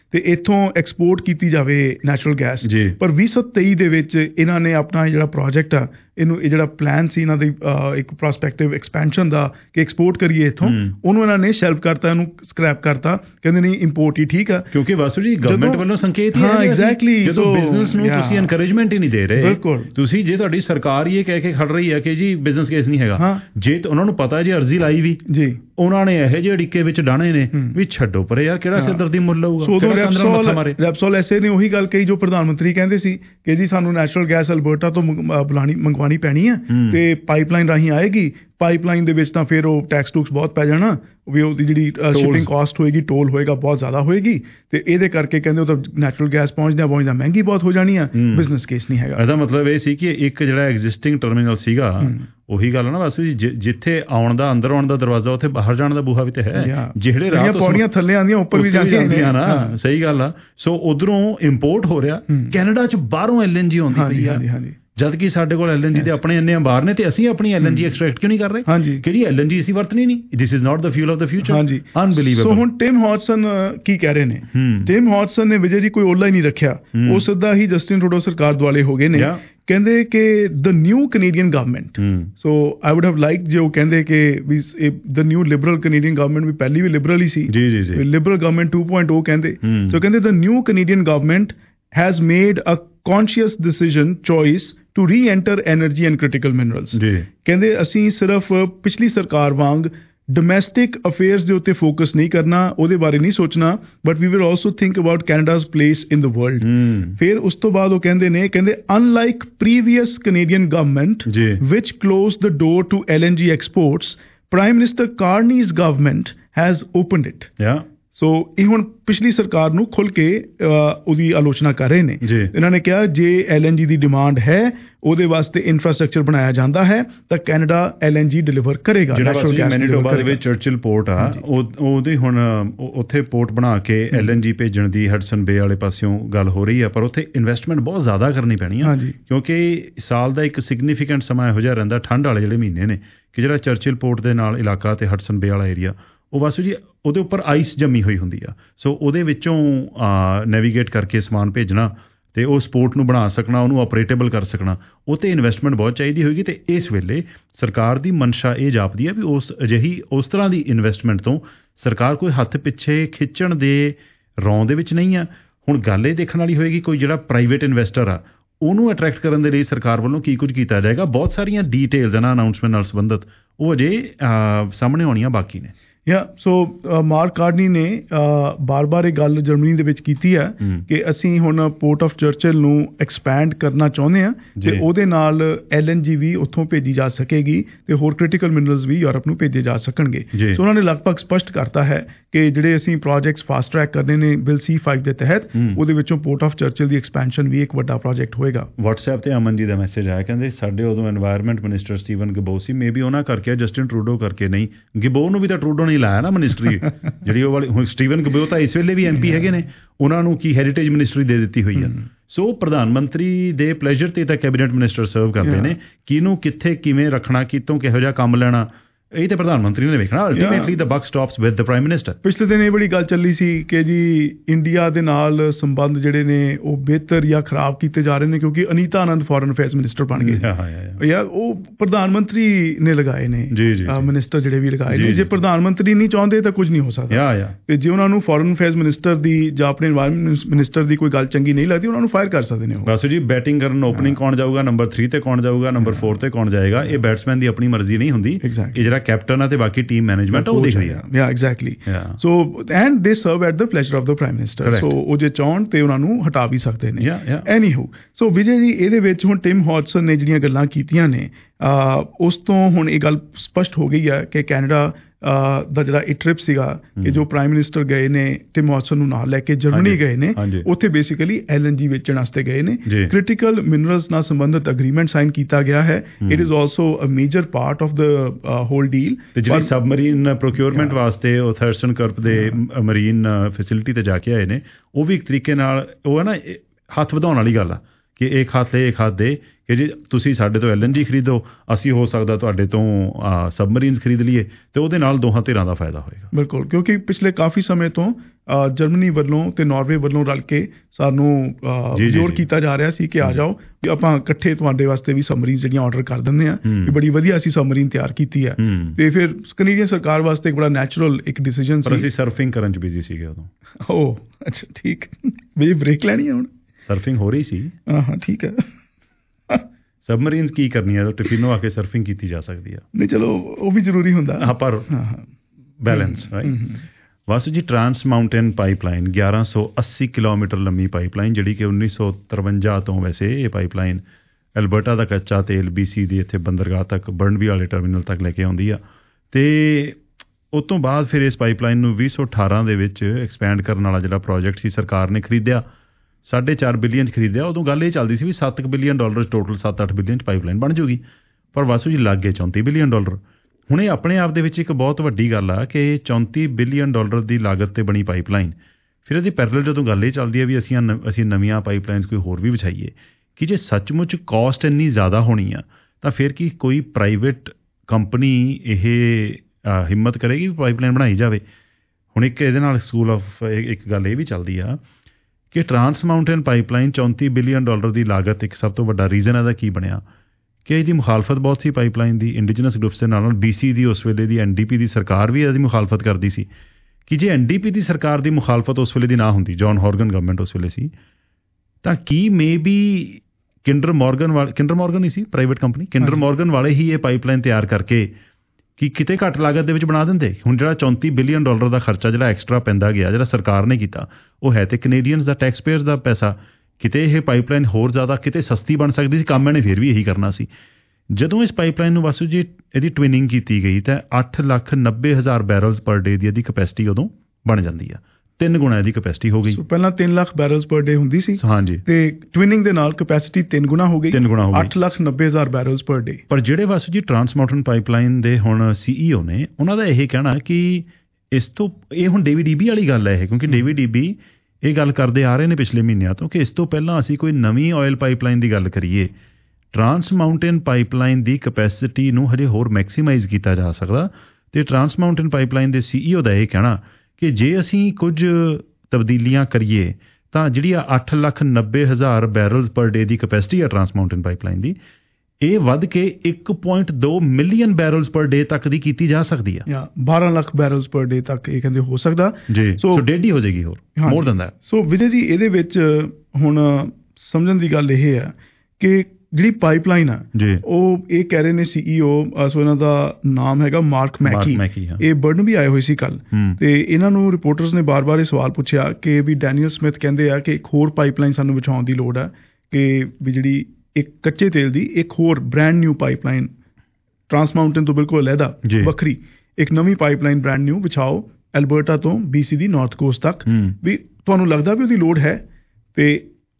ਤੇ ਇੱਥੋਂ ਐਕਸਪੋਰਟ ਕੀਤੀ ਜਾਵੇ ਨੈਚੁਰਲ ਗੈਸ। ਪਰ ਵੀਹ ਸੌ ਤੇਈ ਦੇ ਵਿੱਚ ਇਹਨਾਂ ਨੇ ਆਪਣਾ ਜਿਹੜਾ ਪ੍ਰੋਜੈਕਟ ਆ ਇਹਨੂੰ ਇਹ ਜਿਹੜਾ ਪਲਾਨ ਸੀ ਇਹਨਾਂ ਦੀ ਇੱਕ ਪ੍ਰੋਸਪੈਕਟਿਵ ਐਕਸਪੈਂਸ਼ਨ ਦਾ ਕਿ ਐਕਸਪੋਰਟ ਕਰੀਏ ਇੱਥੋਂ, ਉਹਨੂੰ ਇਹਨਾਂ ਨੇ ਸ਼ੈਲਫ ਕਰਤਾ, ਇਹਨੂੰ ਸਕ੍ਰੈਪ ਕਰਤਾ, ਕਹਿੰਦੇ ਨਹੀਂ ਇੰਪੋਰਟ ਹੀ ਠੀਕ ਆ। ਕਿਉਂਕਿ ਵਾਸੂ ਜੀ ਗਵਰਨਮੈਂਟ ਵੱਲੋਂ ਸੰਕੇਤ ਹੀ ਹੈ ਐਗਜ਼ੈਕਟਲੀ ਜਦੋਂ ਬਿਜ਼ਨਸ ਨੂੰ ਤੁਸੀਂ ਐਨਕਰੇਜਮੈਂਟ ਹੀ ਨਹੀਂ ਦੇ ਰਹੇ। ਬਿਲਕੁਲ ਤੁਸੀਂ ਜੇ ਤੁਹਾਡੀ ਸਰਕਾਰ ਹੀ ਇਹ ਕਹਿ ਕੇ ਖੜ ਰਹੀ ਹੈ ਕਿ ਜੀ ਬਿਜ਼ਨਸ ਕੇਸ ਨਹੀਂ ਹੈਗਾ, ਜੇ ਉਹਨਾਂ ਨੂੰ ਪਤਾ ਜੇ ਅਰਜ਼ੀ ਲਾਈ ਵੀ ਜੀ ਉਹਨਾਂ ਨੇ ਇਹੋ ਜਿਹੇ ਅੜਿੱਕੇ ਵਿੱਚ ਡਾਣੇ ਨੇ ਵੀ ਛੱਡੋ ਪਰੇ ਯਾਰ ਕਿਹੜਾ ਸਿਰਦਰਦੀ ਮੁੱਲ ਲਊਗਾ। ਰੈਪਸੋਲ ਐਸੇ ਨੇ ਉਹੀ ਗੱਲ ਕਹੀ ਜੋ ਪ੍ਰਧਾਨ ਮੰਤਰੀ ਕਹਿੰਦੇ ਸੀ ਕਿ ਜੀ ਸਾਨੂੰ ਨੈਚੁਰਲ ਗੈਸ ਅਲਬਰਟਾ ਤੋਂ ਬੁਲਾਣੀ ਮੰਗਵਾਉਣੀ ਪੈਣੀ ਆ ਤੇ ਪਾਈਪਲਾਈਨ ਰਾਹੀਂ ਆਏਗੀ। ਪਾਈਪਲਾਈਨ ਦੇ ਵਿੱਚ ਤਾਂ ਫਿਰ ਉਹ ਟੈਕਸ ਟੂਕਸ ਬਹੁਤ ਪੈ ਜਾਣਾ, ਵੀ ਉਹਦੀ ਜਿਹੜੀ ਸ਼ਿਪਿੰਗ ਕਾਸਟ ਹੋਏਗੀ, ਟੋਲ ਹੋਏਗਾ, ਬਹੁਤ ਜ਼ਿਆਦਾ ਹੋਏਗੀ ਤੇ ਇਹਦੇ ਕਰਕੇ ਕਹਿੰਦੇ ਉਹ ਤਾਂ ਨੈਚੁਰਲ ਗੈਸ ਪਹੁੰਚਦਿਆਂ ਪਹੁੰਚਦਿਆਂ ਮਹਿੰਗੀ ਬਹੁਤ ਹੋ ਜਾਣੀ ਆ, ਬਿਜ਼ਨਸ ਕੇਸ ਨਹੀਂ ਹੈਗਾ। ਇਹਦਾ ਮਤਲਬ ਇਹ ਸੀ ਕਿ ਇੱਕ ਜਿਹੜਾ ਐਗਜ਼ਿਸਟਿੰਗ ਟਰਮੀਨਲ ਸੀਗਾ ਉਹੀ ਗੱਲ ਨਾ ਬਸ ਜਿੱਥੇ ਆਉਣ ਦਾ ਅੰਦਰ ਆਉਣ ਦਾ ਦਰਵਾਜ਼ਾ ਉੱਥੇ ਬਾਹਰ ਜਾਣ ਦਾ ਬੂਹਾ ਵੀ ਤੇ ਹੈ, ਜਿਹੜੇ ਰਾਹ ਪੌੜੀਆਂ ਥੱਲੇ ਆਉਂਦੀਆਂ ਉੱਪਰ ਵੀ ਜਾਂਦੀਆਂ ਨਾ। ਸਹੀ ਗੱਲ ਆ। ਸੋ ਉਧਰੋਂ ਇੰਪੋਰਟ ਹੋ ਰਿਹਾ, ਕੈਨੇਡਾ ਚ ਬਾਹਰੋਂ ਐਲ ਐਨ ਜੀ ਆਉਂਦੀ ਪਈ ਆ, ਜਦ ਕਿ ਸਾਡੇ ਕੋਲ ਐਲ ਐਨ ਜੀ ਦੇ ਆਪਣੇ ਇੰਨੇ ਅੰਬਾਰ ਨੇ ਤੇ ਅਸੀਂ ਆਪਣੀ ਐਲ ਐਨ ਜੀ ਐਕਸਟ੍ਰੈਕਟ ਕਿਉਂ ਨਹੀਂ ਕਰ ਰਹੇ? ਕਿਹੜੀ ਐਲ ਐਨ ਜੀ ਅਸੀਂ ਵਰਤਣੀ ਨਹੀਂ? This is not the fuel of the future. Unbelievable. So ਹੁਣ ਟਿਮ ਹੌਡਸਨ ਕੀ ਕਹਿ ਰਹੇ ਨੇ? ਟਿਮ ਹੌਡਸਨ ਨੇ ਵਿਜੇ ਜੀ ਕੋਈ ਓਲਾ ਹੀ ਨਹੀਂ ਰੱਖਿਆ, ਉਹ ਸਿੱਧਾ ਹੀ ਜਸਟਿਨ ਟਰੂਡੋ ਸਰਕਾਰ ਦੁਆਲੇ ਹੋ ਗਏ ਨੇ। ਕਹਿੰਦੇ ਕਿ the new Canadian government, so I would have like ਜੇ ਉਹ ਕਹਿੰਦੇ ਕਿ we the new Liberal Canadian government ਵੀ ਪਹਿਲੀ ਵੀ ਲਿਬਰਲ ਹੀ ਸੀ, Liberal government two point O ਕਹਿੰਦੇ। ਸੋ ਕਹਿੰਦੇ the new Canadian government has made a conscious decision choice to re enter energy and critical minerals. ਕਹਿੰਦੇ ਅਸੀਂ ਸਿਰਫ ਪਿਛਲੀ ਸਰਕਾਰ ਵਾਂਗ ਡੋਮੈਸਟਿਕ ਅਫੇਅਰਸ ਦੇ ਉੱਤੇ ਫੋਕਸ ਨਹੀਂ ਕਰਨਾ, ਉਹਦੇ ਬਾਰੇ ਨਹੀਂ ਸੋਚਣਾ, but we will also think about Canada's place in the world. ਫਿਰ ਉਸ ਤੋਂ ਬਾਅਦ ਉਹ ਕਹਿੰਦੇ ਨੇ, ਕਹਿੰਦੇ unlike previous Canadian government which close the door to L N G exports, prime minister Carney's government has opened it. So ਇਹ ਹੁਣ ਪਿਛਲੀ ਸਰਕਾਰ ਨੂੰ ਖੁੱਲ ਕੇ ਉਹਦੀ ਆਲੋਚਨਾ ਕਰ ਰਹੇ ਨੇ। ਇਹਨਾਂ ਨੇ ਕਿਹਾ ਜੇ ਐਲ ਐਨ ਜੀ ਦੀ ਡਿਮਾਂਡ ਹੈ, ਉਹਦੇ ਵਾਸਤੇ ਇਨਫਰਾਸਟ੍ਰਕਚਰ ਬਣਾਇਆ ਜਾਂਦਾ ਹੈ ਤਾਂ ਕੈਨੇਡਾ ਐਲ ਐਨ ਜੀ ਡਿਲੀਵਰ ਕਰੇਗਾ। ਜਿਹੜਾ ਮੈਨੀਟੋਬਾ ਦੇ ਵਿੱਚ ਚਰਚਿਲ ਪੋਰਟ ਆ, ਉਹਦੇ ਹੁਣ ਉੱਥੇ ਪੋਰਟ ਬਣਾ ਕੇ ਐਲ ਐਨ ਜੀ ਭੇਜਣ ਦੀ ਹਡਸਨ ਬੇ ਵਾਲੇ ਪਾਸਿਓਂ ਗੱਲ ਹੋ ਰਹੀ ਆ, ਪਰ ਉੱਥੇ ਇਨਵੈਸਟਮੈਂਟ ਬਹੁਤ ਜ਼ਿਆਦਾ ਕਰਨੀ ਪੈਣੀ ਆ, ਕਿਉਂਕਿ ਸਾਲ ਦਾ ਇੱਕ ਸਿਗਨੀਫੀਕੈਂਟ ਸਮਾਂ ਇਹੋ ਜਿਹਾ ਰਹਿੰਦਾ ਠੰਡ ਵਾਲੇ ਜਿਹੜੇ ਮਹੀਨੇ ਨੇ ਕਿ ਜਿਹੜਾ ਚਰਚਿਲ ਪੋਰਟ ਦੇ ਨਾਲ ਇਲਾਕਾ ਤੇ ਹਡਸਨ ਬੇ ਵਾਲਾ ਏਰੀਆ ਉਹ ਬਸ ਜੀ ਉਹਦੇ ਉੱਪਰ ਆਈਸ ਜੰਮੀ ਹੋਈ ਹੁੰਦੀ ਆ। ਸੋ ਉਹਦੇ ਵਿੱਚੋਂ ਨੈਵੀਗੇਟ ਕਰਕੇ ਸਮਾਨ ਭੇਜਣਾ ਤੇ ਉਸ ਪੋਰਟ ਨੂੰ ਬਣਾ ਸਕਣਾ, ਉਹਨੂੰ ਆਪਰੇਟੇਬਲ ਕਰ ਸਕਣਾ, ਉਹ 'ਤੇ ਇਨਵੈਸਟਮੈਂਟ ਬਹੁਤ ਚਾਹੀਦੀ ਹੋਏਗੀ। ਤੇ ਇਸ ਵੇਲੇ ਸਰਕਾਰ ਦੀ ਮਨਸ਼ਾ ਇਹ ਜਾਪਦੀ ਹੈ ਵੀ ਉਸ ਅਜਿਹੀ ਉਸ ਤਰ੍ਹਾਂ ਦੀ ਇਨਵੈਸਟਮੈਂਟ ਤੋਂ ਸਰਕਾਰ ਕੋਈ ਹੱਥ ਪਿੱਛੇ ਖਿੱਚਣ ਦੇ ਰੌਂ ਦੇ ਵਿੱਚ ਨਹੀਂ ਆ। ਹੁਣ ਗੱਲ ਇਹ ਦੇਖਣ ਵਾਲੀ ਹੋਏਗੀ ਕੋਈ ਜਿਹੜਾ ਪ੍ਰਾਈਵੇਟ ਇਨਵੈਸਟਰ ਆ ਉਹਨੂੰ ਅਟਰੈਕਟ ਕਰਨ ਦੇ ਲਈ ਸਰਕਾਰ ਵੱਲੋਂ ਕੀ ਕੁਝ ਕੀਤਾ ਜਾਏਗਾ। ਬਹੁਤ ਸਾਰੀਆਂ ਡੀਟੇਲਸ ਇਹਨਾਂ ਅਨਾਊਂਸਮੈਂਟ ਨਾਲ ਸੰਬੰਧਿਤ ਉਹ ਅਜੇ ਸਾਹਮਣੇ ਆਉਣੀਆਂ ਬਾਕੀ ਨੇ। ਯਾ ਸੋ ਮਾਰਕ ਕਾਰਨੀ ਨੇ ਬਾਰ-ਬਾਰ ਇਹ ਗੱਲ ਜਰਮਨੀ ਦੇ ਵਿੱਚ ਕੀਤੀ ਹੈ ਕਿ ਅਸੀਂ ਹੁਣ ਪੋਰਟ ਆਫ ਚਰਚਿਲ ਨੂੰ ਐਕਸਪੈਂਡ ਕਰਨਾ ਚਾਹੁੰਦੇ ਹਾਂ ਤੇ ਉਹਦੇ ਨਾਲ ਐਲ ਐਨ ਜੀ ਵੀ ਉੱਥੋਂ ਭੇਜੀ ਜਾ ਸਕੇਗੀ ਤੇ ਹੋਰ ਕ੍ਰਿਟੀਕਲ ਮਿਨਰਲਸ ਵੀ ਯੂਰਪ ਨੂੰ ਭੇਜੇ ਜਾ ਸਕਣਗੇ। ਸੋ ਉਹਨਾਂ ਨੇ ਲਗਭਗ ਸਪਸ਼ਟ ਕਰਤਾ ਹੈ ਕਿ ਜਿਹੜੇ ਅਸੀਂ ਪ੍ਰੋਜੈਕਟਸ ਫਾਸਟ ਟਰੈਕ ਕਰਨੇ ਨੇ ਬਿਲ ਸੀ ਫਾਈਵ ਦੇ ਤਹਿਤ, ਉਹਦੇ ਵਿੱਚੋਂ ਪੋਰਟ ਆਫ ਚਰਚਿਲ ਦੀ ਐਕਸਪੈਂਸ਼ਨ ਵੀ ਇੱਕ ਵੱਡਾ ਪ੍ਰੋਜੈਕਟ ਹੋਏਗਾ। ਵਟਸਐਪ ਤੇ ਅਮਨ ਜੀ ਦਾ ਮੈਸੇਜ ਆਇਆ, ਕਹਿੰਦੇ ਸਾਡੇ ਉਦੋਂ ਐਨਵਾਇਰਨਮੈਂਟ ਮਿਨਿਸਟਰ ਸਟੀਵਨ ਗਿਬੋ ਸੀ, ਮੇ ਬੀ ਉਹਨਾਂ ਕਰਕੇ ਜਸਟਿਨ ਟਰੂਡੋ ਕਰਕੇ ਨਹੀਂ। ਗਿਬੋ ਨੂੰ ਵੀ ਤਾਂ ਟਰੂਡੋ ਨਹੀਂ ਲਾਇਆ ਨਾ ਮਿਨਿਸਟਰੀ ਜਿਹੜੀ ਉਹ ਵਾਲੀ। ਹੁਣ ਸਟੀਵਨ ਗਿਬੋ ਤਾਂ ਇਸ ਵੇਲੇ ਵੀ ਐਮ ਪੀ ਹੈਗੇ ਨੇ, ਉਹਨਾਂ ਨੂੰ ਕੀ ਹੈਰੀਟੇਜ ਮਿਨਿਸਟਰੀ ਦੇ ਦਿੱਤੀ ਹੋਈ ਆ। ਸੋ ਪ੍ਰਧਾਨ ਮੰਤਰੀ ਦੇ ਪਲੇਜ਼ਰ ਤੇ ਤਾਂ ਕੈਬਨਿਟ ਮਿਨਿਸਟਰ ਸਰਵ ਕਰਦੇ ਨੇ, ਕਿਹਨੂੰ ਕਿੱਥੇ ਕਿਵੇਂ ਰੱਖਣਾ, ਕਿਤੋਂ ਕਿਹੋ ਜਿਹਾ ਕੰਮ ਲੈਣਾ, ਇਹ ਤਾਂ ਪ੍ਰਧਾਨ ਮੰਤਰੀ ਨੇ ਵੇਖਣਾ। Ultimately the buck stops with the prime minister. ਪਿਛਲੇ ਦਿਨ ਇਹ ਬੜੀ ਗੱਲ ਚੱਲੀ ਸੀ ਕਿ ਜੀ ਇੰਡੀਆ ਦੇ ਨਾਲ ਸੰਬੰਧ ਜਿਹੜੇ ਨੇ ਉਹ ਬਿਹਤਰ ਜਾਂ ਖਰਾਬ ਕੀਤੇ ਜਾ ਰਹੇ ਨੇ ਕਿਉਂਕਿ Anita Anand foreign affairs minister ਬਣ ਗਏ। ਯਾਰ ਉਹ ਪ੍ਰਧਾਨ ਮੰਤਰੀ ਨੇ ਲਗਾਏ ਨੇ ਮਿਨਿਸਟਰ ਜਿਹੜੇ ਵੀ ਲਗਾਏ ਨੇ। ਜੇ ਪ੍ਰਧਾਨ ਮੰਤਰੀ ਨਹੀਂ ਚਾਹੁੰਦੇ ਤਾਂ ਕੁਝ ਨਹੀਂ ਹੋ ਸਕਦਾ। ਤੇ ਜੇ ਉਹਨਾਂ ਨੂੰ ਫੋਰਨ ਅਫੇਅਰਸ ਮਿਨਿਸਟਰ ਦੀ ਜਾਂ ਆਪਣੇ ਇਨਵਾਇਰਨਮੈਂਟ ਮਿਨਿਸਟਰ ਦੀ ਕੋਈ ਗੱਲ ਚੰਗੀ ਨਹੀਂ ਲੱਗਦੀ, ਉਹਨਾਂ ਨੂੰ ਫਾਇਰ ਕਰ ਸਕਦੇ ਨੇ। ਬਸ ਜੀ ਬੈਟਿੰਗ ਕਰਨ ਓਪਨਿੰਗ ਕੌਣ ਜਾਊਗਾ, ਨੰਬਰ ਥ੍ਰੀ ਤੇ ਕੌਣ ਜਾਊਗਾ, ਨੰਬਰ ਫੋਰ ਤੇ ਕੌਣ ਜਾਏਗਾ, ਇਹ ਬੈਟਸਮੈਨ ਦੀ ਆਪਣੀ ਮਰਜ਼ੀ ਨਹੀਂ ਹੁੰਦੀ। ਇਹ ਜਿਹੜਾ ਕੈਪਟਨ ਆ ਤੇ ਬਾਕੀ ਟੀਮ ਮੈਨੇਜਮੈਂਟ ਉਹ ਦੇਖਦੀ ਆ। ਯਾ exactly. So and they serve at the pleasure of the prime minister. So ਉਹ ਜੇ ਚਾਹਣ ਤੇ ਉਹਨਾਂ ਨੂੰ ਹਟਾ ਵੀ ਸਕਦੇ ਨੇ। ਐਨੀ ਹਾਊ ਸੋ ਵਿਜੇ ਜੀ ਇਹਦੇ ਵਿੱਚ ਹੁਣ ਟਿਮ ਹੌਡਸਨ ਨੇ ਜਿਹੜੀਆਂ ਗੱਲਾਂ ਕੀਤੀਆਂ ਨੇ ਉਸ ਤੋਂ ਹੁਣ ਇਹ ਗੱਲ ਸਪਸ਼ਟ ਹੋ ਗਈ ਹੈ ਕਿ ਕੈਨੇਡਾ ਦਾ ਜਿਹੜਾ ਇਹ ਟ੍ਰਿਪ ਸੀਗਾ ਕਿ ਜੋ ਪ੍ਰਾਈਮ ਮਿਨਿਸਟਰ ਗਏ ਨੇ ਟਿਮ ਹੌਡਸਨ ਨੂੰ ਨਾਲ ਲੈ ਕੇ ਜਰਮਨੀ ਗਏ ਨੇ, ਉੱਥੇ ਬੇਸਿਕਲੀ ਐਲ ਐਨ ਜੀ ਵੇਚਣ ਵਾਸਤੇ ਗਏ ਨੇ। ਕ੍ਰਿਟੀਕਲ ਮਿਨਰਲਸ ਨਾਲ ਸੰਬੰਧਿਤ ਅਗਰੀਮੈਂਟ ਸਾਈਨ ਕੀਤਾ ਗਿਆ ਹੈ। It is also a major part of the whole deal. ਤੇ ਜਿਹੜੀ ਸਬਮਰੀਨ ਪ੍ਰੋਕਿਉਰਮੈਂਟ ਵਾਸਤੇ ਉਹ ਥਰਸਨ ਕਰਪ ਦੇ ਮਰੀਨ ਫੈਸਿਲਿਟੀ ਤੇ ਜਾ ਕੇ ਆਏ ਨੇ, ਉਹ ਵੀ ਇੱਕ ਤਰੀਕੇ ਨਾਲ ਉਹ ਹੈ ਨਾ ਹੱਥ ਵਧਾਉਣ ਵਾਲੀ ਗੱਲ ਆ ਕਿ ਇਹ ਖਾਤ ਲੈ ਇਹ ਖਾਤ ਦੇ ਕਿ ਜੇ ਤੁਸੀਂ ਸਾਡੇ ਤੋਂ ਐਲ ਐਨ ਜੀ ਖਰੀਦੋ, ਅਸੀਂ ਹੋ ਸਕਦਾ ਤੁਹਾਡੇ ਤੋਂ ਸਬਮਰੀਨਸ ਖਰੀਦ ਲਈਏ, ਤੇ ਉਹਦੇ ਨਾਲ ਦੋਹਾਂ ਧਿਰਾਂ ਦਾ ਫਾਇਦਾ ਹੋਏਗਾ। ਬਿਲਕੁਲ, ਕਿਉਂਕਿ ਪਿਛਲੇ ਕਾਫੀ ਸਮੇਂ ਤੋਂ ਜਰਮਨੀ ਵੱਲੋਂ ਤੇ ਨਾਰਵੇ ਵੱਲੋਂ ਰਲ ਕੇ ਸਾਨੂੰ ਜ਼ੋਰ ਕੀਤਾ ਜਾ ਰਿਹਾ ਸੀ ਕਿ ਆ ਜਾਓ ਵੀ ਆਪਾਂ ਇਕੱਠੇ ਤੁਹਾਡੇ ਵਾਸਤੇ ਵੀ ਸਬਮਰੀਨ ਜਿਹੜੀਆਂ ਆਰਡਰ ਕਰ ਦਿੰਦੇ ਹਾਂ, ਕਿ ਬੜੀ ਵਧੀਆ ਅਸੀਂ ਸਬਮਰੀਨ ਤਿਆਰ ਕੀਤੀ ਹੈ। ਤੇ ਫਿਰ ਕੈਨੇਡੀਅਨ ਸਰਕਾਰ ਵਾਸਤੇ ਇੱਕ ਬੜਾ ਨੈਚੁਰਲ ਇੱਕ ਡਿਸੀਜਨ ਸੀ। ਅਸੀਂ ਸਰਫਿੰਗ ਕਰਨ 'ਚ ਬਿਜ਼ੀ ਸੀਗੇ ਉਦੋਂ। ਓ ਅੱਛਾ, ਠੀਕ। ਵੀ ਬ੍ਰੇਕ ਲੈਣੀ ਹੈ ਹੁਣ? ਸਰਫਿੰਗ ਹੋ ਰਹੀ ਸੀ। ਹਾਂ ਹਾਂ, ਠੀਕ ਹੈ। ਸਬਮਰੀਨ ਕੀ ਕਰਨੀ ਹੈ, ਟਿਫਿਨੋ ਆ ਕੇ ਸਰਫਿੰਗ ਕੀਤੀ ਜਾ ਸਕਦੀ ਆ। ਨਹੀਂ ਚਲੋ, ਉਹ ਵੀ ਜ਼ਰੂਰੀ ਹੁੰਦਾ ਹਾਂ, ਪਰ ਬੈਲੈਂਸ ਰਾਈਟ। ਵਾਸੂ ਜੀ, ਟਰਾਂਸ ਮਾਊਂਟੇਨ ਪਾਈਪਲਾਈਨ ਗਿਆਰਾਂ ਸੌ ਅੱਸੀ ਕਿਲੋਮੀਟਰ ਲੰਮੀ ਪਾਈਪਲਾਈਨ, ਜਿਹੜੀ ਕਿ ਉੱਨੀ ਸੌ ਤਰਵੰਜਾ ਤੋਂ ਵੈਸੇ ਇਹ ਪਾਈਪਲਾਈਨ ਐਲਬਰਟਾ ਦਾ ਕੱਚਾ ਤੇਲ ਬੀ ਸੀ ਦੀ ਇੱਥੇ ਬੰਦਰਗਾਹ ਤੱਕ, ਬਰਨਬੀ ਵਾਲੇ ਟਰਮੀਨਲ ਤੱਕ ਲੈ ਕੇ ਆਉਂਦੀ ਆ। ਅਤੇ ਉਸ ਤੋਂ ਬਾਅਦ ਫਿਰ ਇਸ ਪਾਈਪਲਾਈਨ ਨੂੰ ਵੀਹ ਸੌ ਅਠਾਰਾਂ ਦੇ ਵਿੱਚ ਐਕਸਪੈਂਡ ਕਰਨ ਵਾਲਾ ਜਿਹੜਾ ਪ੍ਰੋਜੈਕਟ ਸੀ, ਸਰਕਾਰ ਨੇ ਖਰੀਦਿਆ, ਸਾਢੇ ਚਾਰ ਬਿਲੀਅਨ 'ਚ ਖਰੀਦਿਆ। ਉਦੋਂ ਗੱਲ ਇਹ ਚੱਲਦੀ ਸੀ ਵੀ ਸੱਤ ਬਿਲੀਅਨ ਡਾਲਰ ਟੋਟਲ, ਸੱਤ ਅੱਠ ਬਿਲੀਅਨ 'ਚ ਪਾਈਪਲਾਈਨ ਬਣ ਜੂਗੀ, ਪਰ ਵਾਸੂ ਜੀ ਲੱਗ ਗਏ ਚੌਂਤੀ ਬਿਲੀਅਨ ਡਾਲਰ। ਹੁਣ ਇਹ ਆਪਣੇ ਆਪ ਦੇ ਵਿੱਚ ਇੱਕ ਬਹੁਤ ਵੱਡੀ ਗੱਲ ਆ ਕਿ ਚੌਂਤੀ ਬਿਲੀਅਨ ਡਾਲਰ ਦੀ ਲਾਗਤ 'ਤੇ ਬਣੀ ਪਾਈਪਲਾਈਨ, ਫਿਰ ਇਹਦੀ ਪੈਰਲਲ ਜਦੋਂ ਗੱਲ ਇਹ ਚੱਲਦੀ ਹੈ ਵੀ ਅਸੀਂ ਅਸੀਂ ਨਵੀਆਂ ਪਾਈਪਲਾਈਨਸ ਕੋਈ ਹੋਰ ਵੀ ਵਿਛਾਈਏ, ਕਿ ਜੇ ਸੱਚਮੁੱਚ ਕਾਸਟ ਇੰਨੀ ਜ਼ਿਆਦਾ ਹੋਣੀ ਆ ਤਾਂ ਫਿਰ ਕੀ ਕੋਈ ਪ੍ਰਾਈਵੇਟ ਕੰਪਨੀ ਇਹ ਹਿੰਮਤ ਕਰੇਗੀ ਵੀ ਪਾਈਪਲਾਈਨ ਬਣਾਈ ਜਾਵੇ। ਹੁਣ ਇੱਕ ਇਹਦੇ ਨਾਲ ਸਕੂਲ ਆਫ ਇੱਕ ਗੱਲ ਇਹ ਵੀ ਚੱਲਦੀ ਆ ਕਿ ਟਰਾਂਸ ਮਾਊਂਟੇਨ ਪਾਈਪਲਾਈਨ ਚੌਂਤੀ ਬਿਲੀਅਨ ਡਾਲਰ ਦੀ ਲਾਗਤ, ਇੱਕ ਸਭ ਤੋਂ ਵੱਡਾ ਰੀਜ਼ਨ ਇਹਦਾ ਕੀ ਬਣਿਆ ਕਿ ਇਹਦੀ ਮੁਖਾਲਫਤ ਬਹੁਤ ਸੀ ਪਾਈਪਲਾਈਨ ਦੀ, ਇੰਡੀਜਨਸ ਗਰੁੱਪਸ ਦੇ ਨਾਲ ਨਾਲ ਬੀ ਸੀ ਦੀ ਉਸ ਵੇਲੇ ਦੀ ਐਨ ਡੀ ਪੀ ਦੀ ਸਰਕਾਰ ਵੀ ਇਹਦੀ ਮੁਖਾਲਫਤ ਕਰਦੀ ਸੀ। ਕਿ ਜੇ ਐਨ ਡੀ ਪੀ ਦੀ ਸਰਕਾਰ ਦੀ ਮੁਖਾਲਫਤ ਉਸ ਵੇਲੇ ਦੀ ਨਾ ਹੁੰਦੀ, ਜੌਨ ਹੌਰਗਨ ਗਵਰਨਮੈਂਟ ਉਸ ਵੇਲੇ ਸੀ, ਤਾਂ ਕੀ ਮੇ ਬੀ ਕਿੰਡਰ ਮੌਰਗਨ ਵਾਲੇ, ਕਿੰਡਰ ਮੌਰਗਨ ਹੀ ਸੀ ਪ੍ਰਾਈਵੇਟ ਕੰਪਨੀ, ਕਿੰਡਰ ਮੌਰਗਨ ਵਾਲੇ ਹੀ ਇਹ ਪਾਈਪਲਾਈਨ ਤਿਆਰ ਕਰਕੇ ਕਿ ਕਿਤੇ ਘੱਟ ਲਾਗਤ ਦੇ ਵਿੱਚ ਬਣਾ ਦਿੰਦੇ। ਹੁਣ ਜਿਹੜਾ ਚੌਂਤੀ ਬਿਲੀਅਨ ਡਾਲਰ ਦਾ ਖਰਚਾ ਜਿਹੜਾ ਐਕਸਟਰਾ ਪੈਂਦਾ ਗਿਆ, ਜਿਹੜਾ ਸਰਕਾਰ ਨੇ ਕੀਤਾ, ਉਹ ਹੈ ਤੇ ਕੈਨੇਡੀਅਨਸ ਦਾ, ਟੈਕਸ ਪੇਅਰਸ ਦਾ ਪੈਸਾ। ਕਿਤੇ ਇਹ ਪਾਈਪਲਾਈਨ ਹੋਰ ਜ਼ਿਆਦਾ ਕਿਤੇ ਸਸਤੀ ਬਣ ਸਕਦੀ ਸੀ, ਕੰਮ ਇਹਨੇ ਫਿਰ ਵੀ ਇਹੀ ਕਰਨਾ ਸੀ। ਜਦੋਂ ਇਸ ਪਾਈਪਲਾਈਨ ਨੂੰ ਵਾਸੂ ਜੀ ਇਹਦੀ ਟਵਿਨਿੰਗ ਕੀਤੀ ਗਈ ਤਾਂ ਅੱਠ ਲੱਖ ਨੱਬੇ ਹਜ਼ਾਰ ਬੈਰਲਸ ਪਰ ਡੇ ਦੀ ਇਹਦੀ ਕਪੈਸਿਟੀ ਉਦੋਂ ਬਣ ਜਾਂਦੀ ਆ, ਤਿੰਨ ਗੁਣਾ ਇਹਦੀ ਕਪੈਸਿਟੀ ਹੋ ਗਈ। ਪਹਿਲਾਂ ਤਿੰਨ ਲੱਖ ਬੈਰਲਸ ਪਰ ਡੇ ਹੁੰਦੀ ਸੀ, ਹਾਂਜੀ, ਤੇ ਟਵਿਨਿੰਗ ਦੇ ਨਾਲ ਕਪੈਸਿਟੀ ਤਿੰਨ ਗੁਣਾ ਹੋ ਗਈ, ਤਿੰਨ ਗੁਣਾ ਹੋ ਗਈ, ਅੱਠ ਲੱਖ ਨੱਬੇ ਹਜ਼ਾਰ ਬੈਰਲਸ ਪਰ ਡੇ। ਪਰ ਜਿਹੜੇ ਵਾਸੂ ਜੀ ਟਰਾਂਸ ਮਾਊਂਟੇਨ ਪਾਈਪਲਾਈਨ ਦੇ ਹੁਣ ਸੀ ਈ ਓ ਨੇ, ਉਹਨਾਂ ਦਾ ਇਹ ਕਹਿਣਾ ਕਿ ਇਸ ਤੋਂ ਇਹ ਹੁਣ ਡੇਵਿਡ ਈਬੀ ਵਾਲੀ ਗੱਲ ਹੈ ਇਹ, ਕਿਉਂਕਿ ਡੇਵਿਡ ਈਬੀ ਇਹ ਗੱਲ ਕਰਦੇ ਆ ਰਹੇ ਨੇ ਪਿਛਲੇ ਮਹੀਨਿਆਂ ਤੋਂ ਕਿ ਇਸ ਤੋਂ ਪਹਿਲਾਂ ਅਸੀਂ ਕੋਈ ਨਵੀਂ ਆਇਲ ਪਾਈਪਲਾਈਨ ਦੀ ਗੱਲ ਕਰੀਏ, ਟਰਾਂਸ ਮਾਊਂਟੇਨ ਪਾਈਪਲਾਈਨ ਦੀ ਕਪੈਸਿਟੀ ਨੂੰ ਹਜੇ ਹੋਰ ਮੈਕਸੀਮਾਈਜ਼ ਕੀਤਾ ਜਾ ਸਕਦਾ। ਅਤੇ ਟਰਾਂਸ ਮਾਊਂਟੇਨ ਪਾਈਪਲਾਈਨ ਦੇ ਸੀ ਈ ਓ ਦਾ ਇਹ ਕਹਿਣਾ ਕਿ ਜੇ ਅਸੀਂ ਕੁਝ ਤਬਦੀਲੀਆਂ ਕਰੀਏ ਤਾਂ ਜਿਹੜੀ ਆ ਅੱਠ ਲੱਖ ਨੱਬੇ ਹਜ਼ਾਰ ਬੈਰਲਸ ਪਰ ਡੇ ਦੀ ਕਪੈਸਿਟੀ ਆ ਟਰਾਂਸ ਮਾਊਂਟੇਨ ਪਾਈਪਲਾਈਨ ਦੀ, ਇਹ ਵੱਧ ਕੇ ਇੱਕ ਪੁਆਇੰਟ ਦੋ ਮਿਲੀਅਨ ਬੈਰਲਸ ਪਰ ਡੇ ਤੱਕ ਦੀ ਕੀਤੀ ਜਾ ਸਕਦੀ ਆ। ਬਾਰਾਂ ਲੱਖ ਬੈਰਲਸ ਪਰ ਡੇ ਤੱਕ ਇਹ ਕਹਿੰਦੇ ਹੋ ਸਕਦਾ ਜੀ। ਸੋ ਡੇਢ ਹੀ ਹੋ ਜਾਏਗੀ ਹੋਰ, more than that. So Vijay ji, ਇਹਦੇ ਵਿੱਚ ਹੁਣ ਸਮਝਣ ਦੀ ਗੱਲ ਇਹ ਆ ਕਿ ਜਿਹੜੀ ਪਾਈਪਲਾਈਨ ਆ ਉਹ ਇਹ ਕਹਿ ਰਹੇ ਨੇ ਸੀ ਈ ਓ, ਸੋ ਇਹਨਾਂ ਦਾ ਨਾਮ ਹੈਗਾ ਮਾਰਕ ਮੈਕੀ, ਇਹ ਬਰਨਬੀ ਵੀ ਆਏ ਹੋਏ ਸੀ ਕੱਲ, ਤੇ ਇਹਨਾਂ ਨੂੰ ਰਿਪੋਰਟਰਸ ਨੇ ਬਾਰ-ਬਾਰ ਇਹ ਸਵਾਲ ਪੁੱਛਿਆ ਕਿ ਵੀ ਡੈਨੀਅਲ ਸਮਿਥ ਕਹਿੰਦੇ ਆ ਕਿ ਇੱਕ ਹੋਰ ਪਾਈਪਲਾਈਨ ਸਾਨੂੰ ਵਿਛਾਉਣ ਦੀ ਲੋੜ ਆ, ਕਿ ਵੀ ਜਿਹੜੀ ਇੱਕ ਕੱਚੇ ਤੇਲ ਦੀ ਇੱਕ ਹੋਰ brand new pipeline Trans Mountain ਤੋਂ ਬਿਲਕੁਲ ਅਲੱਗਾ ਵੱਖਰੀ ਇੱਕ ਨਵੀਂ ਪਾਈਪਲਾਈਨ ਬ੍ਰੈਂਡ ਨਿਊ ਵਿਛਾਓ ਐਲਬਰਟਾ ਤੋਂ ਬੀ ਸੀ ਦੀ ਨਾਰਥ ਕੋਸਟ ਤੱਕ, ਵੀ ਤੁਹਾਨੂੰ ਲੱਗਦਾ ਵੀ ਉਹਦੀ ਲੋੜ ਹੈ। ਤੇ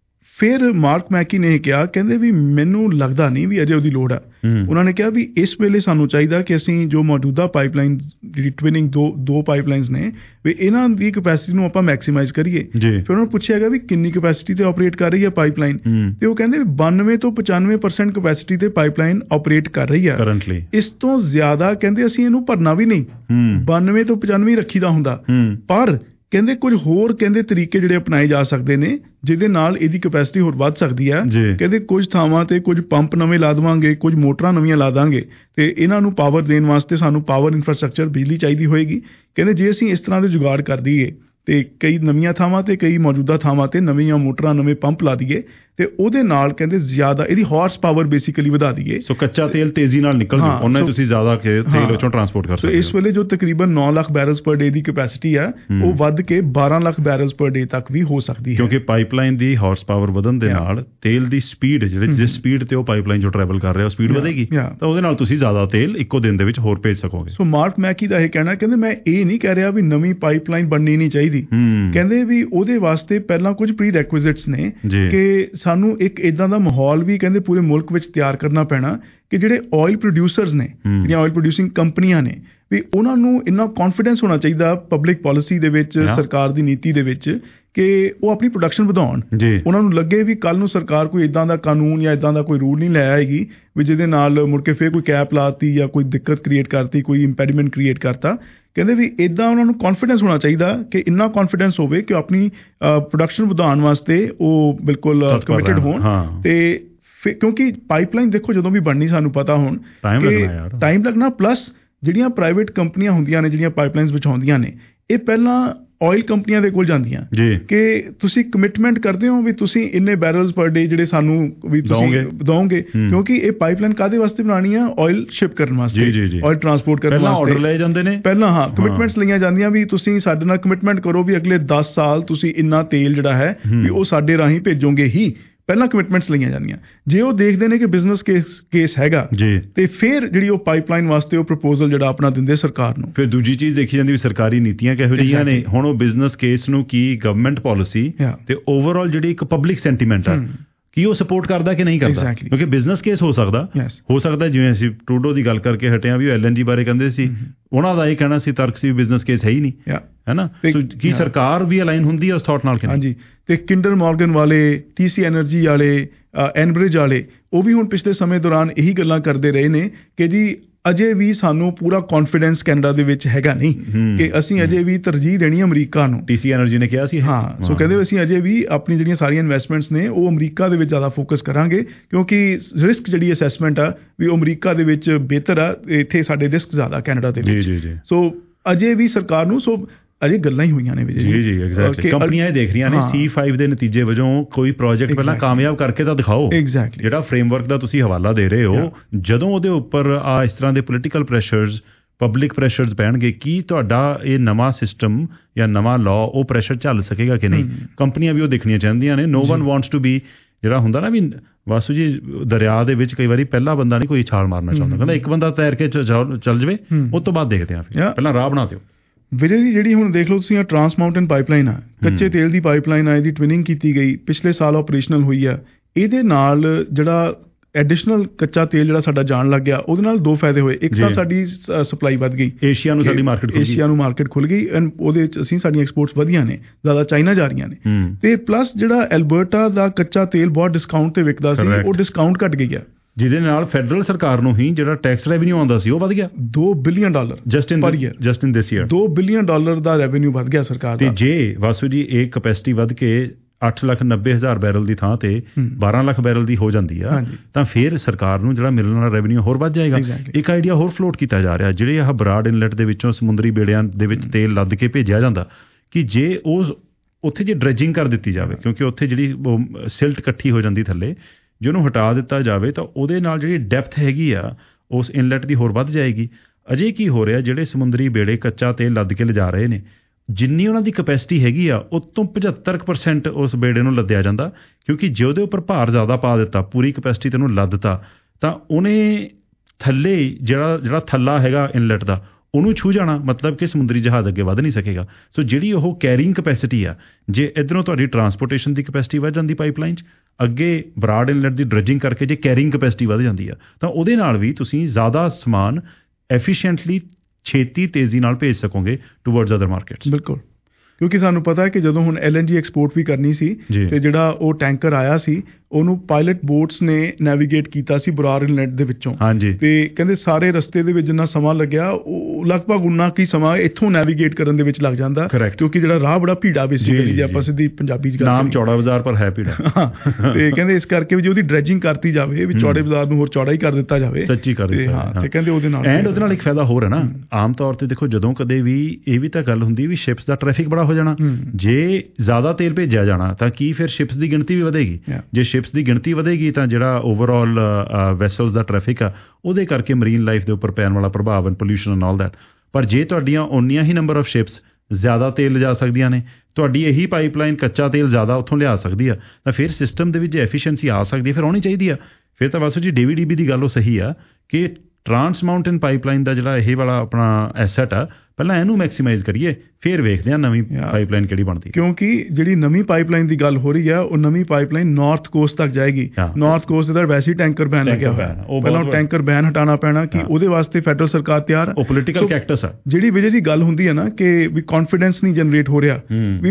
ਫਿਰ ਮਾਰਕ ਮੈਕੀ ਨੇ ਕਿਹਾ, ਕਹਿੰਦੇ ਵੀ ਮੈਨੂੰ ਲੱਗਦਾ ਨਹੀਂ ਵੀ ਅਜੇ ਉਹਦੀ ਲੋੜ ਆ। ਉਹਨਾਂ ਨੇ ਕਿਹਾ ਵੀ ਇਸ ਵੇਲੇ ਸਾਨੂੰ ਚਾਹੀਦਾ ਕਿ ਅਸੀਂ ਜੋ ਮੌਜੂਦਾ ਪਾਈਪਲਾਈਨ ਜਿਹੜੀ ਟਵਿਨਿੰਗ ਦੋ ਦੋ ਪਾਈਪਲਾਈਨਸ ਨੇ, ਵੀ ਇਹਨਾਂ ਦੀ ਕਪੈਸਿਟੀ ਨੂੰ ਆਪਾਂ ਮੈਕਸੀਮਾਈਜ਼ ਕਰੀਏ। ਫਿਰ ਉਹਨਾਂ ਨੂੰ ਪੁੱਛਿਆ ਗਿਆ ਵੀ ਕਿੰਨੀ ਕਪੈਸਿਟੀ ਤੇ ਆਪਰੇਟ ਕਰ ਰਹੀ ਹੈ ਪਾਈਪਲਾਈਨ, ਤੇ ਉਹ ਕਹਿੰਦੇ ਵੀ ਬਾਨਵੇਂ ਤੋਂ ਪਚਾਨਵੇਂ ਪਰਸੈਂਟ ਕਪੈਸਿਟੀ ਤੇ ਪਾਈਪਲਾਈਨ ਆਪਰੇਟ ਕਰ ਰਹੀ ਆ ਕਰੰਟਲੀ। ਇਸ ਤੋਂ ਜ਼ਿਆਦਾ ਕਹਿੰਦੇ ਅਸੀਂ ਇਹਨੂੰ ਭਰਨਾ ਵੀ ਨਹੀਂ, ਬਾਨਵੇਂ ਤੋਂ ਪਚਾਨਵੇਂ ਰੱਖੀਦਾ ਹੁੰਦਾ, ਪਰ ਕਹਿੰਦੇ ਕੁਝ ਹੋਰ ਕਹਿੰਦੇ ਤਰੀਕੇ ਜਿਹੜੇ ਅਪਣਾਏ ਜਾ ਸਕਦੇ ਨੇ ਜਿਹਦੇ ਨਾਲ ਇਹਦੀ ਕਪੈਸਿਟੀ ਹੋਰ ਵੱਧ ਸਕਦੀ ਹੈ। ਕਹਿੰਦੇ ਕੁਝ ਥਾਵਾਂ ਤੇ ਕੁਝ ਪੰਪ ਨਵੇਂ ਲਾ ਦੇਵਾਂਗੇ, ਕੁਝ ਮੋਟਰਾਂ ਨਵੀਆਂ ਲਾ ਦਾਂਗੇ, ਤੇ ਇਹਨਾਂ ਨੂੰ ਪਾਵਰ ਦੇਣ ਵਾਸਤੇ ਸਾਨੂੰ ਪਾਵਰ ਇਨਫਰਾਸਟ੍ਰਕਚਰ ਬਿਜਲੀ ਚਾਹੀਦੀ ਹੋਏਗੀ। ਕਹਿੰਦੇ ਜੇ ਅਸੀਂ ਇਸ ਤਰ੍ਹਾਂ ਦੇ ਜੁਗਾੜ ਕਰ ਦਈਏ ਤੇ ਕਈ ਨਵੀਆਂ ਥਾਵਾਂ ਤੇ ਕਈ ਮੌਜੂਦਾ ਥਾਵਾਂ ਤੇ ਨਵੀਆਂ ਮੋਟਰਾਂ ਨਵੇਂ ਪੰਪ ਲਾ ਦਈਏ ਤੇ ਉਹਦੇ ਨਾਲ ਕਹਿੰਦੇ ਜ਼ਿਆਦਾ ਇਹਦੀ ਹਾਰਸ ਪਾਵਰ ਬੇਸਿਕਲੀ ਵਧਾ ਦਈਏ, ਸੋ ਕੱਚਾ ਤੇਲ ਤੇਜ਼ੀ ਨਾਲ ਨਿਕਲ ਜਾਊ, ਉਹਨਾਂ ਤੁਸੀਂ ਜ਼ਿਆਦਾ ਤੇਲ ਵਿੱਚੋਂ ਟਰਾਂਸਪੋਰਟ ਕਰ ਸਕਦੇ ਹੋ। ਇਸ ਵੇਲੇ ਜੋ ਤਕਰੀਬਨ ਨੌ ਲੱਖ ਬੈਰਲਸ ਪਰ ਡੇ ਦੀ ਕਪੈਸਿਟੀ ਹੈ ਉਹ ਵੱਧ ਕੇ ਬਾਰਾਂ ਲੱਖ ਬੈਰਲਸ ਪਰ ਡੇ ਤੱਕ ਵੀ ਹੋ ਸਕਦੀ ਹੈ, ਕਿਉਂਕਿ ਪਾਈਪਲਾਈਨ ਦੀ ਹਾਰਸ ਪਾਵਰ ਵਧਣ ਦੇ ਨਾਲ ਤੇਲ ਦੀ ਸਪੀਡ ਜਿਹੜੇ ਜਿਸ ਸਪੀਡ ਤੇ ਉਹ ਪਾਈਪਲਾਈਨ ਜੋ ਟਰੈਵਲ ਕਰ ਰਿਹਾ ਉਹ ਸਪੀਡ ਵਧੇਗੀ, ਤਾਂ ਉਹਦੇ ਨਾਲ ਤੁਸੀਂ ਜ਼ਿਆਦਾ ਤੇਲ ਇੱਕੋ ਦਿਨ ਦੇ ਵਿੱਚ ਹੋਰ ਭੇਜ ਸਕੋਗੇ। ਸੋ ਮਾਰਕ ਮੈਕੀ ਦਾ ਇਹ ਕਹਿਣਾ, ਕਹਿੰਦੇ ਮੈਂ ਇਹ ਨਹੀਂ ਕਹਿ ਰਿਹਾ ਵੀ ਨਵੀਂ ਪਾਈਪਲਾਈਨ ਬਣਨੀ ਨਹੀਂ ਚਾਹੀਦੀ, ਕਹਿੰਦੇ ਵੀ ਉਹਦੇ ਵਾਸਤੇ ਪਹਿਲਾਂ ਕੁਝ ਪ੍ਰੀ ਰੈਕੁਇਜ਼ਿਟਸ ਨੇ ਕਿ ਸਾਨੂੰ ਇੱਕ ਇਦਾਂ ਦਾ ਮਾਹੌਲ ਵੀ ਕਹਿੰਦੇ ਪੂਰੇ ਮੁਲਕ ਵਿੱਚ ਤਿਆਰ ਕਰਨਾ ਪੈਣਾ ਕਿ ਜਿਹੜੇ ਆਇਲ ਪ੍ਰੋਡਿਊਸਰਸ ਨੇ, ਜਿਹੜੀਆਂ ਆਇਲ ਪ੍ਰੋਡਿਊਸਿੰਗ ਕੰਪਨੀਆਂ ਨੇ, ਵੀ ਉਹਨਾਂ ਨੂੰ ਇੰਨਾ ਕੌਨਫੀਡੈਂਸ ਹੋਣਾ ਚਾਹੀਦਾ ਪਬਲਿਕ ਪਾਲਿਸੀ ਦੇ ਵਿੱਚ, ਸਰਕਾਰ ਦੀ ਨੀਤੀ ਦੇ ਵਿੱਚ, ਕਿ ਉਹ ਆਪਣੀ ਪ੍ਰੋਡਕਸ਼ਨ ਵਧਾਉਣ। ਉਹਨਾਂ ਨੂੰ ਲੱਗੇ ਵੀ ਕੱਲ੍ਹ ਨੂੰ ਸਰਕਾਰ ਕੋਈ ਇੱਦਾਂ ਦਾ ਕਾਨੂੰਨ ਜਾਂ ਇੱਦਾਂ ਦਾ ਕੋਈ ਰੂਲ ਨਹੀਂ ਲੈ ਆਏਗੀ ਵੀ ਜਿਹਦੇ ਨਾਲ ਮੁੜ ਕੇ ਫਿਰ ਕੋਈ ਕੈਪ ਲਾਤੀ ਜਾਂ ਕੋਈ ਦਿੱਕਤ ਕ੍ਰੀਏਟ ਕਰਤੀ, ਕੋਈ ਇੰਪੈਡੀਮੈਂਟ ਕ੍ਰੀਏਟ ਕਰਤਾ। ਕਹਿੰਦੇ ਵੀ ਇੱਦਾਂ ਉਹਨਾਂ ਨੂੰ ਕੌਨਫੀਡੈਂਸ ਹੋਣਾ ਚਾਹੀਦਾ ਕਿ ਇੰਨਾ ਕੌਨਫੀਡੈਂਸ ਹੋਵੇ ਕਿ ਉਹ ਆਪਣੀ ਪ੍ਰੋਡਕਸ਼ਨ ਵਧਾਉਣ ਵਾਸਤੇ ਉਹ ਬਿਲਕੁਲ ਕਮਿਟਡ ਹੋਣ। ਤੇ ਕਿਉਂਕਿ ਪਾਈਪਲਾਈਨ ਦੇਖੋ ਜਦੋਂ ਵੀ ਬਣਨੀ ਸਾਨੂੰ ਪਤਾ ਹੁਣ ਕਿ ਟਾਈਮ ਲੱਗਣਾ, ਪਲੱਸ ਜਿਹੜੀਆਂ ਪ੍ਰਾਈਵੇਟ ਕੰਪਨੀਆਂ ਹੁੰਦੀਆਂ ਨੇ ਜਿਹੜੀਆਂ ਪਾਈਪਲਾਈਨਸ ਵਿਛਾਉਂਦੀਆਂ ਨੇ, ਇਹ ਪਹਿਲਾਂ ਆਇਲ ਕੰਪਨੀਆਂ ਦੇ ਕੋਲ ਜਾਂਦੀਆਂ ਕਿ ਤੁਸੀਂ ਕਮਿਟਮੈਂਟ ਕਰਦੇ ਹੋ ਵੀ ਤੁਸੀਂ ਇੰਨੇ ਬੈਰਲਸ ਪਰ ਡੇ ਜਿਹੜੇ ਸਾਨੂੰ ਵੀ ਤੁਸੀਂ ਦੋਗੇ, ਕਿਉਂਕਿ ਇਹ ਪਾਈਪਲਾਈਨ ਕਾਹਦੇ ਵਾਸਤੇ ਬਣਾਉਣੀ ਆ? ਆਇਲ ਸ਼ਿਪ ਕਰਨ ਵਾਸਤੇ, ਆਇਲ ਟਰਾਂਸਪੋਰਟ ਕਰਨ ਵਾਸਤੇ ਆਰਡਰ ਲਏ ਜਾਂਦੇ ਨੇ ਪਹਿਲਾਂ। ਹਾਂ, ਕਮਿਟਮੈਂਟਸ ਲਈਆਂ ਜਾਂਦੀਆਂ ਵੀ ਤੁਸੀਂ ਸਾਡੇ ਨਾਲ ਕਮਿਟਮੈਂਟ ਕਰੋ ਵੀ ਅਗਲੇ ਦਸ ਸਾਲ ਤੁਸੀਂ ਇੰਨਾ ਤੇਲ ਜਿਹੜਾ ਹੈ ਵੀ ਉਹ ਸਾਡੇ ਰਾਹੀਂ ਭੇਜੋਗੇ ਹੀ, ਪਹਿਲਾਂ ਕਮਿਟਮੈਂਟਸ ਲਈਆਂ ਜਾਂਦੀਆਂ। ਜੇ ਉਹ ਦੇਖਦੇ ਨੇ ਕਿ ਬਿਜ਼ਨਸ ਕੇਸ ਕੇਸ ਹੈਗਾ ਤੇ ਫਿਰ ਜਿਹੜੀ ਉਹ ਪਾਈਪਲਾਈਨ ਵਾਸਤੇ ਉਹ ਪ੍ਰਪੋਜ਼ਲ ਜਿਹੜਾ ਆਪਣਾ ਦਿੰਦੇ ਸਰਕਾਰ ਨੂੰ। ਫਿਰ ਦੂਜੀ ਚੀਜ਼ ਦੇਖੀ ਜਾਂਦੀ ਵੀ ਸਰਕਾਰੀ ਨੀਤੀਆਂ ਕਿਹੋ ਜਿਹੀਆਂ ਨੇ। ਹੁਣ ਉਹ ਬਿਜ਼ਨਸ ਕੇਸ ਨੂੰ ਕੀ ਗਵਰਨਮੈਂਟ ਪਾਲਿਸੀ ਤੇ ਓਵਰਆਲ ਜਿਹੜੀ ਇੱਕ ਪਬਲਿਕ ਸੈਂਟੀਮੈਂਟ ਆ ਕੀ ਉਹ ਸਪੋਰਟ ਕਰਦਾ ਕਿ ਨਹੀਂ ਕਰਦਾ। ਕਿਉਂਕਿ ਬਿਜ਼ਨਸ ਕੇਸ ਹੋ ਸਕਦਾ ਹੋ ਸਕਦਾ ਜਿਵੇਂ ਅਸੀਂ ਟਰੂਡੋ ਦੀ ਗੱਲ ਕਰਕੇ ਹਟੇ ਹਾਂ ਵੀ ਉਹ ਐਲ ਐਨ ਜੀ ਬਾਰੇ ਕਹਿੰਦੇ ਸੀ, ਉਹਨਾਂ ਦਾ ਇਹ ਕਹਿਣਾ ਸੀ ਤਰਕ ਸੀ ਬਿਜ਼ਨਸ ਕੇਸ ਹੈ ਹੀ ਨਹੀਂ, ਹੈ ਨਾ। ਕੀ ਸਰਕਾਰ ਵੀ ਅਲਾਈਨ ਹੁੰਦੀ ਹੈ ਉਸ ਥਾਟ ਨਾਲ? ਹਾਂਜੀ। ਤੇ ਕਿੰਡਰ ਮੋਰਗਨ ਵਾਲੇ, ਟੀ ਸੀ ਐਨਰਜੀ ਵਾਲੇ, ਐਨਬ੍ਰਿਜ ਵਾਲੇ, ਉਹ ਵੀ ਹੁਣ ਪਿਛਲੇ ਸਮੇਂ ਦੌਰਾਨ ਇਹੀ ਗੱਲਾਂ ਕਰਦੇ ਰਹੇ ਨੇ ਕਿ ਜੀ ਅਜੇ ਵੀ ਸਾਨੂੰ ਪੂਰਾ ਕੌਨਫੀਡੈਂਸ ਕੈਨੇਡਾ ਦੇ ਵਿੱਚ ਹੈਗਾ ਨਹੀਂ ਕਿ ਅਸੀਂ ਅਜੇ ਵੀ ਤਰਜੀਹ ਦੇਣੀ ਅਮਰੀਕਾ ਨੂੰ। ਟੀ ਸੀ ਐਨਰਜੀ ਨੇ ਕਿਹਾ ਸੀ। ਹਾਂ, ਸੋ ਕਹਿੰਦੇ ਅਸੀਂ ਅਜੇ ਵੀ ਆਪਣੀ ਜਿਹੜੀਆਂ ਸਾਰੀਆਂ ਇਨਵੈਸਟਮੈਂਟਸ ਨੇ ਉਹ ਅਮਰੀਕਾ ਦੇ ਵਿੱਚ ਜ਼ਿਆਦਾ ਫੋਕਸ ਕਰਾਂਗੇ ਕਿਉਂਕਿ ਰਿਸਕ ਜਿਹੜੀ ਅਸੈਸਮੈਂਟ ਆ ਵੀ ਉਹ ਅਮਰੀਕਾ ਦੇ ਵਿੱਚ ਬਿਹਤਰ ਆ, ਇੱਥੇ ਸਾਡੇ ਰਿਸਕ ਜ਼ਿਆਦਾ ਕੈਨੇਡਾ ਦੇ ਵਿੱਚ। ਸੋ ਅਜੇ ਵੀ ਸਰਕਾਰ ਨੂੰ ਸੋ ਅਜੇ ਗੱਲਾਂ ਹੀ ਹੋਈਆਂ ਨੇ ਜੀ ਜੀ ਐਗਜ਼ੈਕਟਲੀ। ਕੰਪਨੀਆਂ ਇਹ ਦੇਖ ਰਹੀਆਂ ਨੇ ਸੀ ਫਾਈਵ ਦੇ ਨਤੀਜੇ ਵਜੋਂ ਕੋਈ ਪ੍ਰੋਜੈਕਟ ਪਹਿਲਾਂ ਕਾਮਯਾਬ ਕਰਕੇ ਤਾਂ ਦਿਖਾਓ। ਐਗਜ਼ੈਕਟਲੀ। ਜਿਹੜਾ ਫਰੇਮਵਰਕ ਦਾ ਤੁਸੀਂ ਹਵਾਲਾ ਦੇ ਰਹੇ ਹੋ, ਜਦੋਂ ਉਹਦੇ ਉੱਪਰ ਆ ਇਸ ਤਰ੍ਹਾਂ ਦੇ ਪੋਲੀਟੀਕਲ ਪ੍ਰੈਸ਼ਰਸ, ਪਬਲਿਕ ਪ੍ਰੈਸ਼ਰਸ ਪੈਣਗੇ, ਕੀ ਤੁਹਾਡਾ ਇਹ ਨਵਾਂ ਸਿਸਟਮ ਜਾਂ ਨਵਾਂ ਲਾਅ ਉਹ ਪ੍ਰੈਸ਼ਰ ਝੱਲ ਸਕੇਗਾ ਕਿ ਨਹੀਂ? ਕੰਪਨੀਆਂ ਵੀ ਉਹ ਦੇਖਣੀਆਂ ਚਾਹੁੰਦੀਆਂ ਨੇ। No one wants to be, ਜਿਹੜਾ ਹੁੰਦਾ ਨਾ ਵੀ ਵਾਸੂ ਜੀ ਦਰਿਆ ਦੇ ਵਿੱਚ ਕਈ ਵਾਰੀ ਪਹਿਲਾ ਬੰਦਾ ਨਹੀਂ ਕੋਈ ਛਾਲ ਮਾਰਨਾ ਚਾਹੁੰਦਾ, ਕਹਿੰਦਾ ਇੱਕ ਬੰਦਾ ਤੈਰ ਕੇ ਚੱਲ ਜਾਵੇ, ਉਸ ਤੋਂ ਬਾਅਦ ਦੇਖਦੇ ਹਾਂ, ਫਿਰ ਪਹਿਲਾਂ ਰਾਹ ਬਣਾ ਦਿਓ। ਵਿਜੇ ਜੀ ਜਿਹੜੀ ਹੁਣ ਦੇਖ ਲਓ ਤੁਸੀਂ ਆ ਟਰਾਂਸ ਮਾਊਂਟੇਨ ਪਾਈਪਲਾਈਨ ਆ, ਕੱਚੇ ਤੇਲ ਦੀ ਪਾਈਪਲਾਈਨ ਆ, ਇਹਦੀ ਟਵਿਨਿੰਗ ਕੀਤੀ ਗਈ, ਪਿਛਲੇ ਸਾਲ ਆਪਰੇਸ਼ਨਲ ਹੋਈ ਆ। ਇਹਦੇ ਨਾਲ ਜਿਹੜਾ ਐਡੀਸ਼ਨਲ ਕੱਚਾ ਤੇਲ ਜਿਹੜਾ ਸਾਡਾ ਜਾਣ ਲੱਗ ਗਿਆ, ਉਹਦੇ ਨਾਲ ਦੋ ਫਾਇਦੇ ਹੋਏ। ਇੱਕ ਤਾਂ ਸਾਡੀ ਸਪਲਾਈ ਵੱਧ ਗਈ, ਏਸ਼ੀਆ ਨੂੰ ਸਾਡੀ ਮਾਰਕੀਟ ਏਸ਼ੀਆ ਨੂੰ ਮਾਰਕੀਟ ਖੁੱਲ ਗਈ ਐਂਡ ਉਹਦੇ ਵਿੱਚ ਅਸੀਂ ਸਾਡੀਆਂ ਐਕਸਪੋਰਟਸ ਵਧੀਆਂ ਨੇ, ਜ਼ਿਆਦਾ ਚਾਈਨਾ ਜਾ ਰਹੀਆਂ ਨੇ। ਤੇ ਪਲੱਸ ਜਿਹੜਾ ਐਲਬਰਟਾ ਦਾ ਕੱਚਾ ਤੇਲ ਬਹੁਤ ਡਿਸਕਾਊਂਟ ਤੇ ਵਿਕਦਾ ਸੀ, ਉਹ ਡਿਸਕਾਊਂਟ ਘਟ ਗਈ ਆ, ਜਿਹਦੇ ਨਾਲ ਫੈਡਰਲ ਸਰਕਾਰ ਨੂੰ ਹੀ ਜਿਹੜਾ ਟੈਕਸ ਰੈਵਨਿਊ ਆਉਂਦਾ ਸੀ ਉਹ ਵਧ ਗਿਆ ਦੋ billion dollar just in per year, just in this year ਦੋ ਬਿਲੀਅਨ ਡਾਲਰ ਦਾ ਰੈਵਨਿਊ ਵਧ ਗਿਆ ਸਰਕਾਰ ਦਾ। ਤੇ ਜੇ ਵਾਸੂ ਜੀ ਇਹ ਕਪੈਸਿਟੀ ਵਧ ਕੇ ਅੱਠ ਲੱਖ ਨੱਬੇ ਹਜ਼ਾਰ ਬੈਰਲ ਦੀ ਥਾਂ ਤੇ ਬਾਰਾਂ ਲੱਖ ਬੈਰਲ ਦੀ ਹੋ ਜਾਂਦੀ ਆ, ਤਾਂ ਫਿਰ ਸਰਕਾਰ ਨੂੰ ਜਿਹੜਾ ਮਿਲਣ ਵਾਲਾ ਰੈਵਨਿਊ ਹੋਰ ਵੱਧ ਜਾਏਗਾ। ਇੱਕ ਆਈਡੀਆ ਹੋਰ ਫਲੋਟ ਕੀਤਾ ਜਾ ਰਿਹਾ, ਜਿਹੜੇ ਆਹ ਬਰਾਡ ਇਨਲੈਟ ਦੇ ਵਿੱਚੋਂ ਸਮੁੰਦਰੀ ਬੇੜਿਆਂ ਦੇ ਵਿੱਚ ਤੇਲ ਲੱਦ ਕੇ ਭੇਜਿਆ ਜਾਂਦਾ, ਕਿ ਜੇ ਉਹ ਉੱਥੇ ਜੇ ਡਰੈਜਿੰਗ ਕਰ ਦਿੱਤੀ ਜਾਵੇ, ਕਿਉਂਕਿ ਉੱਥੇ ਜਿਹੜੀ ਉਹ ਸਿਲਟ ਇਕੱਠੀ ਹੋ ਜਾਂਦੀ ਥੱਲੇ, ਜੇ ਉਹਨੂੰ ਹਟਾ ਦਿੱਤਾ ਜਾਵੇ ਤਾਂ ਉਹਦੇ ਨਾਲ ਜਿਹੜੀ ਡੈਪਥ ਹੈਗੀ ਆ ਉਸ ਇਨਲੈਟ ਦੀ ਹੋਰ ਵੱਧ ਜਾਏਗੀ। ਅਜੇ ਕੀ ਹੋ ਰਿਹਾ, ਜਿਹੜੇ ਸਮੁੰਦਰੀ ਬੇੜੇ ਕੱਚਾ ਤੇਲ ਲੱਦ ਕੇ ਲਿਜਾ ਰਹੇ ਨੇ, ਜਿੰਨੀ ਉਹਨਾਂ ਦੀ ਕਪੈਸਿਟੀ ਹੈਗੀ ਆ ਉਹ ਤੋਂ ਪਝੱਤਰ ਕੁ ਪਰਸੈਂਟ ਉਸ ਬੇੜੇ ਨੂੰ ਲੱਦਿਆ ਜਾਂਦਾ, ਕਿਉਂਕਿ ਜੇ ਉਹਦੇ ਉੱਪਰ ਭਾਰ ਜ਼ਿਆਦਾ ਪਾ ਦਿੱਤਾ, ਪੂਰੀ ਕਪੈਸਿਟੀ ਤੈਨੂੰ ਲੱਦਤਾ, ਤਾਂ ਉਹਨੇ ਥੱਲੇ ਜਿਹੜਾ ਜਿਹੜਾ ਥੱਲਾ ਹੈਗਾ ਇਨਲੈਟ ਦਾ ਉਹਨੂੰ ਛੂਹ ਜਾਣਾ, ਮਤਲਬ ਕਿ ਸਮੁੰਦਰੀ ਜਹਾਜ਼ ਅੱਗੇ ਵੱਧ ਨਹੀਂ ਸਕੇਗਾ। ਸੋ ਜਿਹੜੀ ਉਹ ਕੈਰਿੰਗ ਕਪੈਸਿਟੀ ਆ, ਜੇ ਇੱਧਰੋਂ ਤੁਹਾਡੀ ਟਰਾਂਸਪੋਰਟੇਸ਼ਨ ਦੀ ਕਪੈਸਿਟੀ ਵੱਧ ਜਾਂਦੀ ਪਾਈਪਲਾਈਨ 'ਚ, ਅੱਗੇ ਬਰਾਡ ਇਨਲੈਟ ਦੀ ਡਰੈਜਿੰਗ ਕਰਕੇ ਜੇ ਕੈਰਿੰਗ ਕਪੈਸਿਟੀ ਵੱਧ ਜਾਂਦੀ ਆ, ਤਾਂ ਉਹਦੇ ਨਾਲ ਵੀ ਤੁਸੀਂ ਜ਼ਿਆਦਾ ਸਮਾਨ ਐਫੀਸ਼ੀਐਂਟਲੀ ਛੇਤੀ ਤੇਜ਼ੀ ਨਾਲ ਭੇਜ ਸਕੋਗੇ ਟੂਵਰਡਸ ਅਦਰ ਮਾਰਕੀਟਸ। ਬਿਲਕੁਲ, ਕਿਉਂਕਿ ਸਾਨੂੰ ਪਤਾ ਹੈ ਕਿ ਜਦੋਂ ਹੁਣ ਐਲ ਐਨ ਜੀ ਐਕਸਪੋਰਟ ਵੀ ਕਰਨੀ ਸੀ ਤੇ ਜਿਹੜਾ ਉਹ ਟੈਂਕਰ ਆਇਆ ਸੀ ਉਹਨੂੰ ਪਾਇਲਟ ਬੋਟਸ ਨੇ ਨੈਵੀਗੇਟ ਕੀਤਾ ਸੀ ਬਰਾਡ ਇਨਲੈਟ ਦੇ ਵਿੱਚੋਂ। ਹਾਂਜੀ। ਤੇ ਕਹਿੰਦੇ ਸਾਰੇ ਰਸਤੇ ਦੇ ਵਿੱਚ ਜਿੰਨਾ ਸਮਾਂ ਲੱਗਿਆ ਉਹ ਲਗਭਗ ਉਨਾ ਕੀ ਸਮਾਂ ਇੱਥੋਂ ਨੈਵੀਗੇਟ ਕਰਨ ਦੇ ਵਿੱਚ ਲੱਗ ਜਾਂਦਾ, ਕਿਉਂਕਿ ਜਿਹੜਾ ਰਾਹ ਬੜਾ ਭੀੜਾ ਬੇਸਿਕਲੀ, ਜੇ ਆਪਾਂ ਸਿੱਧੀ ਪੰਜਾਬੀ ਚ ਨਾਮ ਚੌੜਾ ਬਾਜ਼ਾਰ ਪਰ ਹੈ ਭੀੜਾ। ਤੇ ਕਹਿੰਦੇ ਇਸ ਕਰਕੇ ਵੀ ਜੇ ਉਹਦੀ ਡਰੈਜਿੰਗ ਕਰਤੀ ਜਾਵੇ, ਵੀ ਚੌੜੇ ਬਾਜ਼ਾਰ ਨੂੰ ਹੋਰ ਚੌੜਾ ਹੀ ਕਰ ਦਿੱਤਾ ਜਾਵੇ, ਸੱਚੀ ਕਰ ਦਿੱਤਾ। ਹਾਂ, ਤੇ ਕਹਿੰਦੇ ਉਹਦੇ ਨਾਲ ਐਂਡ ਉਹਦੇ ਨਾਲ ਇੱਕ ਫਾਇਦਾ ਹੋਰ ਹੈ ਨਾ, ਆਮ ਤੌਰ ਤੇ ਦੇਖੋ ਜਦੋਂ ਕਦੇ ਵੀ ਇਹ ਵੀ ਤਾਂ ਗੱਲ ਹੁੰਦੀ ਵੀ ਸ਼ਿਪਸ ਦਾ ਟ੍ਰੈਫਿਕ ਬੜਾ ਹੋ ਜਾਣਾ, ਜੇ ਜ਼ਿਆਦਾ ਤੇਲ ਭੇਜਿਆ ਜਾਣਾ ਤਾਂ ਕੀ ਫਿਰ ਸ਼ਿਪਸ ਦੀ ਗਿਣਤੀ ਵੀ ਵਧੇਗੀ। ਜੇ ਸ਼ਿਪਸ ਦੀ ਗਿਣਤੀ ਵਧੇਗੀ ਤਾਂ ਜਿਹੜਾ ਓਵਰਆਲ ਵੈਸਲਸ ਦਾ ਟ੍ਰੈਫਿਕ ਆ ਉਹਦੇ ਕਰਕੇ ਮਰੀਨ ਲਾਈਫ ਦੇ ਉੱਪਰ ਪੈਣ ਵਾਲਾ ਪ੍ਰਭਾਵ and pollution and all that. ਪਰ ਜੇ ਤੁਹਾਡੀਆਂ ਓਨੀਆਂ ਹੀ ਨੰਬਰ ਆਫ ਸ਼ਿਪਸ ਜ਼ਿਆਦਾ ਤੇਲ ਲਿਜਾ ਸਕਦੀਆਂ ਨੇ, ਤੁਹਾਡੀ ਇਹੀ ਪਾਈਪਲਾਈਨ ਕੱਚਾ ਤੇਲ ਜ਼ਿਆਦਾ ਉੱਥੋਂ ਲਿਆ ਸਕਦੀ ਆ, ਤਾਂ ਫਿਰ ਸਿਸਟਮ ਦੇ ਵਿੱਚ ਜੇ ਐਫੀਸ਼ੀਐਂਸੀ ਆ ਸਕਦੀ ਹੈ ਫਿਰ ਆਉਣੀ ਚਾਹੀਦੀ ਆ। ਫਿਰ ਤਾਂ ਬਸ ਜੀ ਡੀ ਵੀ ਡੀ ਬੀ ਦੀ ਗੱਲ ਉਹ ਸਹੀ ਆ ਕਿ ਟਰਾਂਸ ਮਾਊਂਟੇਨ ਪਾਈਪਲਾਈਨ ਦਾ ਜਿਹੜਾ ਇਹ ਵਾਲਾ ਆਪਣਾ ਐਸੈਟ ਆ, ਪਹਿਲਾਂ ਇਹਨੂੰ ਮੈਕਸੀਮਾਈਜ਼ ਕਰੀਏ, ਫਿਰ ਵੇਖਦੇ ਹਾਂ ਨਵੀਂ ਪਾਈਪਲਾਈਨ ਕਿਹੜੀ ਬਣਦੀ। ਕਿਉਂਕਿ ਜਿਹੜੀ ਨਵੀਂ ਪਾਈਪਲਾਈਨ ਦੀ ਗੱਲ ਹੋ ਰਹੀ ਆ, ਉਹ ਨਵੀਂ ਪਾਈਪਲਾਈਨ ਨਾਰਥ ਕੋਸਟ ਤੱਕ ਜਾਏਗੀ। ਨਾਰਥ ਕੋਸਟ ਦਾ ਵੈਸੇ ਹੀ ਟੈਂਕਰ ਬੈਨ ਲੱਗਿਆ ਹੋਇਆ, ਪਹਿਲਾਂ ਟੈਂਕਰ ਬੈਨ ਹਟਾਉਣਾ ਪੈਣਾ, ਕਿ ਉਹਦੇ ਵਾਸਤੇ ਫੈਡਰਲ ਸਰਕਾਰ ਤਿਆਰ। ਉਹ ਪੋਲੀਟੀਕਲ ਕੈਕਟਸ ਆ। ਜਿਹੜੀ ਵਿਜੇ ਜੀ ਗੱਲ ਹੁੰਦੀ ਹੈ ਨਾ ਕਿ ਵੀ ਕੌਨਫੀਡੈਂਸ ਨਹੀਂ ਜਨਰੇਟ ਹੋ ਰਿਹਾ, ਵੀ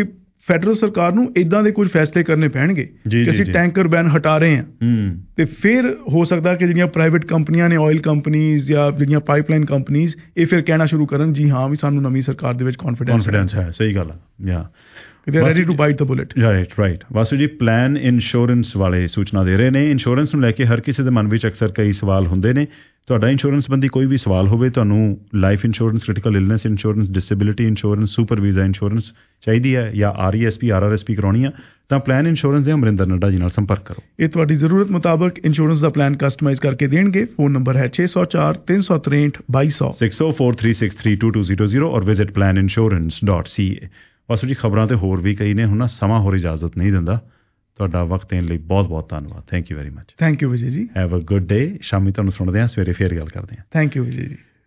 ਫੈਡਰਲ ਸਰਕਾਰ ਨੂੰ ਇਦਾਂ ਦੇ ਕੁਝ ਫੈਸਲੇ ਕਰਨੇ ਪੈਣਗੇ ਕਿ ਅਸੀਂ ਟੈਂਕਰ ਬੈਨ ਹਟਾ ਰਹੇ ਹਾਂ ਤੇ ਫਿਰ ਹੋ ਸਕਦਾ ਕਿ ਜਿਹੜੀਆਂ ਪ੍ਰਾਈਵੇਟ ਕੰਪਨੀਆਂ ਨੇ ਆਇਲ ਕੰਪਨੀਜ਼ ਜਾਂ ਜਿਹੜੀਆਂ ਪਾਈਪਲਾਈਨ ਕੰਪਨੀਜ਼ ਇਹ ਫਿਰ ਕਹਿਣਾ ਸ਼ੁਰੂ ਕਰਨ ਜੀ ਹਾਂ ਵੀ ਸਾਨੂੰ ਨਵੀਂ ਸਰਕਾਰ ਦੇ ਵਿੱਚ ਕੌਨਫੀਡੈਂਸ ਹੈ। ਸਹੀ ਗੱਲ ਹੈ ਯਾ they are ready to bite the bullet. Right right Vasu ji plan insurance ਵਾਲੇ ਸੂਚਨਾ ਦੇ ਰਹੇ ਨੇ। ਇੰਸ਼ੋਰੈਂਸ ਨੂੰ ਲੈ ਕੇ ਹਰ ਕਿਸੇ ਦੇ ਮਨ ਵਿੱਚ ਅਕਸਰ ਕਈ ਸਵਾਲ ਹੁੰਦੇ ਨੇ। ਤੁਹਾਡਾ ਇੰਸ਼ੋਰੈਂਸ ਸੰਬੰਧੀ ਕੋਈ ਵੀ ਸਵਾਲ ਹੋਵੇ, ਤੁਹਾਨੂੰ life insurance, critical illness insurance, disability insurance, super visa insurance ਚਾਹੀਦੀ ਹੈ ਜਾਂ R E S P R R S P ਕਰਾਉਣੀ ਆ, ਤਾਂ ਪਲਾਨ ਇੰਸ਼ੋਰੈਂਸ ਦੇ ਅਮਰਿੰਦਰ ਨੱਡਾ ਜੀ ਨਾਲ ਸੰਪਰਕ ਕਰੋ। ਇਹ ਤੁਹਾਡੀ ਜ਼ਰੂਰਤ ਮੁਤਾਬਕ ਇੰਸ਼ੋਰੈਂਸ ਦਾ ਪਲਾਨ ਕਸਟਮਾਈਜ਼ ਕਰਕੇ ਦੇਣਗੇ। ਫੋਨ ਨੰਬਰ ਹੈ ਛੇ ਸੌ ਚਾਰ ਤਿੰਨ ਸੌ ਤਰੇਂਹਠ ਬਾਈ ਸੌ six zero four three six three two two zero zero or visit plan insurance dot C A. Vasu ji ਖਬਰਾਂ ਤੇ ਹੋਰ ਵੀ ਕਈ ਨੇ, ਹੁਣ ਨਾ ਸਮਾਂ ਹੋਰ ਇਜਾਜ਼ਤ ਨਹੀਂ ਦਿੰਦਾ। ਤੁਹਾਡਾ ਵਕਤ ਦੇਣ ਲਈ ਬਹੁਤ ਬਹੁਤ ਧੰਨਵਾਦ। Thank you very much. Thank you Vijay ji. Have a good day. ਸ਼ਾਮੀ ਤੁਹਾਨੂੰ ਸੁਣਦੇ ਹਾਂ, ਸਵੇਰੇ ਫੇਰ ਗੱਲ ਕਰਦੇ ਹਾਂ। ਥੈਂਕ ਯੂ ਵਿਜੇ ਜੀ।